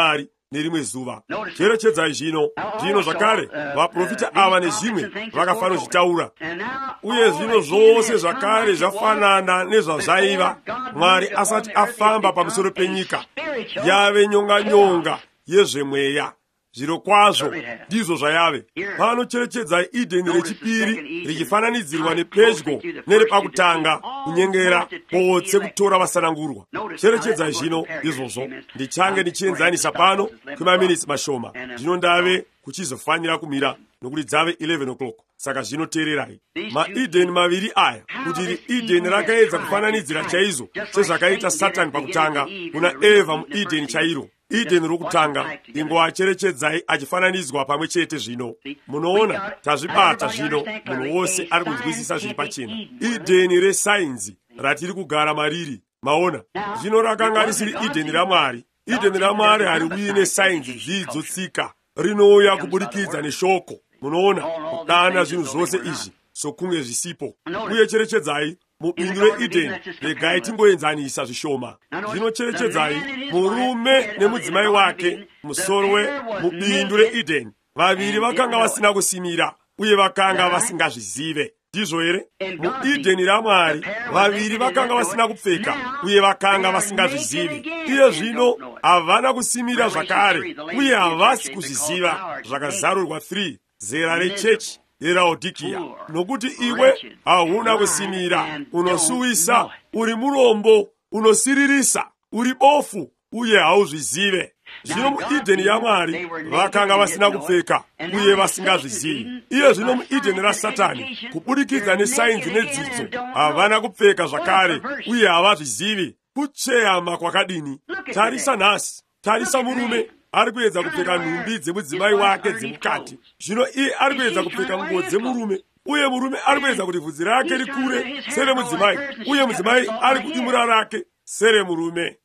nerimwe zuva. Cherechedzai zvino zvakare vaprofita ava nezvimwe vakafana kuchitaura, uye zvino zvose zvakare zvafanana nezvazvaiva Mwari asati afamba pamusoro penyika yave nyonga yezvemweya. Zviro kwazvo ndizvo zvayave. Pano cherechedzai Edeni rechipiri richifananidzirwa nepedyo nerepakutanga, kunyengera potse kutora vasanangurwa. Cherechedzai zvino izvozvo. Ndichange ndichienzanisa pano kwemaminitsi mashoma. Zvino ndave kuchizofanira kumira nokuti dzave 11 o'clock. Saka zvino teererai. MaEdeni maviri aya, kuti Edeni rakaedza kufananidzira chaizvo sezvakaita Satani pakutanga kuna Eva muEdeni chairo. Edeni rokutanga ingoacherechedzai achifananidzwa pamwe chete. Zvino munoona tazvibata zvino, munhu wose ari kunzwisisa zviri pachena. Edeni resainzi ratiri kugara mariri, maona zvino rakanga risiri Edeni raMwari. Edeni raMwari hariuyi nesainzi, dzidzo, tsika, rinouya kubudikidza neshoko. Munoona kudana zvinhu zvose izvi sokunge zvisipo. Uye cherechedzai mubindu reEdeni, regai tingoenzanisa zvishoma. Zvino cherechedzai murume nemudzimai wake musoro wemubindu reEdeni, vaviri vakanga vasina kusimira uye vakanga vasingazvizive. Ndizvo here? MuEdeni raMwari vaviri vakanga vasina kupfeka uye vakanga vasingazvizivi. Iye zvino havana kusimira zvakare uye havasi kuzviziva. Zvakazarurwa 3 zera rechechi yeLaodikea. Nokuti iwe hauna kusimira, unosuwisa, uri murombo, unosiririsa, uri bofu uye hauzvizive. Zvino muEdeni yaMwari vakanga vasina kupfeka uye vasingazvizivi. Iye zvino muEdeni raSatani, kubudikidza nesainzi nedzidzo, havana kupfeka zvakare uye havazvizivi. Kucheyama kwakadini! Tarisa nhasi, tarisa murume ari kuedza kupfeka nhumbi dzemudzimai wake dzemukati. Zvino iye ari kuedza kupfeka nguo dzemurume, uye murume ari kuedza kuti bvudzi rake rikure sere mudzimai, uye mudzimai ari kudimura rake sere murume.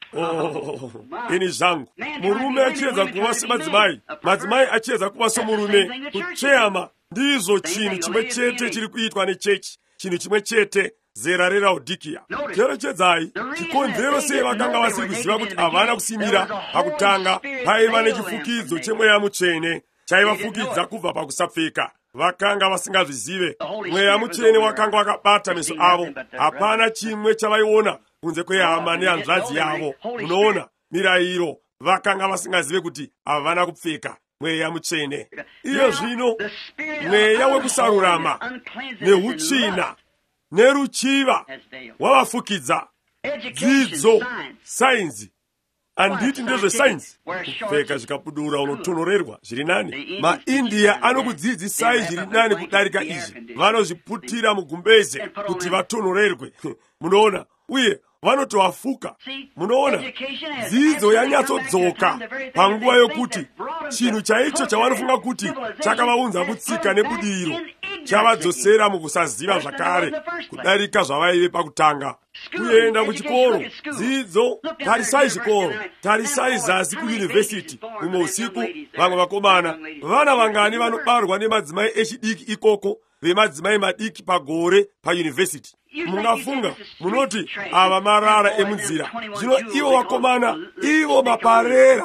Ini zvangu, murume achiedza kuva semadzimai, madzimai achiedza kuva somurume. Kucheyama ndizvo chinhu chimwe chete chiri kuitwa nechechi, chinhu chimwe chete, zera reLaodikea. Cherechedzai chikonzero sei vakanga vasiri kuziva kuti havana kusimira pakutanga paiva nechifukidzo chemweya mutsvene chaivafukidza kubva pakusapfeka. Vakanga vasingazvizive. Mweya mutsvene wakanga wakabata meso avo. Hapana chimwe chavaiona kunze kwehama nehanzvadzi yavo. Munoona mirayiro, vakanga vasingazive kuti havana kupfeka mweya mutsvene. Iyo zvino mweya wekusarurama neutsvina neruchiva wavafukidza. Dzidzo, sainzi, anditi ndezvesainzi. Kupfeka zvikabudura unotonorerwa zviri nani. MaIndia anokudzidzisai zviri nani kudarika izvi. Vanozviputira mugumbeze kuti vatonorerwe. Munoona, uye vanotovafuka. Munoona, dzidzo yanyatsodzoka panguva yokuti chinhu chaicho chavanofunga kuti chakavaunza kutsika nebudiriro chavadzosera mukusaziva zvakare kudarika zvavaive pakutanga. Kuenda kuchikoro, dzidzo, tarisai chikoro, tarisai zasi kuyunivhesiti. Umwe usiku vamwe vakomana, vana vangani vanobarwa nemadzimai echidiki ikoko, vemadzimai madiki pagore payunivhesiti. Mungafunga, munoti ava marara emunzira. Zvino ivo vakomana, ivo maparera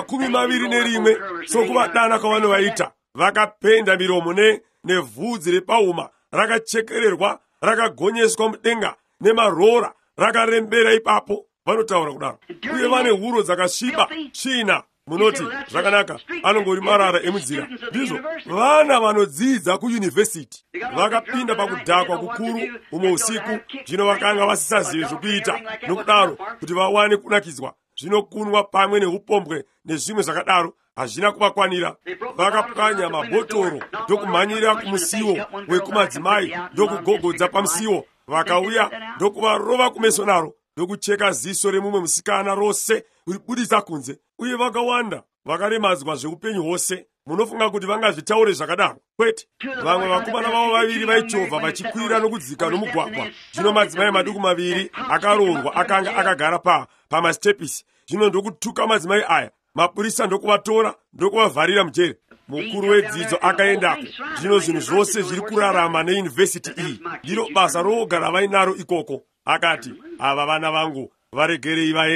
21 sokuvadana kwavanovaita, vakapenda miromo nevhudzi repauma rakachekererwa, rakagonyeswa mudenga nemarora rakarembera ipapo. Vanotaura kudaro, uye vane huro dzakasviba tsvina. Munoti zvakanaka, anongori marara emunzira. Ndizvo vana vanodzidza kuyunivhesiti, vakapinda pakudhakwa kukuru umwe usiku. Zvino vakanga vasisazive zvokuita, nokudaro kuti vawane kunakidzwa. Zvino kunwa pamwe neupombwe nezvimwe zvakadaro hazvina kuvakwanira. Vakapwanya mabhotoro ndokumhanyira kumusiwo wekumadzimai ndokugogodza pamusiwo. Vakauya ndokuvarova kumeso naro ndokucheka ziso remumwe musikana rose kuribudisa kunze. Uye vakawanda vakaremadzwa zveupenyu hwose. Munofunga kuti vangazvitaure zvakadaro? Kwete. Vamwe vakomana vavo vaviri vaichovha vachikwira nokudzika nomugwagwa. Zvino madzimai maduku maviri akaroorwa akanga akagara pamastepisi. Zvino ndokutuka madzimai aya. Mapurisa ndokuvatora ndokuvavharira mujeri. Mukuru wedzidzo akaendako. Zvino zvinhu zvose zviri kurarama neyunivhesiti iyi ndiro basa roga ravainaro ikoko. Akati, ava vana vangu varegerei vaende.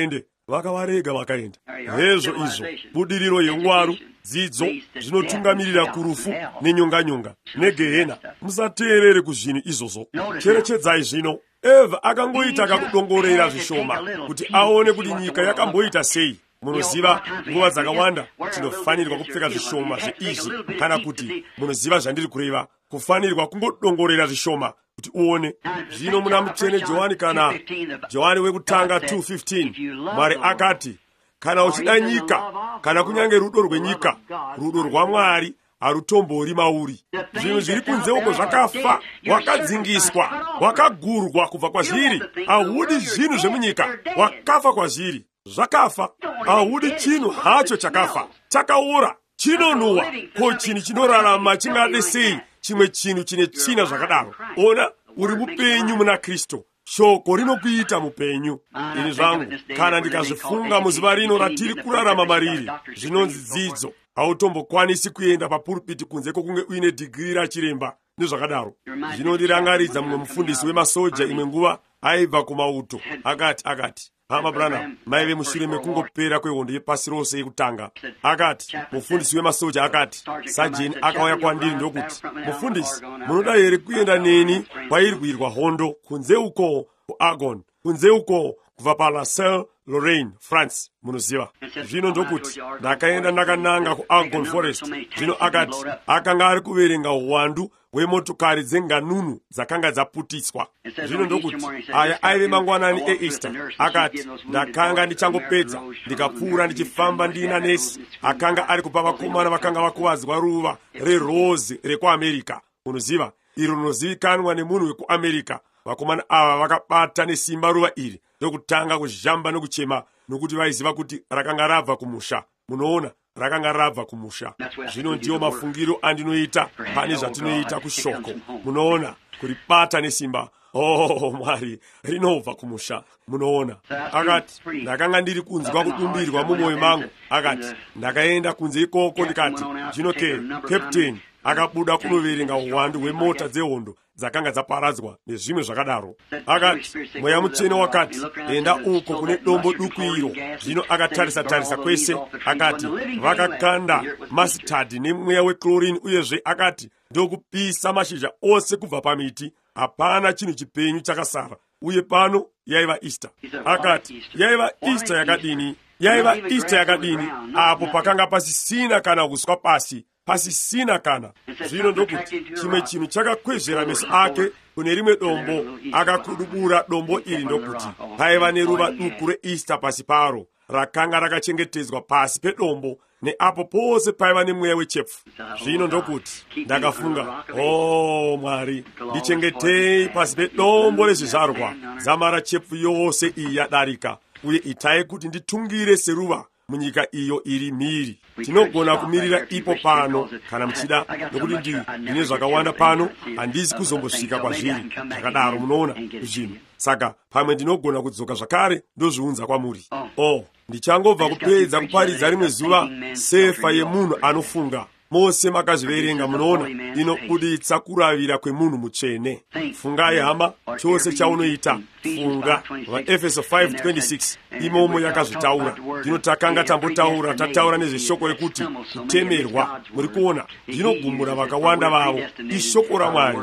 vakavarega vakaenda. Hezvo izvo budiriro yengwaru, dzidzo zvinotungamirira kurufu nenyonganyonga negehena. Musateerere kuzvinhu izvozvo. Cherechedzai zvino. Eva akangoita kakudongorera zvishoma kuti aone kuti nyika yakamboita sei. Munoziva nguva dzakawanda tinofanirwa kupfeka zvishoma zveizvi, kana kuti munoziva zvandiri kureva, kufanirwa kungodongorera zvishoma kuti uone. Zvino muna mutsvene Johani, kana Johani wekutanga 2:15, Mwari akati, kana uchida nyika kana kunyange rudo rwenyika, rudo rwaMwari harutombori mauri. Zvinhu zviri kunze uko zvakafa, wakadzingiswa, wakagurwa kubva kwazviri. Haudi zvinhu zvemunyika, wakafa kwazviri. Zvakafa. Haudi chinhu hacho chakafa, chakaora, chinonuhwa. Ko chinhu chinorarama chingade sei chimwe chinhu chine tsvina zvakadaro? Ona, uri mupenyu muna Kristu. Shoko rinokuita mupenyu. Ini zvangu, kana ndikazvifunga muzuva rino ratiri kurarama mariri, zvinonzi dzidzo, hautombokwanisi kuenda papuripiti kunze kwokunge uine dhigiri rachiremba nezvakadaro. Zvinondirangaridza mumwe mufundisi wemasoja imwe nguva aibva kumauto. Akati, Hama Branham, maive mushure mekungopera kwehondo yepasi rose yekutanga. Akati, mufundisi wemasoja akati, sajeni akauya kwandiri ndokuti, mufundisi, munoda here kuenda neni kwairwirwa hondo kunze uko kuAgon, kunze uko kubva paLa Salle, Lorraine, France, munoziva. Zvino ndokuti ndakaenda ndakananga kuAgon Forest. Zvino akati akanga ari kuverenga uwandu hwemotokari dzenganunu dzakanga dzaputiswa. Zvino ndokuti aya aive mangwanani eEaster. Akati ndakanga ndichangopedza ndikapfuura ndichifamba ndina nesi akanga ari kupa vakomana vakanga vakuvadzwa ruva rerozi rekuAmerika. Munoziva, iro rinozivikanwa nemunhu wekuAmerika. Vakomana ava vakabata nesimba ruva iri ndokutanga kuzhamba nokuchema, nokuti vaiziva kuti rakanga rabva kumusha. Munoona, rakanga rabva kumusha. Zvino ndiyo mafungiro andinoita pane zvatinoita kushoko. Munoona, kuribata nesimba. Oh Mwari, rinobva kumusha. Munoona. Akati ndakanga ndiri kunzwa kudumbirwa mumwoyo mangu. Akati ndakaenda kunze ikoko ndikati, zvino Captain akabuda kunoverenga uwandu hwemota dzehondo dzakanga dzaparadzwa nezvimwe zvakadaro. Akati mweya mutsvene wakati, enda uko kune dombo duku iro. Zvino akatarisa kwese. Akati vakakanda masitadhi nemweya wechlorine, uyezve akati ndokupisa mashizha ose kubva pamiti. Hapana chinhu chipenyu chakasara. Uye pano yaiva Easter. Akati yaiva Easter yakadini? Yaiva Easter yakadini apo pakanga pasisina kana uswa pasi, pasisina kana. Zvino ndokuti chimwe chinhu chakakwezvera meso ake kune rimwe dombo, akakudubura dombo iri. Ndokuti paiva neruva duku reEaster pasi paro, rakanga rakachengetedzwa pasi pedombo, neapo pose paiva nemweya wechepfu. Zvino ndokuti ndakafunga, oh Mwari, ndichengetei pasi pedombo rezvizvarwa zamara chepfu yose iyi yadarika, uye itai kuti nditungire seruva munyika iyo iri mhiri. Tinogona kumirira ipo pano kana muchida, nokuti ndine zvakawanda pano, handisi kuzombosvika kwazviri zvakadaro. Munoona zvinhu. Saka pamwe ndinogona kudzoka zvakare ndozviunza kwamuri. Ndichangobva kupedza kuparidza rimwe zuva sefa yemunhu anofunga. Mose makazviverenga. Munoona, inobuditsa kuravira kwemunhu mutsvene. Fungai hama, chose chaunoita funga. VaEfeso 5:26 imomo yakazvitaura. Ndino takanga tataura nezveshoko rekuti kutemerwa. Muri kuona, zvinogumura vakawanda vavo. Ishoko raMwari,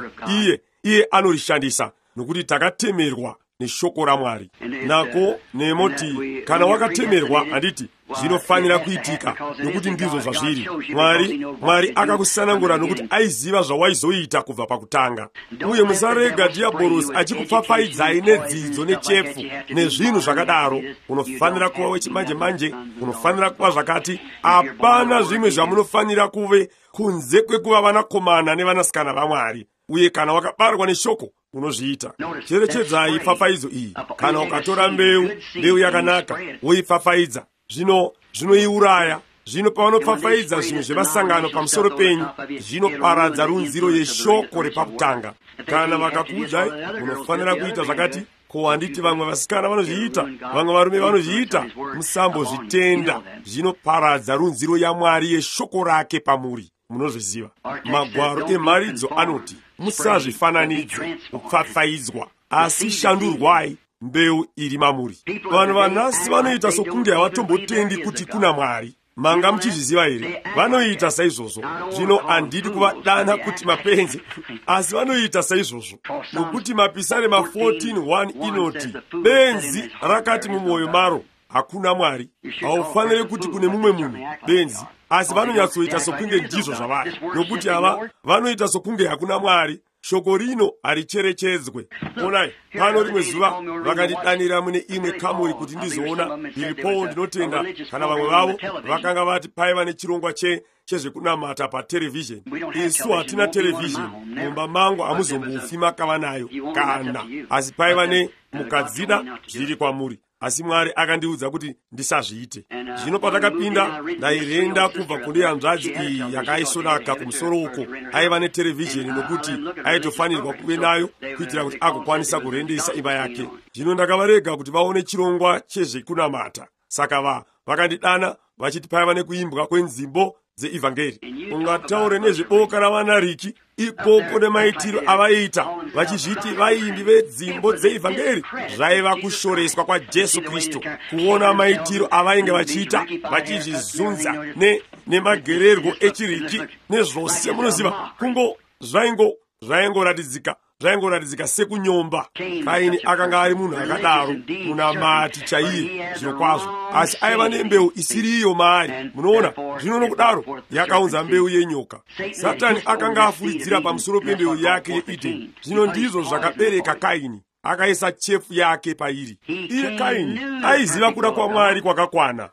iye anorishandisa, nokuti takatemerwa neshoko raMwari. Nako nemoti kana wakatemerwa, handiti zvinofanira kuitika, nokuti ndizvo zvazviri. Mwari akakusanangura nokuti aiziva zvawaizoita kubva pakutanga. Uye musarega dhiabhorosi achikupfapfaidzai nedzidzo nechepfu nezvinhu zvakadaro. Unofanira kuva wechimanje-manje, unofanira kuva zvakati. Hapana zvimwe zvamunofanira kuve kunze kwekuva vanakomana nevanasikana vaMwari. Uye kana wakabarwa neshoko unozviita. Cherechedzai pfapfaidzo iyi. Kana ukatora mbeu yakanaka woipfapfaidza, zvinoiuraya. Zvino pavanopfapfaidza zvinhu zvevasangano pamusoro penyu, zvinoparadza runziro yeshoko repakutanga. Kana vakakuudzai unofanira kuita zvakati, ko handiti vamwe vasikana vanozviita, vamwe varume vanozviita, musambozvitenda. Zvinoparadza runziro yaMwari yeshoko rake pamuri. Munozviziva. Magwaro emharidzo anoti musazvifananidze kupfapfaidzwa, asi shandurwai mbewu ili mamuri. Vanhu vanhasi vanoita sokunge havatombotendi kuti kuna Mwari. Manga muchizviziva here? Vanoita saizvozvo. Zvino handidi kuvadana kuti mapenzi, asi vanoita saizvozvo. Nokuti Mapisarema 14:1 inoti, benzi rakati mumwoyo maro, hakuna Mwari. Haufaniri kuti kune mumwe munhu benzi, asi vanonyatsoita sokunge ndizvo zvavari. Nokuti ava vanoita sokunge hakuna Mwari. Shoko rino haricherechedzwe. Onai, pano rimwe zuva vakandidanira mune imwe kamuri kuti ndizoona iripo. Ndinotenda kana vamwe vavo vakanga vati paiva nechirongwa chezvekunamata paterevhizheni. Isu hatina terevhizheni mumba mangu, hamuzombofi makava nayo kana, asi paiva nemukadzida zviri kwamuri. Asi Mwari akandiudza kuti ndisazviite. Zvino patakapinda ndairenda kubva kune hanzvadzi iyi yakaisonaka kumusoro uko. Aiva neterevhizheni nokuti aitofanirwa kuve nayo kuitira kuti agokwanisa kurendesa imba yake. Zvino ndakavarega kuti vaone chirongwa chezvekunamata. Saka vakandidana vachiti paiva nekuimbwa kwenzimbo dzeivhangeri. Ungataure nezveboka ravanariki ikoko nemaitiro avaita vachizviti vaimbi vedzimbo dzeivhangeri. Zvaiva kushoreswa kwaJesu Kristu kuona maitiro avainge vachiita, vachizvizunza nemagererwo echiriki nezvose munoziva. Zvaingoratidzika sekunyomba. Kaini akanga ari munhu akadaro, munamati chaiye zviro kwazvo, asi aiva nembeu isiriyo maari. Munoona, zvino nokudaro yakaunza mbeu yenyoka. Satani akanga afuridzira pamusoro pembeu yake yeEdeni. Zvino ndizvo zvakabereka Kaini. Akaisa chefu yake pairi. Iye Kaini aiziva kuda kwaMwari kwakakwana.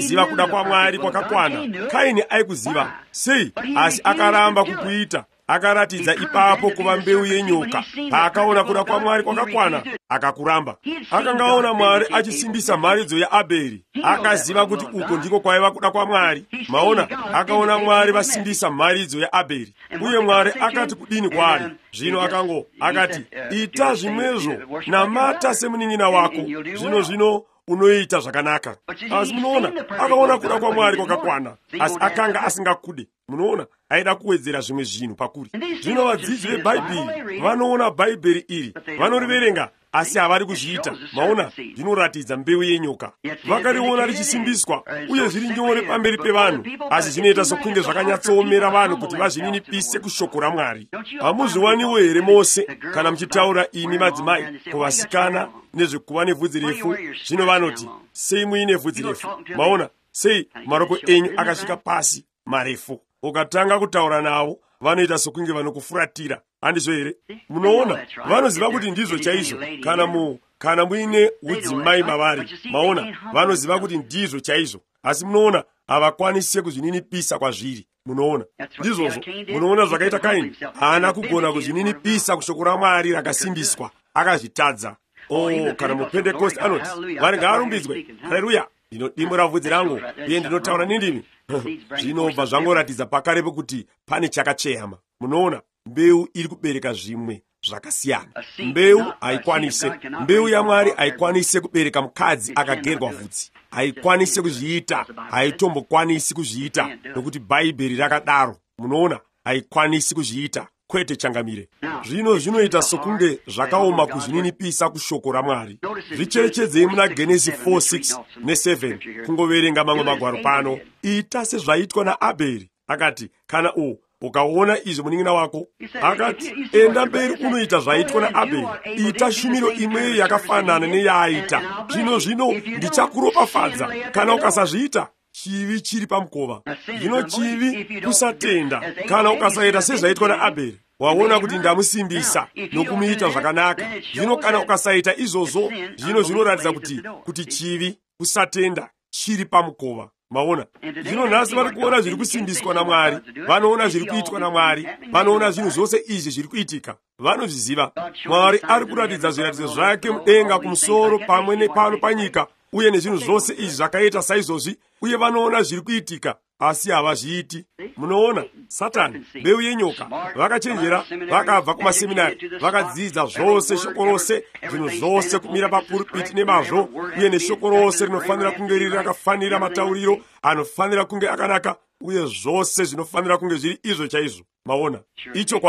Kaini aikuziva sei, asi akaramba kukuita. Akaratidza ipapo kuva mbeu yenyoka. Paakaona kuda kwaMwari kwakakwana, akakuramba. Akangaona Mwari achisimbisa mharidzo yaAbheri, akaziva kuti uko ndiko kwaiva kuda kwaMwari. Maona, akaona Mwari vasimbisa mharidzo yaAbheri, uye Mwari akati kudini kwaari? Zvino akati, ita zvimwezvo, namata semunin'ina wako, zvino unoita zvakanaka. Asi munoona, akaona kuda kwaMwari kwakakwana, asi akanga asingakude. Munoona, aida kuwedzera zvimwe zvinhu pakuri. Zvino vadzidzi veBhaibheri vanoona Bhaibheri iri, vanoriverenga, asi havari kuzviita. Maona, zvinoratidza mbeu yenyoka. Vakariona richisimbiswa, uye zviri nyore pamberi pevanhu, asi zvinoita sokunge zvakanyatsoomera vanhu kuti vazvininipise kushoko raMwari. Hamuzviwaniwo here mose kana muchitaura imi madzimai kuvasikana nezvekuva nevhudzi refu? Zvino vanoti, sei muine vhudzi refu? Maona, sei maroko enyu akasvika pasi marefu? Ukatanga kutaura navo, vanoita sokunge vanokufuratira. Handizvo here? Munoona, vanoziva kuti ndizvo chaizvo kana muine udzimai mavari. Maona, vanoziva kuti ndizvo chaizvo, asi munoona, havakwanisi kuzvininipisa kwazviri. Munoona, ndizvozvo. Munoona zvakaita Kaini. Haana kugona kuzvininipisa kushoko raMwari rakasimbiswa, akazvitadza. Kana muPentekosti anoti, Mwari ngaarumbidzwe, haleluya, ndinodimbura vhudzi rangu, uye ndinotaura nendimi. Zvinobva zvangoratidza pakarepo kuti pane chakacheyama. Munoona, mbeu iri kubereka zvimwe zvakasiyana. Mbeu yaMwari haikwanise kubereka mukadzi akagerwa vhudzi. Haikwanise kuzviita, haitombokwanisi kuzviita, nokuti Bhaibheri rakadaro. Munoona, haikwanisi kuzviita, kwete changamire. Zvino zvinoita sokunge zvakaoma kuzvininipisa kushoko raMwari. Zvicherechedzei muna Genesi 4:6 ne7 kungoverenga mamwe magwaro pano. Ita sezvaitwa naAbheri. Akati, kana ukaona izvo munin'ina wako, akati, enda mberi unoita zvaitwa naAbheri. Ita shumiro imweyo yakafanana neyaaita. Zvino ndichakuropafadza kana ukasazviita. Chivi chiri pamukova. Zvino chivi kusatenda. Kana ukasaita sezvaitwa naAbheri, waona kuti ndamusimbisa nokumuita zvakanaka. Zvino kana ukasaita izvozvo, zvinoratidza kuti chivi kusatenda chiri pamukova. Maona, zvino nhasi vari kuona zviri kusimbiswa naMwari, vanoona zviri kuitwa naMwari, vanoona zvinhu zvose izvi zviri kuitika, vanozviziva. Mwari ari kuratidza zviratidzo zvake mudenga kumusoro pamwe nepano panyika, uye nezvinhu zvose izvi zvakaita saizvozvi, uye vanoona zviri kuitika, asi havazviiti. Munoona, Satani, mbeu yenyoka, vakachenjera, vakabva kumaseminari, vakadzidza zvose, shoko rose, zvinhu zvose kumira papuripiti nemazvo, uye neshoko rose rinofanira kunge riri rakafanira matauriro, anofanira kunge akanaka, uye zvose zvinofanira kunge zviri izvo chaizvo. Maona, ichokwadi,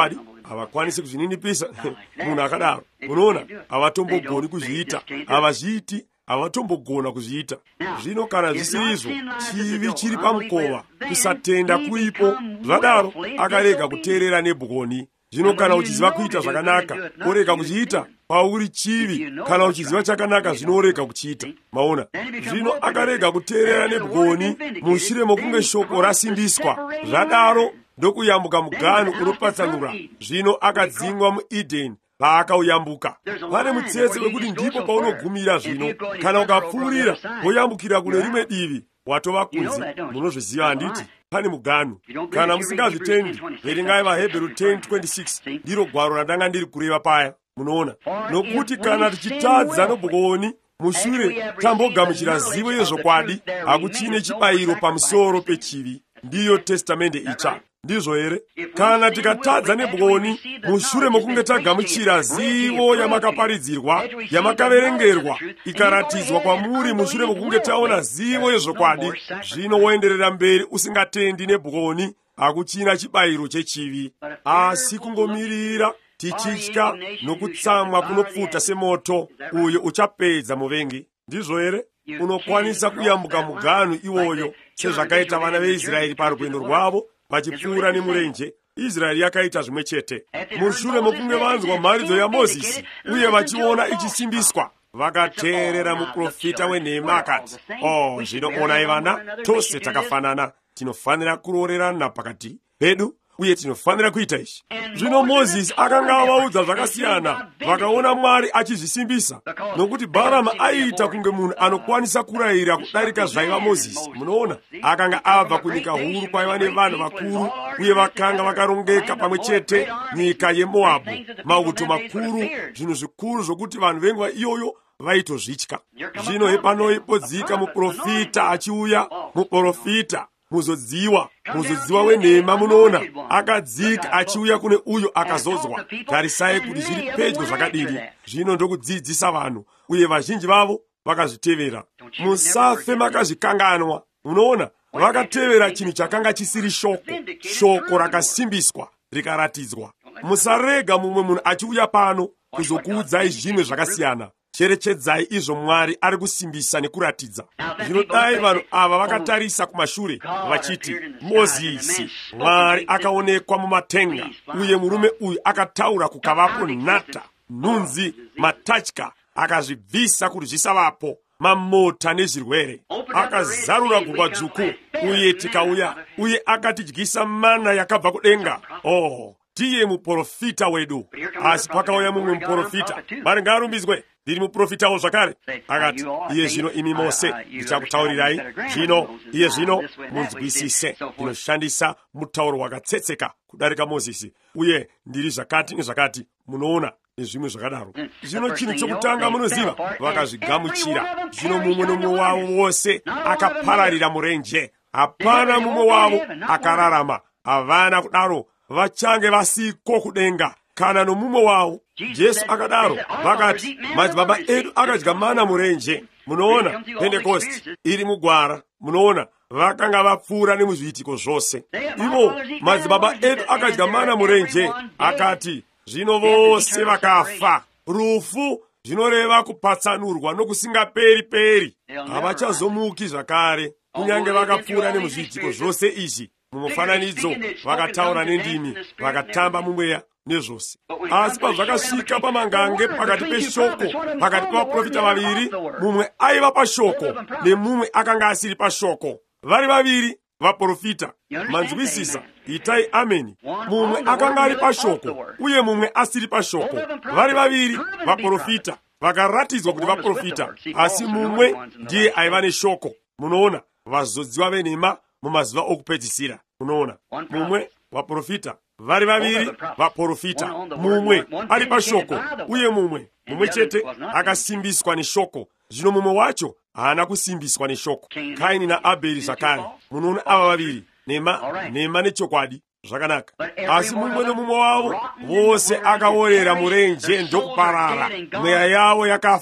avakwanisi kuzvininipisa. Munhu akadaro, munoona, avatombogoni kuzviita, avazviiti, avatombogona kuzviita. Zvino kana zvisizvo, chivi chiri pamukova, kusatenda kuripo, zvadaro akarega kuteerera Nebhukoni. Zvino kana uchiziva kuita zvakanaka, orega kuchiita, pauri chivi, kana uchiziva chakanaka zvinorega kuchiita. Maona, zvino akarega kuteerera Nebhukoni mushure mokunge shoko rasimbiswa. Zvadaro ndokuyambuka muganhu unopatsanura. Zvino akadzingwa muEdheni vaakauyambuka. Pane mutsetse wekuti ndipo paunogumira zvino. Kana ukapfuurira woyambukira kune rimwe divi, watova kunze. Munozviziva handiti? Pane muganhu. Kana musingazvitendi, verengai vaHebheru 10:26. Ndiro gwaro randanga ndiri kureva paya. Munoona, nokuti kana tichitadza Nebhukoni mushure tambogamuchira zivo yezvokwadi, hakuchine chibayiro pamusoro pechivi. Ndiyo testamende itsva. Ndizvo here? Kana tikatadza Nebhukoni mushure mokunge tagamuchira zivo yamakaparidzirwa, yamakaverengerwa, ikaratidzwa kwamuri mushure mokunge taona zivo yezvokwadi, zvino woenderera mberi usingatendi Nebhukoni, hakuchina chibayiro chechivi, asi kungomirira tichitya nokutsamwa kunopfuta semoto, uyo uchapedza muvengi. Ndizvo here? Unokwanisa kuyambuka muganhu iwoyo sezvakaita vana veIsraeri parwendo rwavo vachipfuura nemurenje. Israeri yakaita zvimwe chete. Mushure mokunge vanzwa mharidzo yaMozisi uye vachiona ichisimbiswa, vakateerera muprofita wenhema akati, zvino onai vana, tose takafanana, tinofanira kurorerana pakati pedu uye tinofanira kuita izvi. Zvino Mozisi akanga avaudza zvakasiyana, vakaona Mwari achizvisimbisa, nokuti Bharamu aiita kunge munhu anokwanisa kurayira kudarika zvaiva Mozisi. Munoona, akanga abva kunyika huru kwaiva nevanhu vakuru uye vakanga vakarongeka pamwe chete, nyika yeMoabhu, mauto makuru, zvinhu zvikuru zvokuti vanhu venguva iyoyo vaitozvitya. Zvino hepanoipodzika muprofita achiuya, muprofita muzodziwa wenhema. Munoona, akadzika achiuya kune uyo akazodzwa. Tarisai kuti zviri pedyo zvakadini. Zvino ndokudzidzisa vanhu, uye vazhinji vavo vakazvitevera. Musafe makazvikanganwa. Munoona, vakatevera chinhu chakanga chisiri shoko rakasimbiswa rikaratidzwa. Musarega mumwe munhu achiuya pano kuzokuudzai zvimwe zvakasiyana. Cherechedzai izvo Mwari ari kusimbisa nekuratidza. Zvino dai vanhu ava vakatarisa kumashure vachiti, Mozisi, Mwari akaonekwa mumatenga, uye murume uyu akataura kukavapo nhata, nhunzi, matatya, akazvibvisa kuti zvisavapo, mamota nezvirwere. Akazarura gungwa dzvuku, uye tikauya, uye akatidyisa mana yakabva kudenga. Tiye muprofita wedu. Asi pakauya mumwe muprofita, Mwari ngaarumbidzwe, ndiri muprofitawo zvakare. Akati, iye zvino imi Mose ndichakutaurirai, iye zvino munzwisise. Ndinoshandisa mutauro wakatsetseka kudarika Mozisi, uye ndiri zvakati nezvakati. Munoona, nezvimwe zvakadaro. Zvino chinhu chokutanga munoziva, vakazvigamuchira. Zvino mumwe nomumwe wavo wose akapararira murenje. Hapana mumwe wavo akararama. Havana kudaro vachange vasiko kudenga kana nomumwe wavo. Jesu akadaro, vakati, madzibaba edu akadya mana murenje. Munoona, Pentekosti iri mugwara. Munoona, vakanga vapfuura nemuzviitiko zvose. Ivo madzibaba edu akadya mana murenje. Akati, zvino vose vakafa. Rufu zvinoreva kupatsanurwa nokusingaperi-peri. Havachazomuki zvakare, kunyange vakapfuura nemuzviitiko zvose izvi. Mumufananidzo vakataura nendimi, vakatamba mumweya nezvose. Asi pazvakasvika pamangange pakati peshoko, pakati pavaprofita vaviri, mumwe aiva pashoko nemumwe akanga asiri pashoko. Vari vaviri vaprofita. Manzwisisa, itai ameni. Mumwe akanga ari pashoko uye mumwe asiri pashoko. Vari vaviri vaprofita, vakaratidzwa kuti vaprofita, asi mumwe ndiye aiva neshoko. Munoona, vazodziwa venhema mumazuva okupedzisira. Munoona, mumwe vaprofita, vari vaviri vaprofita, mumwe ari pashoko uye mumwe chete akasimbiswa neshoko. Zvino mumwe wacho haana kusimbiswa neshoko. Kaini naAbheri zvakare. Munoona ava vaviri, nhema nechokwadi, zvakanaka. Asi mumwe nomumwe wavo vose akaorera murenje ndokuparara. Mweya yavo yakafa,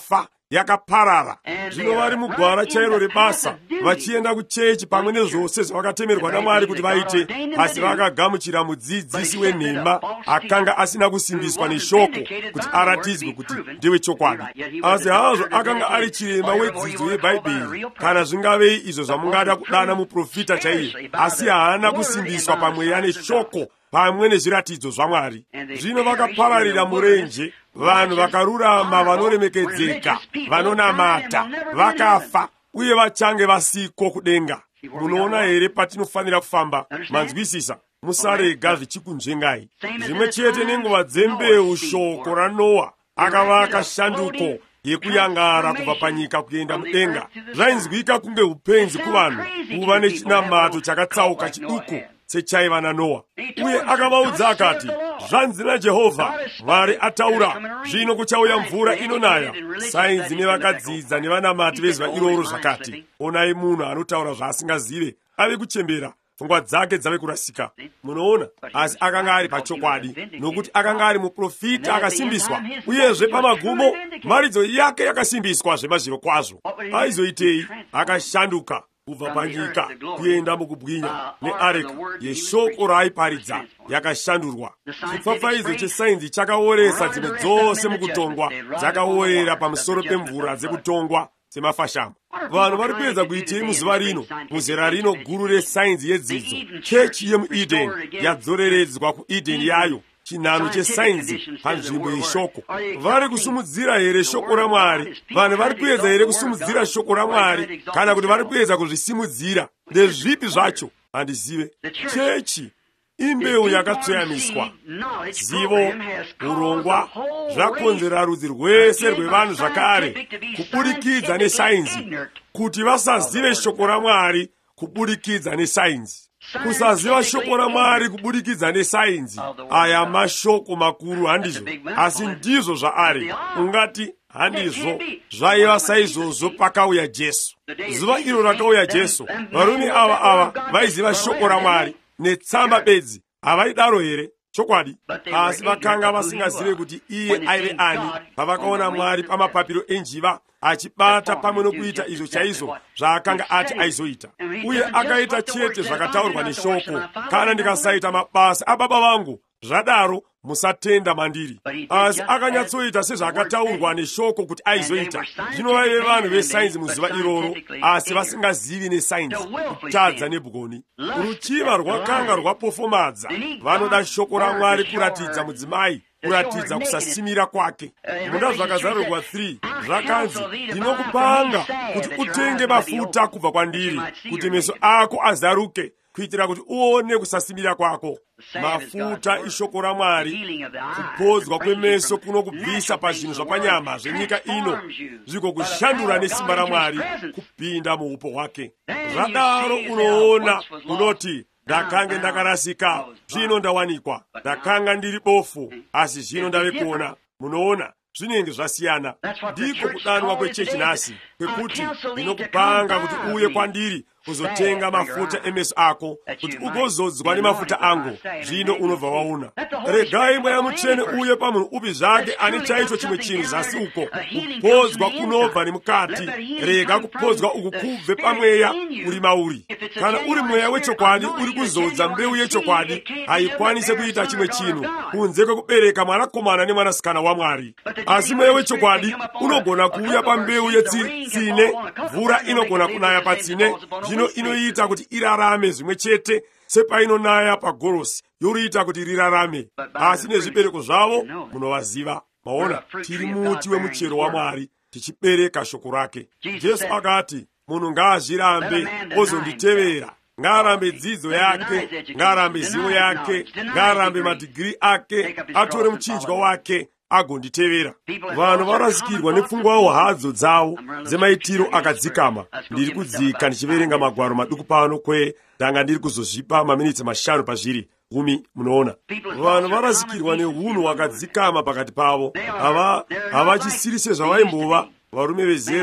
yakaparara. Zvino vari mugwara chairo rebasa, vachienda kuchechi pamwe nezvose zvavakatemerwa naMwari kuti vaite, asi vakagamuchira mudzidzisi wenhema akanga asina kusimbiswa neshoko kuti aratidzwe kuti ndiwe chokwadi. Asi hazvo akanga ari chirema wedzidzo yeBhaibheri, kana zvingavei izvo zvamungada kudana muprofita chaiye, asi haana kusimbiswa pamweya neshoko pamwe nezviratidzo zvaMwari. Zvino vakapararira murenje, vanhu vakarurama vanoremekedzeka, vanonamata, vakafa uye vachange vasiko kudenga. Munoona here patinofanira kufamba? Manzwisisa, musarega zvichikunzvengai. Zvimwe chete nenguva dzembeu shoko raNoa akavaka shanduko yekuyangara kubva panyika kuenda mudenga. Zvainzwika kunge upenzi kuvanhu kuva nechinamato chakatsauka chiduku sechaiva naNoa. Uye akavaudza akati, zvanzi naJehovha, Mwari ataura, zvino kuchauya mvura inonaya. Sainzi nevakadzidza nevanamati vezuva iroro zvakati, onai munhu anotaura zvaasingazive, ave kuchembera, pfungwa dzake dzave kurasika. Munoona, asi akanga ari pachokwadi, nokuti akanga ari muprofita akasimbiswa, uyezve pamagumo mharidzo yake yakasimbiswa zvemazviro kwazvo. Aizoitei? Akashanduka kubva panyika kuenda mukubwinya neareka yeshoko raaiparidza yakashandurwa. Chipfapfaidzo chesainzi chakaoresa dzimwe dzose mukutongwa, dzakaorera pamusoro pemvura dzekutongwa semafashamo. Vanhu vari kuedza kuitei muzuva rino, muzera rino guru resainzi yedzidzo. Chechi yemuEdeni yadzoreredzwa kuEdeni yayo, chinhano chesainzi panzvimbo yeshoko. Vari kusumudzira here shoko raMwari? Vanhu vari kuedza here kusumudzira shoko raMwari, kana kuti vari kuedza kuzvisimudzira? Ndezvipi zvacho? Handizive. Chechi imbeu yakatsoyamiswa. Zivo, urongwa zvakonzera rudzi rwese rwevanhu zvakare kuburikidza nesainzi, kuti vasazive shoko raMwari kuburikidza nesainzi. Kusaziva shoko raMwari kuburikidza nesainzi, aya mashoko makuru handizvo, asi ndizvo zvaari. Ungati handizvo zvaiva saizvozvo pakauya Jesu. Zuva iro rakauya Jesu, varume ava vaiziva shoko raMwari netsamba bedzi. Havaidaro here? Chokwadi. Asi vakanga vasingazive kuti iye aive ani pavakaona Mwari pamapapiro enjiva achibata pamwe nokuita izvo chaizvo zvaakanga ati aizoita. Uye akaita chete zvakataurwa neshoko. Kana ndikasaita mabasa ababa vangu, zvadaro musatenda mandiri. Asi akanyatsoita sezvakataurwa neshoko kuti aizoita. Zvino vaive vanhu vesainzi muzuva iroro, asi vasingazivi nesainzi, kutadza nebhugoni. Ruchiva rwakanga rwapofomadza. Vanoda shoko raMwari kuratidza mudzimai, kuratidza kusasimira kwake. Munda zvakazarurwa 3 zvakanzi, ndinokupanga kuti utenge mafuta kubva kwandiri, kuti meso ako azaruke, kuitira kuti uone kusasimira kwako. Mafuta ishoko raMwari. Kupodzwa kwemeso kunokubvisa pazvinhu zvapanyama zvenyika ino, zvikokushandura nesimba raMwari kupinda muupo hwake. Zvadaro unoona, unoti, ndakange ndakarasika, zvino ndawanikwa. Ndakanga ndiri bofu, asi zvino ndave kuona. Munoona, zvinenge zvasiyana. Ndiko kudanwa kwechechi nhasi, kwekuti ndinokupanga kuti uye kwandiri kuzotenga mafuta emeso ako, kuti ugozodzwa nemafuta angu. Zvino unobva waona. Regai mweya mutsvene uye pamunhu upi zvake ane chaicho chimwe chinhu zasi uko. Kupodzwa kunobva nemukati. Rega kupodzwa uku kubve pamweya uri mauri. Kana uri mweya wechokwadi uri kuzodza mbeu yechokwadi, haikwanise kuita chimwe chinhu kunze kwekubereka mwanakomana nemwanasikana waMwari. Asi mweya wechokwadi unogona kuuya pambeu yetsine, mvura inogona kunaya patsine, zvino inoita kuti irarame zvimwe chete sepainonaya pagorosi yoriita kuti rirarame. Asi nezvibereko zvavo munovaziva. Maona, tiri muti wemuchero waMwari, tichibereka shoko rake. Jesu akati, munhu ngaazvirambe ozonditevera. Ngaarambe dzidzo yake, ngaarambe zivo yake, ngaarambe madhigiri ake, atore muchinjwa wake agonditevera. Vanhu varasikirwa nepfungwawo hadzo dzavo dzemaitiro akadzikama. Ndiri kudzika ndichiverenga magwaro maduku pano ndanga ndiri kuzozvipa maminitsi 5 pazviri 10. Munoona, vanhu varasikirwa neunhu wakadzikama pakati pavo. Havachisiri sezvavaimbova varume vezera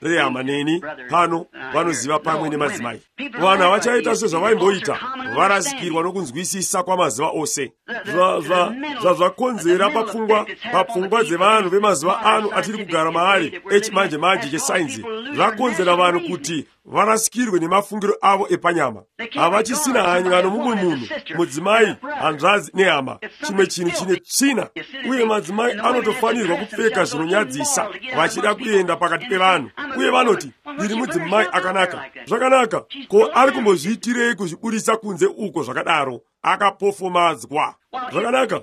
Leama neni pano vanoziva pamwe nemadzimayi. Vanhu havachaita sezvavaimboita, varasikirwa nokunzwisisa kwamazuva ose. Zvazvakonzera papfungwa dzevanhu vemazuva ano atiri kugara maari echimanje manje chesainzi, zvakonzera vanhu kuti varasikirwe nemafungiro avo epanyama. Havachisina hanya nomumwe munhu, mudzimai, hanzvadzi nehama, chimwe chinhu chine tsvina. Uye madzimai anotofanirwa kupfeka zvinonyadzisa vachida kuenda pakati pevanhu. Uye vanoti, ndiri mudzimai akanaka. Zvakanaka, ko ari kumbozviitirei kuzvibudisa kunze uko zvakadaro? Akapofomadzwa. Zvakanaka,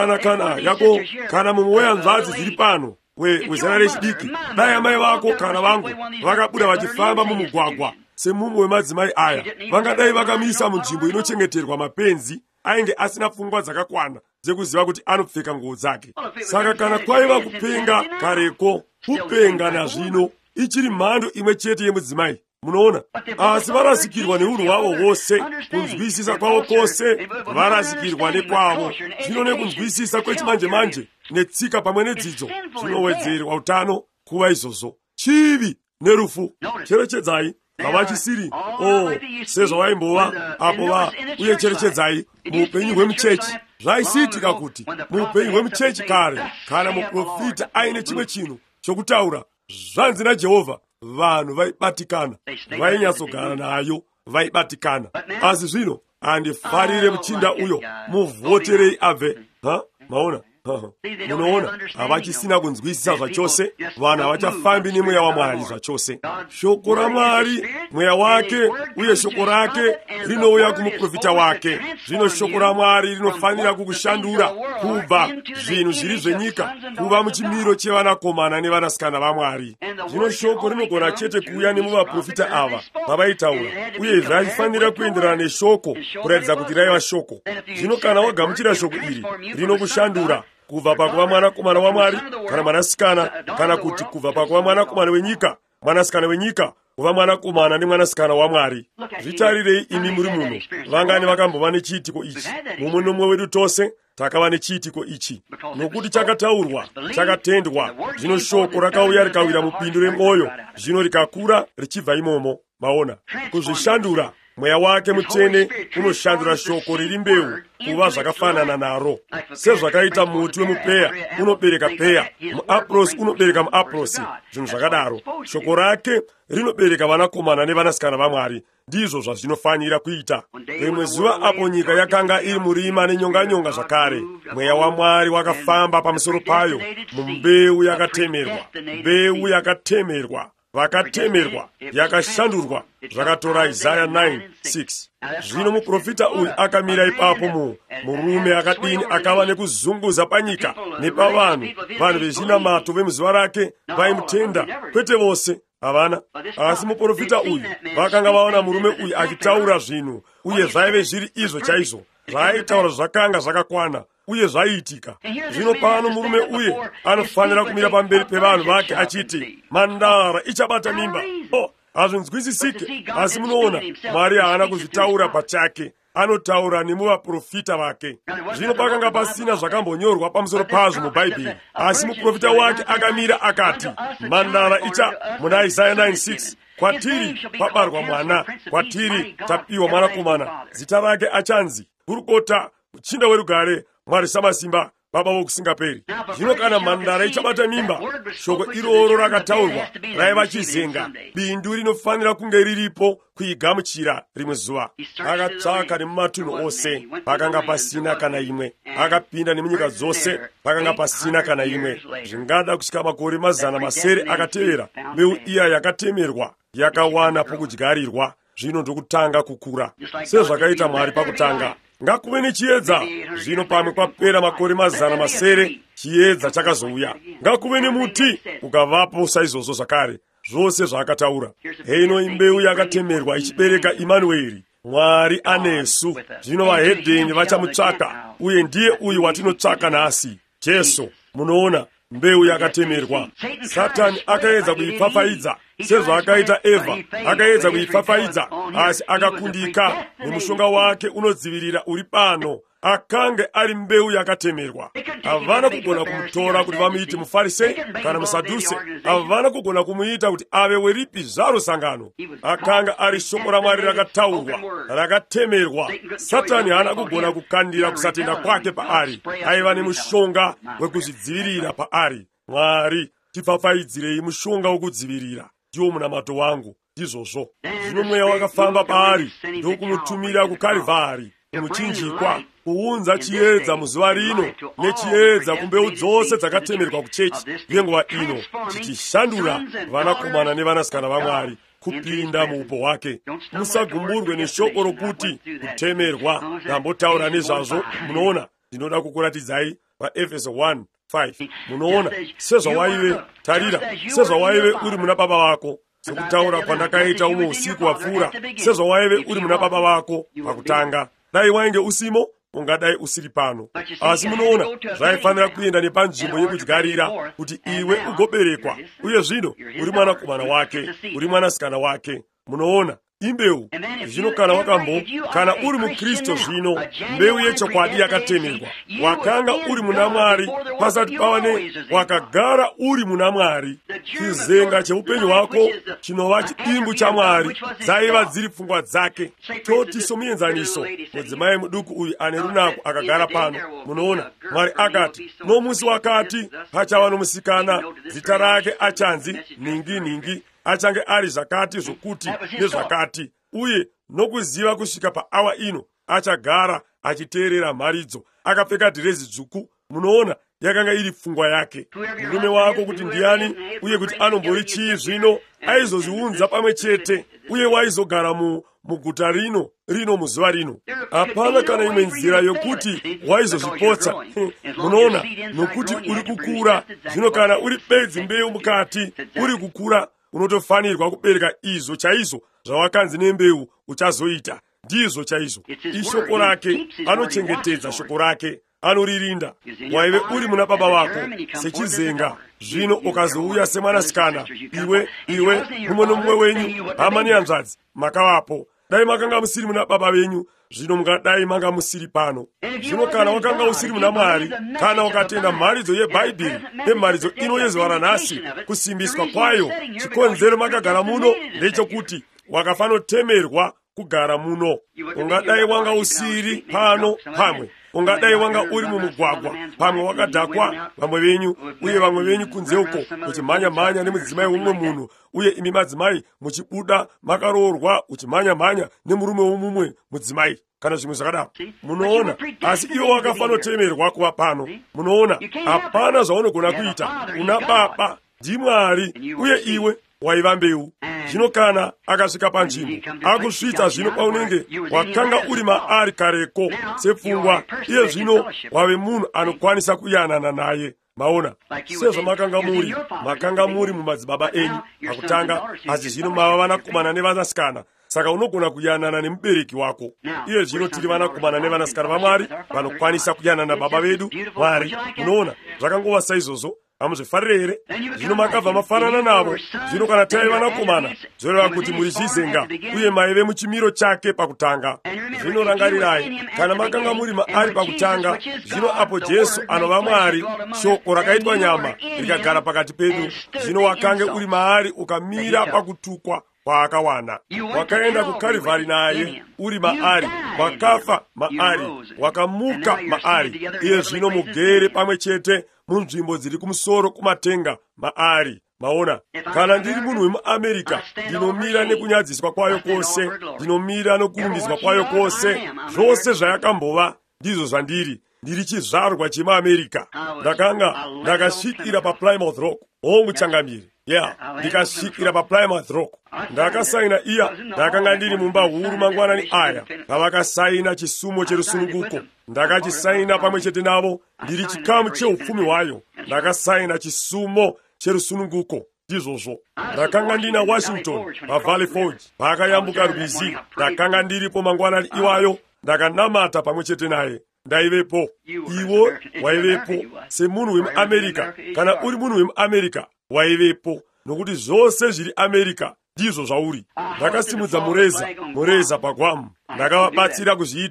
kana mumwe wehanzvadzi dziri pano wezera rechidiki, dai amai vako kana vangu vakabuda vachifamba mumugwagwa semumwe wemadzimai aya, vangadai vakamisa munzvimbo inochengeterwa mapenzi, ainge asina pfungwa dzakakwana dzekuziva kuti anopfeka nguo dzake. Saka kana kwaiva kupenga kareko, kupenga nazvino ichiri mhando imwe chete yemudzimai. Munoona, asi varasikirwa neunhu hwavo hwose, kunzwisisa kwavo kwose varasikirwa nekwavo. Zvino nekunzwisisa kwechimanje manje netsika pamwe nedzidzo zvinowedzerwa utano kuva izvozvo, chivi nerufu. Cherechedzai, havachisiri sezvavaimbova apo uye cherechedzai, muupenyu hwemuchechi zvaisiitika kuti muupenyu hwemuchechi kare, kana muprofita aine chimwe chinhu chokutaura, zvanzi naJehovha, vanhu vaibatikana, vainyatsogara nayo, vaibatikana. Asi zvino handifarire muchinda uyo, muvhoterei abve. Maona? Munoona, havachisina kunzwisisa zvachose, vanhu havachafambi nemweya waMwari zvachose. Shoko raMwari, mweya wake, uye shoko rake rinouya kumuprofita wake. Zvino shoko raMwari rinofanira kukushandura kubva zvinhu zviri zvenyika kuva muchimiro chevanakomana nevanasikana vaMwari. Zvino shoko rinogona chete kuuya nemuvaprofita ava vavaitaura, uye zvaifanira kuenderana neshoko kuratidza kuti raiva shoko. Zvino kana wagamuchira shoko iri, rinokushandura kubva pakuva mwanakomana waMwari kana mwanasikana, kana kuti kubva pakuva mwanakomana wenyika, mwanasikana wenyika, kuva mwanakomana nemwanasikana waMwari. Zvitarirei imi muri muno, vangani vakambova nechiitiko ichi. Mumwe nomwe wedu tose takava nechiitiko ichi, nokuti chakataurwa, chakatendwa. Zvino shoko rakauya rikawira mupindu remwoyo, zvino rikakura richibva imomo. Maona, kuzvishandura. Mweya wake mutsvene unoshandura shoko riri mbeu kuva zvakafanana naro. Sezvakaita muti wemupeya unobereka peya, muaprosi unobereka muaprosi, zvinhu zvakadaro. Shoko rake rinobereka vanakomana nevanasikana vaMwari. Ndizvo zvazvinofanira kuita. Rimwe zuva apo nyika yakanga iri murima nenyonganyonga zvakare, mweya waMwari wakafamba pamusoro payo, mumbeu yakatemerwa, mbeu yakatemerwa, vakatemerwa, yakashandurwa. Zvakatora Isaya 9:6. Zvino muprofita uyu akamira ipapo, murume akadini, akava nekuzunguza panyika nepavanhu. Vanhu vezvinamato vemuzuva rake vaimutenda, kwete vose, havana. Asi muprofita uyu vakanga vaona murume uyu achitaura zvinhu, uye zvaive zviri izvo chaizvo. Zvaaitaura zvakanga zvakakwana, uye zvaiitika. Zvino pano murume uye anofanira kumira pamberi pevanhu vake achiti, mhandara ichabata mimba. Hazvinzwisisike, asi munoona, Mwari haana kuzvitaura pachake, anotaura nemuvaprofita vake. Zvino pakanga pasina zvakambonyorwa pamusoro pazvo mubhaibheri, asi muprofita wake akamira akati, mhandara muna Isaya 9:6, kwatiri pabarwa mwana, kwatiri tapiwa mwanakomana, zita rake achanzi Gurukota, muchinda werugare, Mwari Samasimba, Baba vokusingaperi. Zvino kana mhandara ichabata mimba, shoko iroro rakataurwa raiva chizenga. Bindu rinofanira kunge riripo kuigamuchira rimwe zuva. Akatsvaka nemumatunhu ose, pakanga pasina kana imwe. Akapinda nemunyika dzose, pakanga pasina kana imwe. Zvingada kusvika makore 900 akatevera, mbeu iya yakatemerwa yakawana pokudyarirwa. Zvino ndokutanga kukura, sezvakaita Mwari pakutanga. Ngakuve nechiedza. Zvino pamwe kwapera makore 900 chiedza chakazouya. Ngakuve nemuti, ukavapo saizvozvo zvakare, zvose zvaakataura. Heino imbeu yakatemerwa ichibereka Imanueri, Mwari anesu. Zvino vahedheni vachamutsvaka, uye ndiye uyu watinotsvaka nhasi, Jesu. Munoona, mbeu yakatemerwa. Satani akaedza kuifafaidza, sezvaakaita Evha, akaedza kuifafaidza, asi akakundika. Nemushonga wake unodzivirira uri pano, akange ari mbeu yakatemerwa. avana kugona kumutora kuti vamuite mufarisei kana musaduse. avana kugona kumuita kuti ave weripi zvaro sangano. akanga ari shoko raMwari rakataurwa, rakatemerwa. Satani haana kugona kukandira kusatenda kwake paari. aiva nemushonga wekuzvidzivirira paari. Mwari, tipfapfaidzirei mushonga wekudzivirira. ndiwo munamato wangu, ndizvozvo. zvino mweya wakafamba paari ndokumutumira kuKarivhari, kumuchinjikwa, kuunza chiedza muzuva rino, nechiedza kumbeu dzose dzakatemerwa kuchechi yenguva ino, chichishandura vanakomana nevanasikana vaMwari kupinda muupo hwake. musagumburwe neshoko rokuti kutemerwa. ndambotaura nezvazvo. munoona, ndinoda kukuratidzai paEfeso 1:5. munoona sezvawaive, tarira, sezvawaive uri muna baba vako, sekutaura kwandakaita umwe usiku wapfuura, sezvawaive uri muna baba vako pakutanga. dai wainge usimo, ungadai usiri pano. asi munoona, zvaifanira kuenda nepanzvimbo yekudyarira kuti iwe ugoberekwa, uye zvino uri mwanakomana wake, uri mwanasikana wake. munoona, imbeu. zvino kana uri muKristu, zvino mbeu yechokwadi yakatemerwa. wakanga uri muna Mwari pasati pava wakagara uri muna Mwari. chizenga cheupenyu hwako chinova chidimbu chaMwari, dzaiva dziri pfungwa dzake. toti somuenzaniso, mudzimai muduku uyu ane runako akagara pano. munoona, Mwari akati, nomusi wakati pachava nomusikana, zita rake achanzi ningi, achange ari zvakati zvokuti nezvakati, uye nokuziva kusvika paawa ino achagara achiteerera mharidzo, akapfeka dhirezi dzvuku. munoona, yakanga iri pfungwa yake. murume wako kuti ndiani uye kuti anombori chii zvino, aizozviunza pamwe chete, uye waizogara muguta rino muzuva rino. hapana kana imwe nzira yokuti waizozvipotsa. munoona, nokuti uri kukura zvino. kana uri bedzi mbeu mukati, uri kukura, unotofanirwa kubereka izvo chaizvo zvawakanzi nembeu uchazoita. ndizvo chaizvo. ishoko rake, anochengetedza shoko rake, anoririnda. waive uri muna baba vako sechizenga, zvino ukazouya semwanasikana, iwe mumwe nomumwe wenyu, hama nehanzvadzi, makavapo. dai makanga musiri muna baba venyu, zvino mungadai manga musiri pano. zvino kana wakanga usiri muna Mwari, kana ukatenda mharidzo yebhaibheri, nemharidzo ino yezuva ranhasi, kusimbiswa kwayo, chikonzero makagara muno ndechokuti wakafanotemerwa kugara muno. ungadai wanga usiri pano pamwe, ungadai wanga uri mumugwagwa, pamwe wakadhakwa vamwe venyu, uye vamwe venyu kunze uko uchimhanya-mhanya nemudzimai womumwe munhu, uye imi madzimai muchibuda makaroorwa uchimhanya-mhanya nemurume womumwe mudzimai, kana zvimwe zvakadaro. munoona, asi iwe wakafanotemerwa kuva pano. munoona, hapana zvaunogona kuita. una baba, ndiMwari, uye iwe waiva mbeu. zvino kana akasvika panzvimbo akusvitsa zvino paunenge wakanga uri maari kareko sepfungwa, iye zvino wave munhu anokwanisa kuyanana naye. maona, sezvamakanga muri mumadzibaba enyu pakutanga, asi zvino mava vanakomana nevanasikana, saka unogona kuyanana nemubereki wako. iye zvino tiri vanakomana nevanasikana vaMwari, vanokwanisa kuyanana baba vedu Mwari. munoona, zvakangova saizvozvo. hamuzvifarire here? zvino makabva mafanana navo. zvino kana tai vanakomana, zvoreva kuti muri chizenga, uye maive muchimiro chake pakutanga. zvino rangarirai, kana makanga muri maari pakutanga, zvino apo Jesu anova Mwari, shoko rakaitwa nyama, rikagara pakati pedu, zvino wakange uri maari, ukamira pakutukwa kwaakawana. wakaenda kuKarivhari naye uri maari, wakafa maari, wakamuka maari, iye zvino mugere pamwe chete munzvimbo dziri kumusoro kumatenga maari. maona, kana ndiri munhu wemuAmerika, ndinomira nekunyadziswa kwayo kwose, ndinomira nokurumbidzwa kwayo kwose, zvose zvayakambova ndizvo zvandiri. ndiri chizvarwa chemuAmerika. ndakasvikira paPlymouth Rock, hongu changamiri. ndikasvikira paPlymouth Rock. ndakasaina ndakanga ndiri mumba huru mangwanani aya, pavakasaina chisumo cherusununguko. ndakachisaina pamwe chete navo, ndiri chikamu cheupfumi hwayo. ndakasaina chisumo cherusununguko. ndizvozvo. ndakanga ndina Washington paValley Forge, paakayambuka rwizi. ndakanga ndiripo mangwanani iwayo, ndakanamata pamwe chete naye. ndaivepo. iwo waivepo semunhu wemuAmerika. kana uri munhu wemuAmerika, waivepo, nokuti zvose zviri Amerika ndizvo zvauri. ndakasimudza mureza paGuam, ndakavabatsira kuzviita.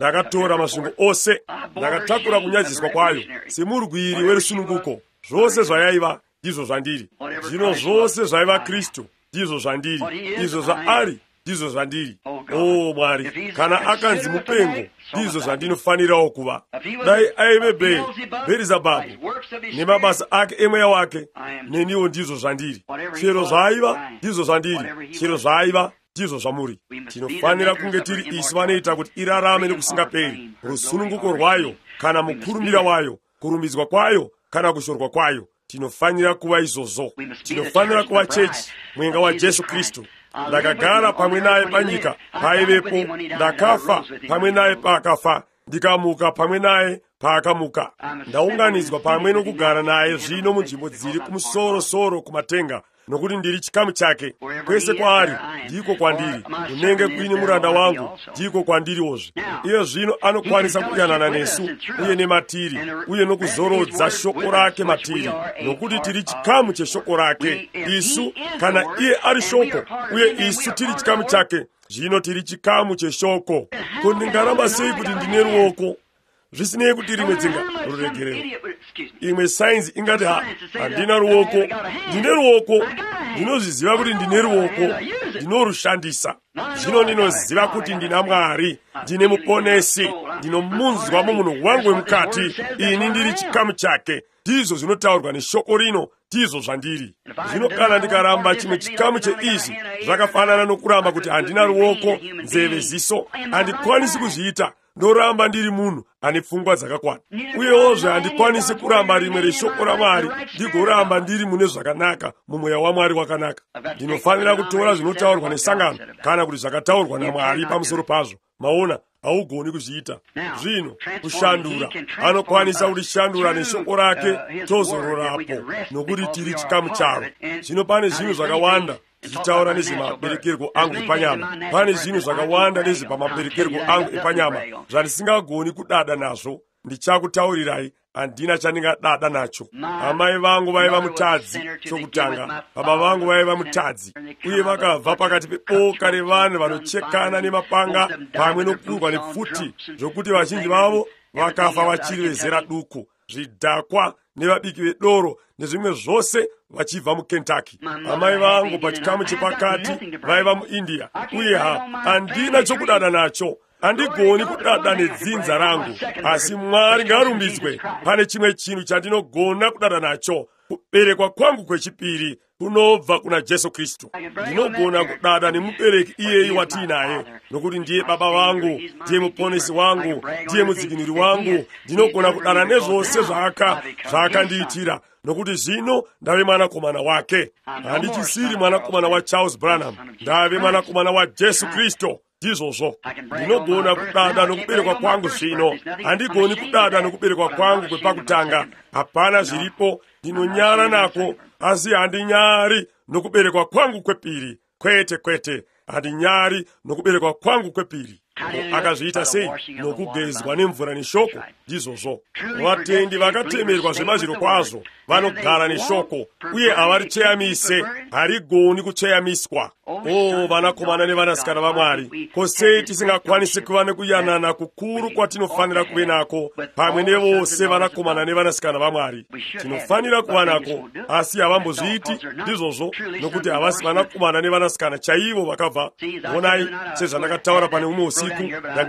ndakatora mazvingo ose, ndakatakura kunyadziswa kwayo semurwiri werusununguko. Zvose zvayaiva ndizvo zvandiri. Zvino zvose zvaiva Kristu ndizvo zvandiri, izvo zvaari ndizvo zvandiri. O Mwari, kana akanzi mupengo, ndizvo zvandinofanirawo kuva. Dai aive Bherizebhabhu nemabasa ake emweya wake, neniwo ndizvo zvandiri. Chero zvaiva ndizvo zvandiri, chero zvaiva ndizvo zvamuri. Tinofanira kunge tiri isu vanoita kuti irarame nokusingaperi, rusununguko rwayo kana mukurumira wayo, kurumbidzwa kwayo kana kushorwa kwayo. Tinofanira kuva izvozvo. Tinofanira kuva chechi, mwenga waJesu Kristu. Ndakagara pamwe naye panyika paivepo, ndakafa pamwe naye paakafa, ndikamuka pamwe naye paakamuka. Ndaunganidzwa pamwe nokugara naye zvino munzvimbo dziri kumusoro-soro kumatenga, nokuti ndiri chikamu chake. Kwese kwaari ndiko kwandiri, kunenge kuine muranda wangu ndiko kwandiriwozve. Iye zvino anokwanisa kuyanana nesu uye nematiri, uye nokuzorodza shoko rake matiri, nokuti tiri chikamu cheshoko rake. Isu, kana iye ari shoko uye isu tiri chikamu chake, zvino tiri chikamu cheshoko. Ko, ndingaramba sei kuti ndine ruoko zvisinei kuti rimwe dzinga ruregerero? Imwe sainzi ingati handina ruoko. Ndine ruoko, ndinozviziva kuti ndine ruoko, ndinorushandisa. Zvino ndinoziva kuti ndina Mwari, ndine muponesi, ndinomunzwa mumunhu wangu wemukati, ini ndiri chikamu chake. Ndizvo zvinotaurwa neshoko rino, ndizvo zvandiri. Zvino kana ndikaramba chimwe chikamu cheizvi, zvakafanana nokuramba kuti handina ruoko, nzeve, ziso, handikwanisi kuzviita. Ndoramba ndiri munhu ane pfungwa dzakakwana. Uyewozve handikwanisi kuramba rimwe reshoko raMwari ndigoramba ndiri mune zvakanaka, mumweya waMwari wakanaka. Ndinofanira kutora zvinotaurwa nesangano kana kuti zvakataurwa naMwari pamusoro pazvo. Maona, haugoni kuzviita. Zvino kushandura, anokwanisa kutishandura neshoko rake tozororapo, nokuti tiri chikamu charo. Zvino pane zvinhu zvakawanda tichitaura nezvemaberekerwo angu epanyama. Pane zvinhu zvakawanda nezvepamaberekerwo angu epanyama zvandisingagoni kudada nazvo. Ndichakutaurirai, handina chandingadada nacho. Amai vangu vaiva mutadzi chokutanga, baba vangu vaiva mutadzi, uye vakabva pakati peboka revanhu vanochekana nemapanga pamwe nokurwa nepfuti, zvokuti vazhinji vavo vakafa vachiri vezera duku, zvidhakwa nevabiki vedoro nezvimwe zvose vachibva muKentucky. Amai vangu pachikamu chepakati vaiva muIndia, uye handina chokudada nacho. Handigoni kudada nedzinza rangu, asi Mwari ngaarumbidzwe. Pane chimwe chinhu chandinogona kudada nacho, kuberekwa kwangu kwechipiri kunobva kuna Jesu Kristu. Ndinogona kudada nemubereki iyeyi watiinaye, nokuti ndiye baba vangu, ndiye muponesi wangu, ndiye mudzikinuri wangu. Ndinogona kudada nezvose zvaakandiitira, nokuti zvino ndave mwanakomana wake. Handichisiri mwanakomana waCharles Branham, ndave mwanakomana waJesu Kristu. Ndizvozvo ndinogona kudada nokuberekwa kwangu zvino. Handigoni kudada nokuberekwa kwangu kwepakutanga, hapana zviripo. Ndinonyara nako, asi handinyari nokuberekwa kwangu kwepiri. Kwete, handinyari nokuberekwa kwangu kwepiri. Akazviita sei? Nokugezwa nemvura neshoko. Ndizvozvo vatendi vakatemerwa zvemazviro kwazvo vanogara neshoko, uye havaricheyamise, harigoni kucheyamiswa. O vanakomana nevanasikana vaMwari, ko sei tisingakwanisi kuva nekuyanana kukuru kwatinofanira kuve nako pamwe nevose vanakomana nevanasikana vaMwari? Tinofanira kuva nako, asi havambozviiti. Ndizvozvo, nokuti havasi vanakomana nevanasikana chaivo vakabva. Onai sezvandakataura pane umwe usiku,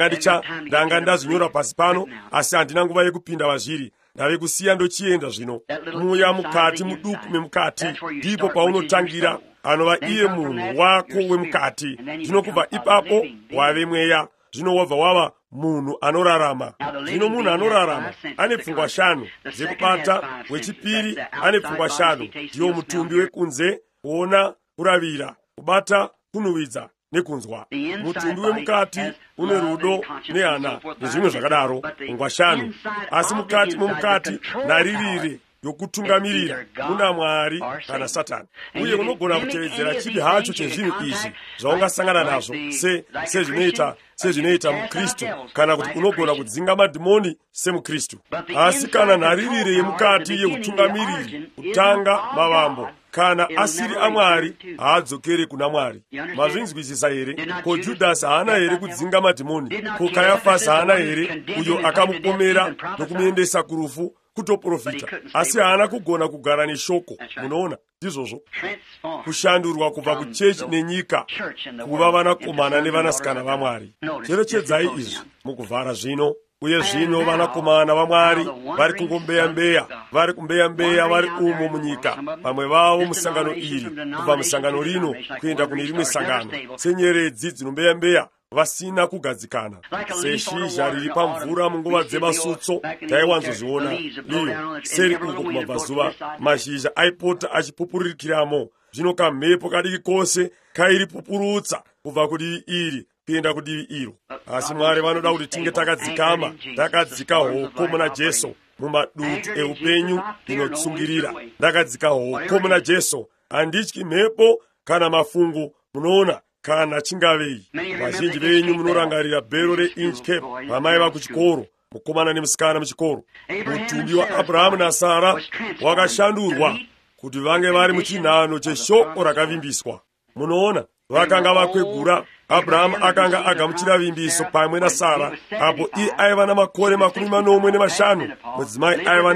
ndanga ndazvinyora pasi pano, asi handina nguva yekupinda vazviri. Ndave kusiya ndochienda zvino. Muya mukati muduku memukati, ndipo paunotangira, anova iye munhu wako wemukati. Zvino kubva ipapo wave mweya, zvino wabva wava munhu anorarama. Zvino munhu anorarama ane pfungwa 5 dzekubata, wechipiri ane pfungwa 5, ndiwo mutumbi wekunze, kuona, kuravira, kubata, kunuhwidza nekunzwa. Mutumbi wemukati une rudo nehana nezvimwe zvakadaro, pfungwa 5. Asi mukati momukati naririre yokutungamirira muna Mwari kana Satani. Uye unogona kutevedzera chipi hacho chezvinhu izvi zvaungasangana nazvo, sezvinoita muKristu, kana kuti unogona kudzinga madhimoni semuKristu. Asi kana nharirire yemukati yeutungamiriri, kutanga mavambo, kana asiri amwari haadzokere kuna Mwari. Mazvinzwisisa here? Ko Judhasi haana here kudzinga madhimoni? Ko Kayafasi haana here uyo akamupomera nokumuendesa kurufu kutoprofita, asi haana kugona kugara neshoko? Munoona ndizvozvo kushandurwa kubva kuchechi nenyika kuva vanakomana nevanasikana vaMwari. Cherechedzai izvi mukuvhara zvino. Uye zvino vanakomana vaMwari vari kungombeya-mbeya, vari kumbeya-mbeya vari umo munyika, vamwe vavo musangano iri, kubva musangano rino kuenda kune rimwe sangano, senyeredzi dzinombeya-mbeya vasina kugadzikana, seshizha riri pamvura munguva dzemasutso. Taiwanzozviona liyo seri uko kumabvazuva, mashizha aipota achipupurikiramo. Zvino kamhepo kadiki kose kairipupurutsa kubva kudivi iri kuenda kudivi iro. Asi Mwari vanoda kuti tinge takadzikama, takadzika hoko muna Jesu mumadutu eupenyu inotsungirira. Ndakadzika hoko muna Jesu, handityi mhepo kana mafungu. Munoona, kana chingavei. Vazhinji venyu munorangarira bhero reinch cape vamaiva kuchikoro, mukomana nemusikana muchikoro. Mutumbi waAbhurahamu naSara wakashandurwa kuti vange vari muchinhano cheshoko rakavimbiswa. Munoona, vakanga vakwegura. Abrahamu akanga agamuchira vimbiso pamwe naSara, apo iye aiva namakore 45, mudzimai aiva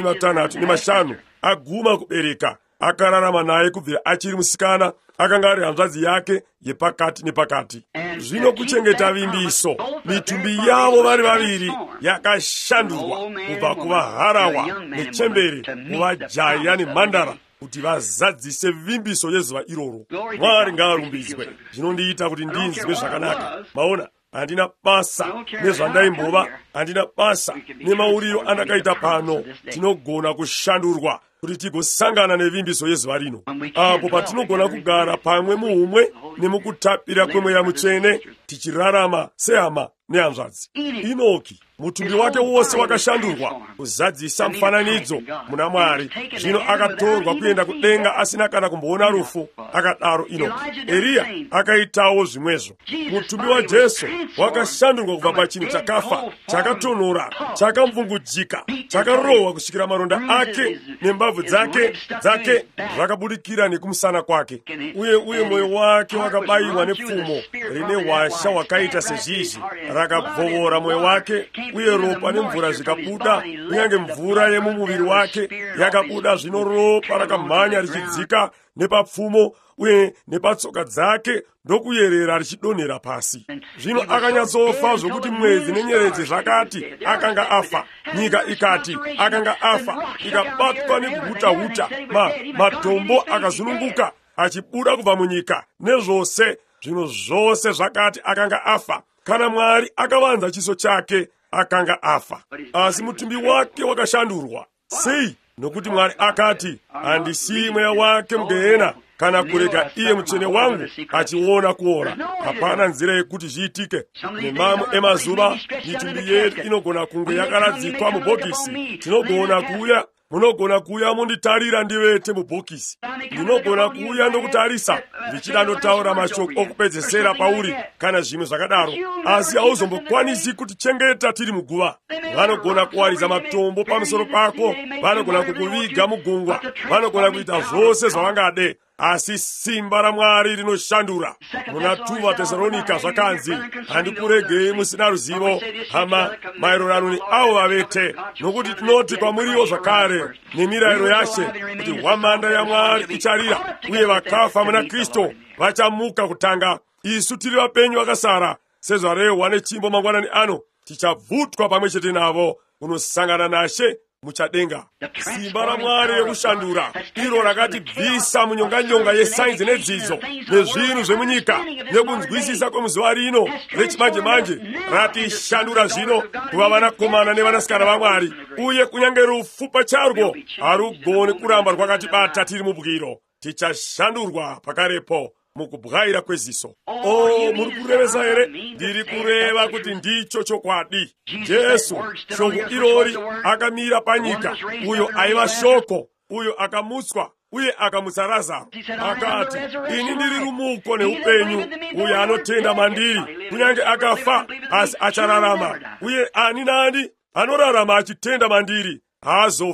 ne55. Aguma kubereka, akararama naye kubvira achiri musikana. Akanga ari hanzvadzi yake yepakati nepakati. Zvino kuchengeta vimbiso, mitumbi yavo vari vaviri yakashandurwa kubva kuva harawa nechembere kuva jaya nemhandara, kuti vazadzise vimbiso yezuva iroro. Mwari ngaarumbidzwe. Zvinondiita kuti ndinzwe zvakanaka. Maona, handina basa nezvandaimbova, handina basa nemauriro andakaita pano. Tinogona kushandurwa kuti tigosangana nevimbiso yezuva rino, apo patinogona kugara pamwe muhumwe nemukutapira kwemweya mutsvene, tichirarama sehama nehanzvadzi. Inoki, mutumbi wake wose wakashandurwa kuzadzisa mufananidzo muna Mwari. Zvino akatorwa kuenda kudenga asina kana kumboona rufu. Akadaro Inoki. Eriya akaitawo zvimwezvo. Mutumbi waJesu wakashandurwa kubva pachinhu chakafa, chakatonhora, chakamvungujika, chakarohwa kusvikira maronda ake nembabvu dzake zvakabudikira nekumusana kwake. Uye mwoyo wake wakabayiwa nepfumo rine hwasha hwakaita sezhizhi, rakabvovora mwoyo wake, uye ropa nemvura zvikabuda. Kunyange mvura yemumuviri wake yakabuda. Zvino ropa rakamhanya richidzika nepapfumo uye nepatsoka dzake ndokuyerera richidonhera pasi. Zvino akanyatsofa zvokuti mwedzi nenyeredzi zvakati akanga afa. Nyika ikati akanga afa, ikabatwa nekuhuta-huta. Matombo akazununguka achibuda kubva munyika nezvose. Zvino zvose zvakati akanga afa. Kana Mwari akavanza chiso chake, akanga afa. Asi mutumbi wake wakashandurwa. Sei? Nokuti Mwari akati, handisiyi mweya wake mugehena kana kurega iye mutsvene wangu achiona kuora. Hapana nzira yekuti zviitike. Nemamwe emazuva mitumbi yedu inogona kunge yakaradzikwa mubhokisi. Tinogona kuuya, munogona kuuya munditarira ndivete mubhokisi. Ndinogona kuuya ndokutarisa ndichida ndotaura mashoko okupedzesera pauri kana zvimwe zvakadaro, asi hauzombokwanisi kutichengeta tiri muguva. Vanogona kuwaridza matombo pamusoro pako, vanogona kukuviga mugungwa, vanogona kuita zvose zvavangade, asi simba raMwari rinoshandura. Muna 2 Thessalonica zvakanzi, handikuregei musina ruzivo, hama, maererano neavo vavete, nokuti tinoti kwamuriwo zvakare nemirayiro yaShe, kuti hwamanda yaMwari icharira, uye vakafa muna Kristu vachamuka kutanga. Isu tiri vapenyu vakasara, sezvarehwa nechimbo mangwanani ano, tichabvutwa pamwe chete navo kunosangana naShe muchadenga. Simba raMwari rekushandura, iro rakatibvisa munyonganyonga yesainzi nedzidzo nezvinhu zvemunyika nekunzwisisa kwemuzuva rino rechimanje-manje, ratishandura zvino kuva vanakomana nevanasikana vaMwari. Uye kunyange rufu pacharwo harugoni kuramba rwakatibata tiri mubwiro. Tichashandurwa pakarepo mukubwaira kweziso. Muri kurevesa here? Ndiri kureva kuti ndicho chokwadi. Jesu, shoko irori, akamira panyika. Uyo aiva shoko, uyo akamutswa, uye akamutsa Lazaro. Akati, ini ndiri rumuko neupenyu. Uyo anotenda mandiri, kunyange akafa, asi achararama. Uye ani nani anorarama achitenda mandiri haazofi.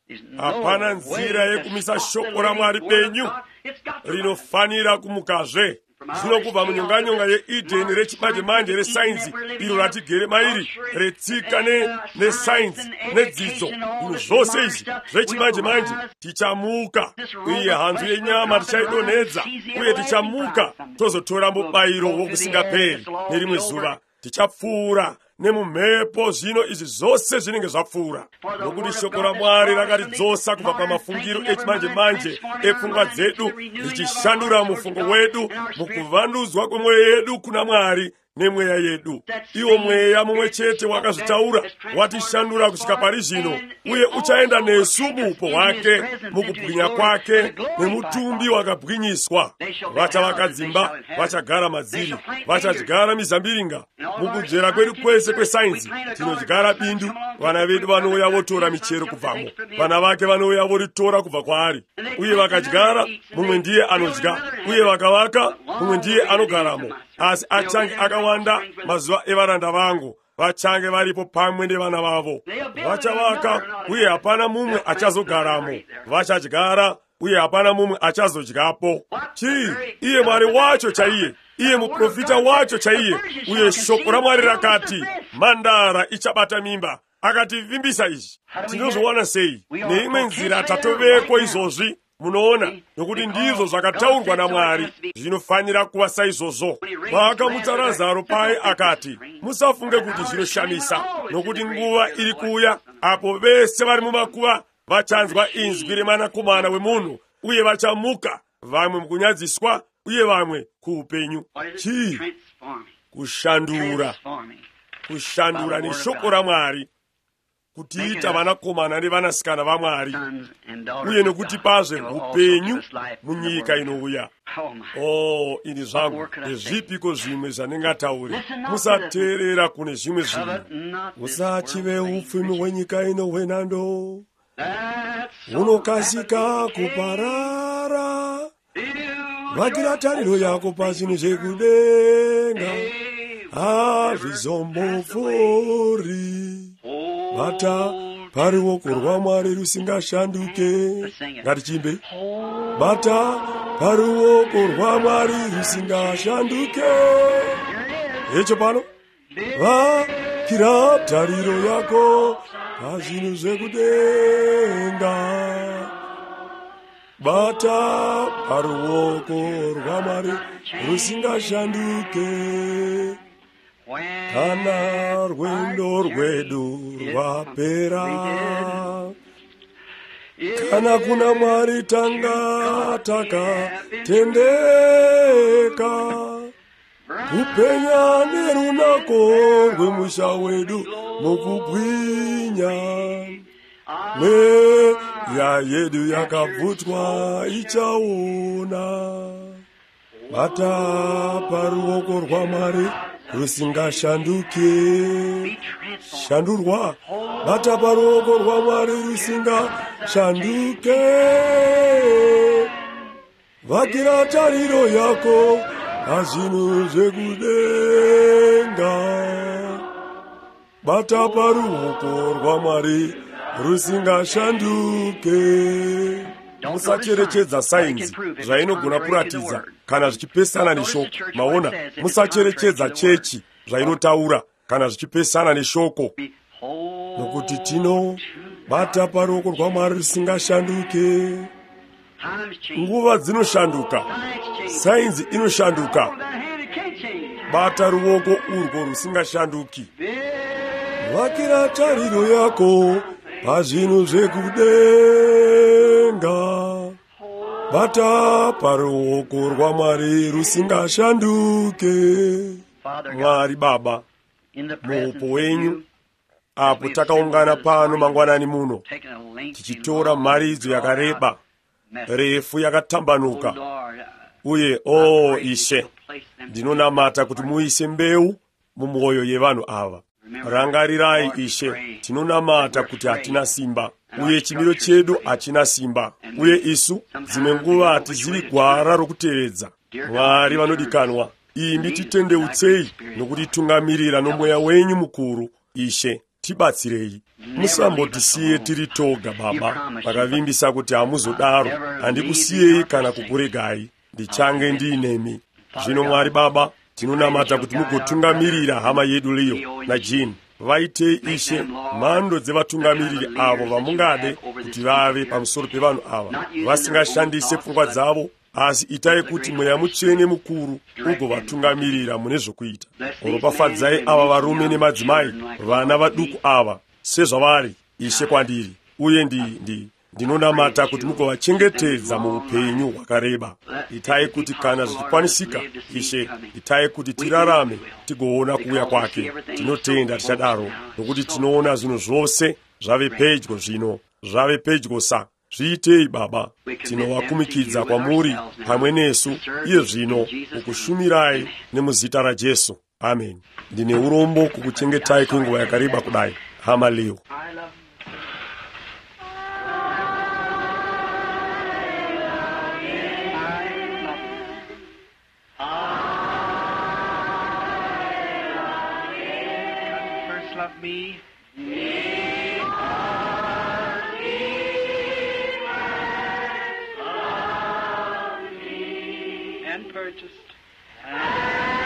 hapana nzira yekumisa shoko la Mwari penyu, rinofanira kumukazve. Zvino kubva munyonganyonga yeEdeni rechimanje-manje resainzi iro ratigere mairi, retsika nesainzi nedzidzo, zvinhu zvose izvi zvechimanje-manje, tichamuka uye hanzu yenyama tichaidonhedza, uye tichamuka tozotora mubayiro wokusingaperi nerimwe zuva. Tichapfuura nemumhepo. Zvino izvi zvose zvinenge zvapfuura nokuti shoko raMwari rakatidzosa kubva pamafungiro echimanje-manje epfungwa dzedu, richishandura mufungo wedu mukuvandudzwa kwemwoyo yedu kuna Mwari nemweya yedu. Iwo mweya mumwe chete wakazvitaura watishandura kusvika pari zvino, uye uchaenda nesu muupo hwake, mukubwinya kwake nemutumbi wakabwinyiswa. Vachavaka dzimba, vachagara madziri, vachadyara mizambiringa. Mukudyera kwedu kwese kwesainzi tinodyara bindu. Vana vedu vanouya votora michero kubvamo, vana vake vanouya voritora kubva kwaari. Uye vakadyara, mumwe ndiye anodya, uye vakavaka, mumwe ndiye anogaramo. Asi achange akawanda mazuva evaranda vangu, vachange varipo pamwe nevana vavo. Vachavaka uye hapana mumwe achazogaramo, vachadyara uye hapana mumwe achazodyapo. Chii? Iye Mwari wacho chaiye, iye muprofita wacho chaiye. Uye shoko raMwari rakati mhandara ichabata mimba. Akativimbisa izvi. Tinozviona sei? Neimwe nzira tatoveko izvozvi. Munoona, nokuti ndizvo zvakataurwa naMwari, zvinofanira kuva saizvozvo. Paakamutsa Razaro pai akati, musafunge kuti zvinoshamisa, nokuti nguva iri kuuya apo vese vari mumakuva vachanzwa inzwi remwanakomana wemunhu, uye vachamuka, vamwe mukunyadziswa uye vamwe kuupenyu. Chii? Kushandura. Kushandura neshoko raMwari, kutiita vanakomana nevanasikana vaMwari, uye nokutipazve upenyu munyika inouya. Ini zvangu, ndezvipiko zvimwe zvandingatauri? Musateerera kune zvimwe zvinhu. Usachive upfumi hwenyika ino hwenhando, hunokasika kuparara. Vakira tariro yako pazvinhu zvekudenga, hazvizombopfuuri. Bata paruoko rwaMwari rusingashanduke. Ngatichimbe. Bata paruoko rwaMwari rusingashanduke. Echo pano. Vakira tariro yako pazvinhu zvekudenga. Bata paruoko rwaMwari rusingashanduke. Kana rwendo rwedu rwapera, kana kuna Mwari tanga takatendeka, kupenya nerunako rwemusha wedu mukubwinya, mweya yedu yakabvutwa ichaona. Bata paruoko rwaMwari rusingashanduke. Shandurwa. Bata paruoko rwaMwari rusingashanduke. Vakira tariro yako pazvinhu zvekudenga. Bata paruoko rwaMwari rusingashanduke. Musacherechedza sainzi zvainogona kuratidza kana zvichipesana neshoko. Maona, musacherechedza chechi zvainotaura kana zvichipesana neshoko, nokuti tinobata paruoko rwaMwari rusingashanduke. Nguva dzinoshanduka, sainzi inoshanduka. Bata ruoko urwo rusingashanduki. Vakira tariro yako pazvinhu zvekudenga. Bata paruoko rwaMwari rusingashanduke. Mwari Baba, muupo wenyu apo takaungana pano mangwanani muno, tichitora mharidzo yakareba, refu, yakatambanuka, uye Ishe, ndinonamata kuti muise mbeu mumwoyo yevanhu ava. Rangarirai Ishe, tinonamata kuti hatina simba, uye chimiro chedu hachina simba, uye isu dzimwe nguva hatizivi gwara rokutevedza. Mwari vanodikanwa, imi titendeutsei nokutitungamirira nomweya wenyu mukuru. Ishe, tibatsirei. musambotisiye tiri toga Baba, pakavimbisa kuti hamuzodaro. Handikusiyei kana kukuregai, ndichange ndiinemi. Zvino Mwari Baba, tinonamata kuti mugotungamirira hama yedu Leo na Jean. Vaitei Ishe mhando dzevatungamiriri avo vamungade kuti vave pamusoro pevanhu ava, vasingashandise pfungwa dzavo, asi itai kuti Mweya Mutsvene mukuru ugovatungamirira mune zvokuita. Ropafadzai ava varume nemadzimai, vana vaduku ava sezvavari Ishe kwandiri, uye ndinonamata kuti mugovachengetedza muupenyu hwakareba. Itai kuti kana zvichikwanisika, Ishe, itai kuti tirarame tigoona kuuya kwake. Tinotenda tichadaro, nokuti tinoona zvinhu zvose zvave pedyo zvino, zvave pedyo sa. Zviitei Baba, tinovakumikidza kwamuri pamwe nesu iye zvino, kukushumirai nemuzita raJesu. Amen. Ndine urombo kukuchengetai kwenguva yakareba kudai, hama Leo. Purchased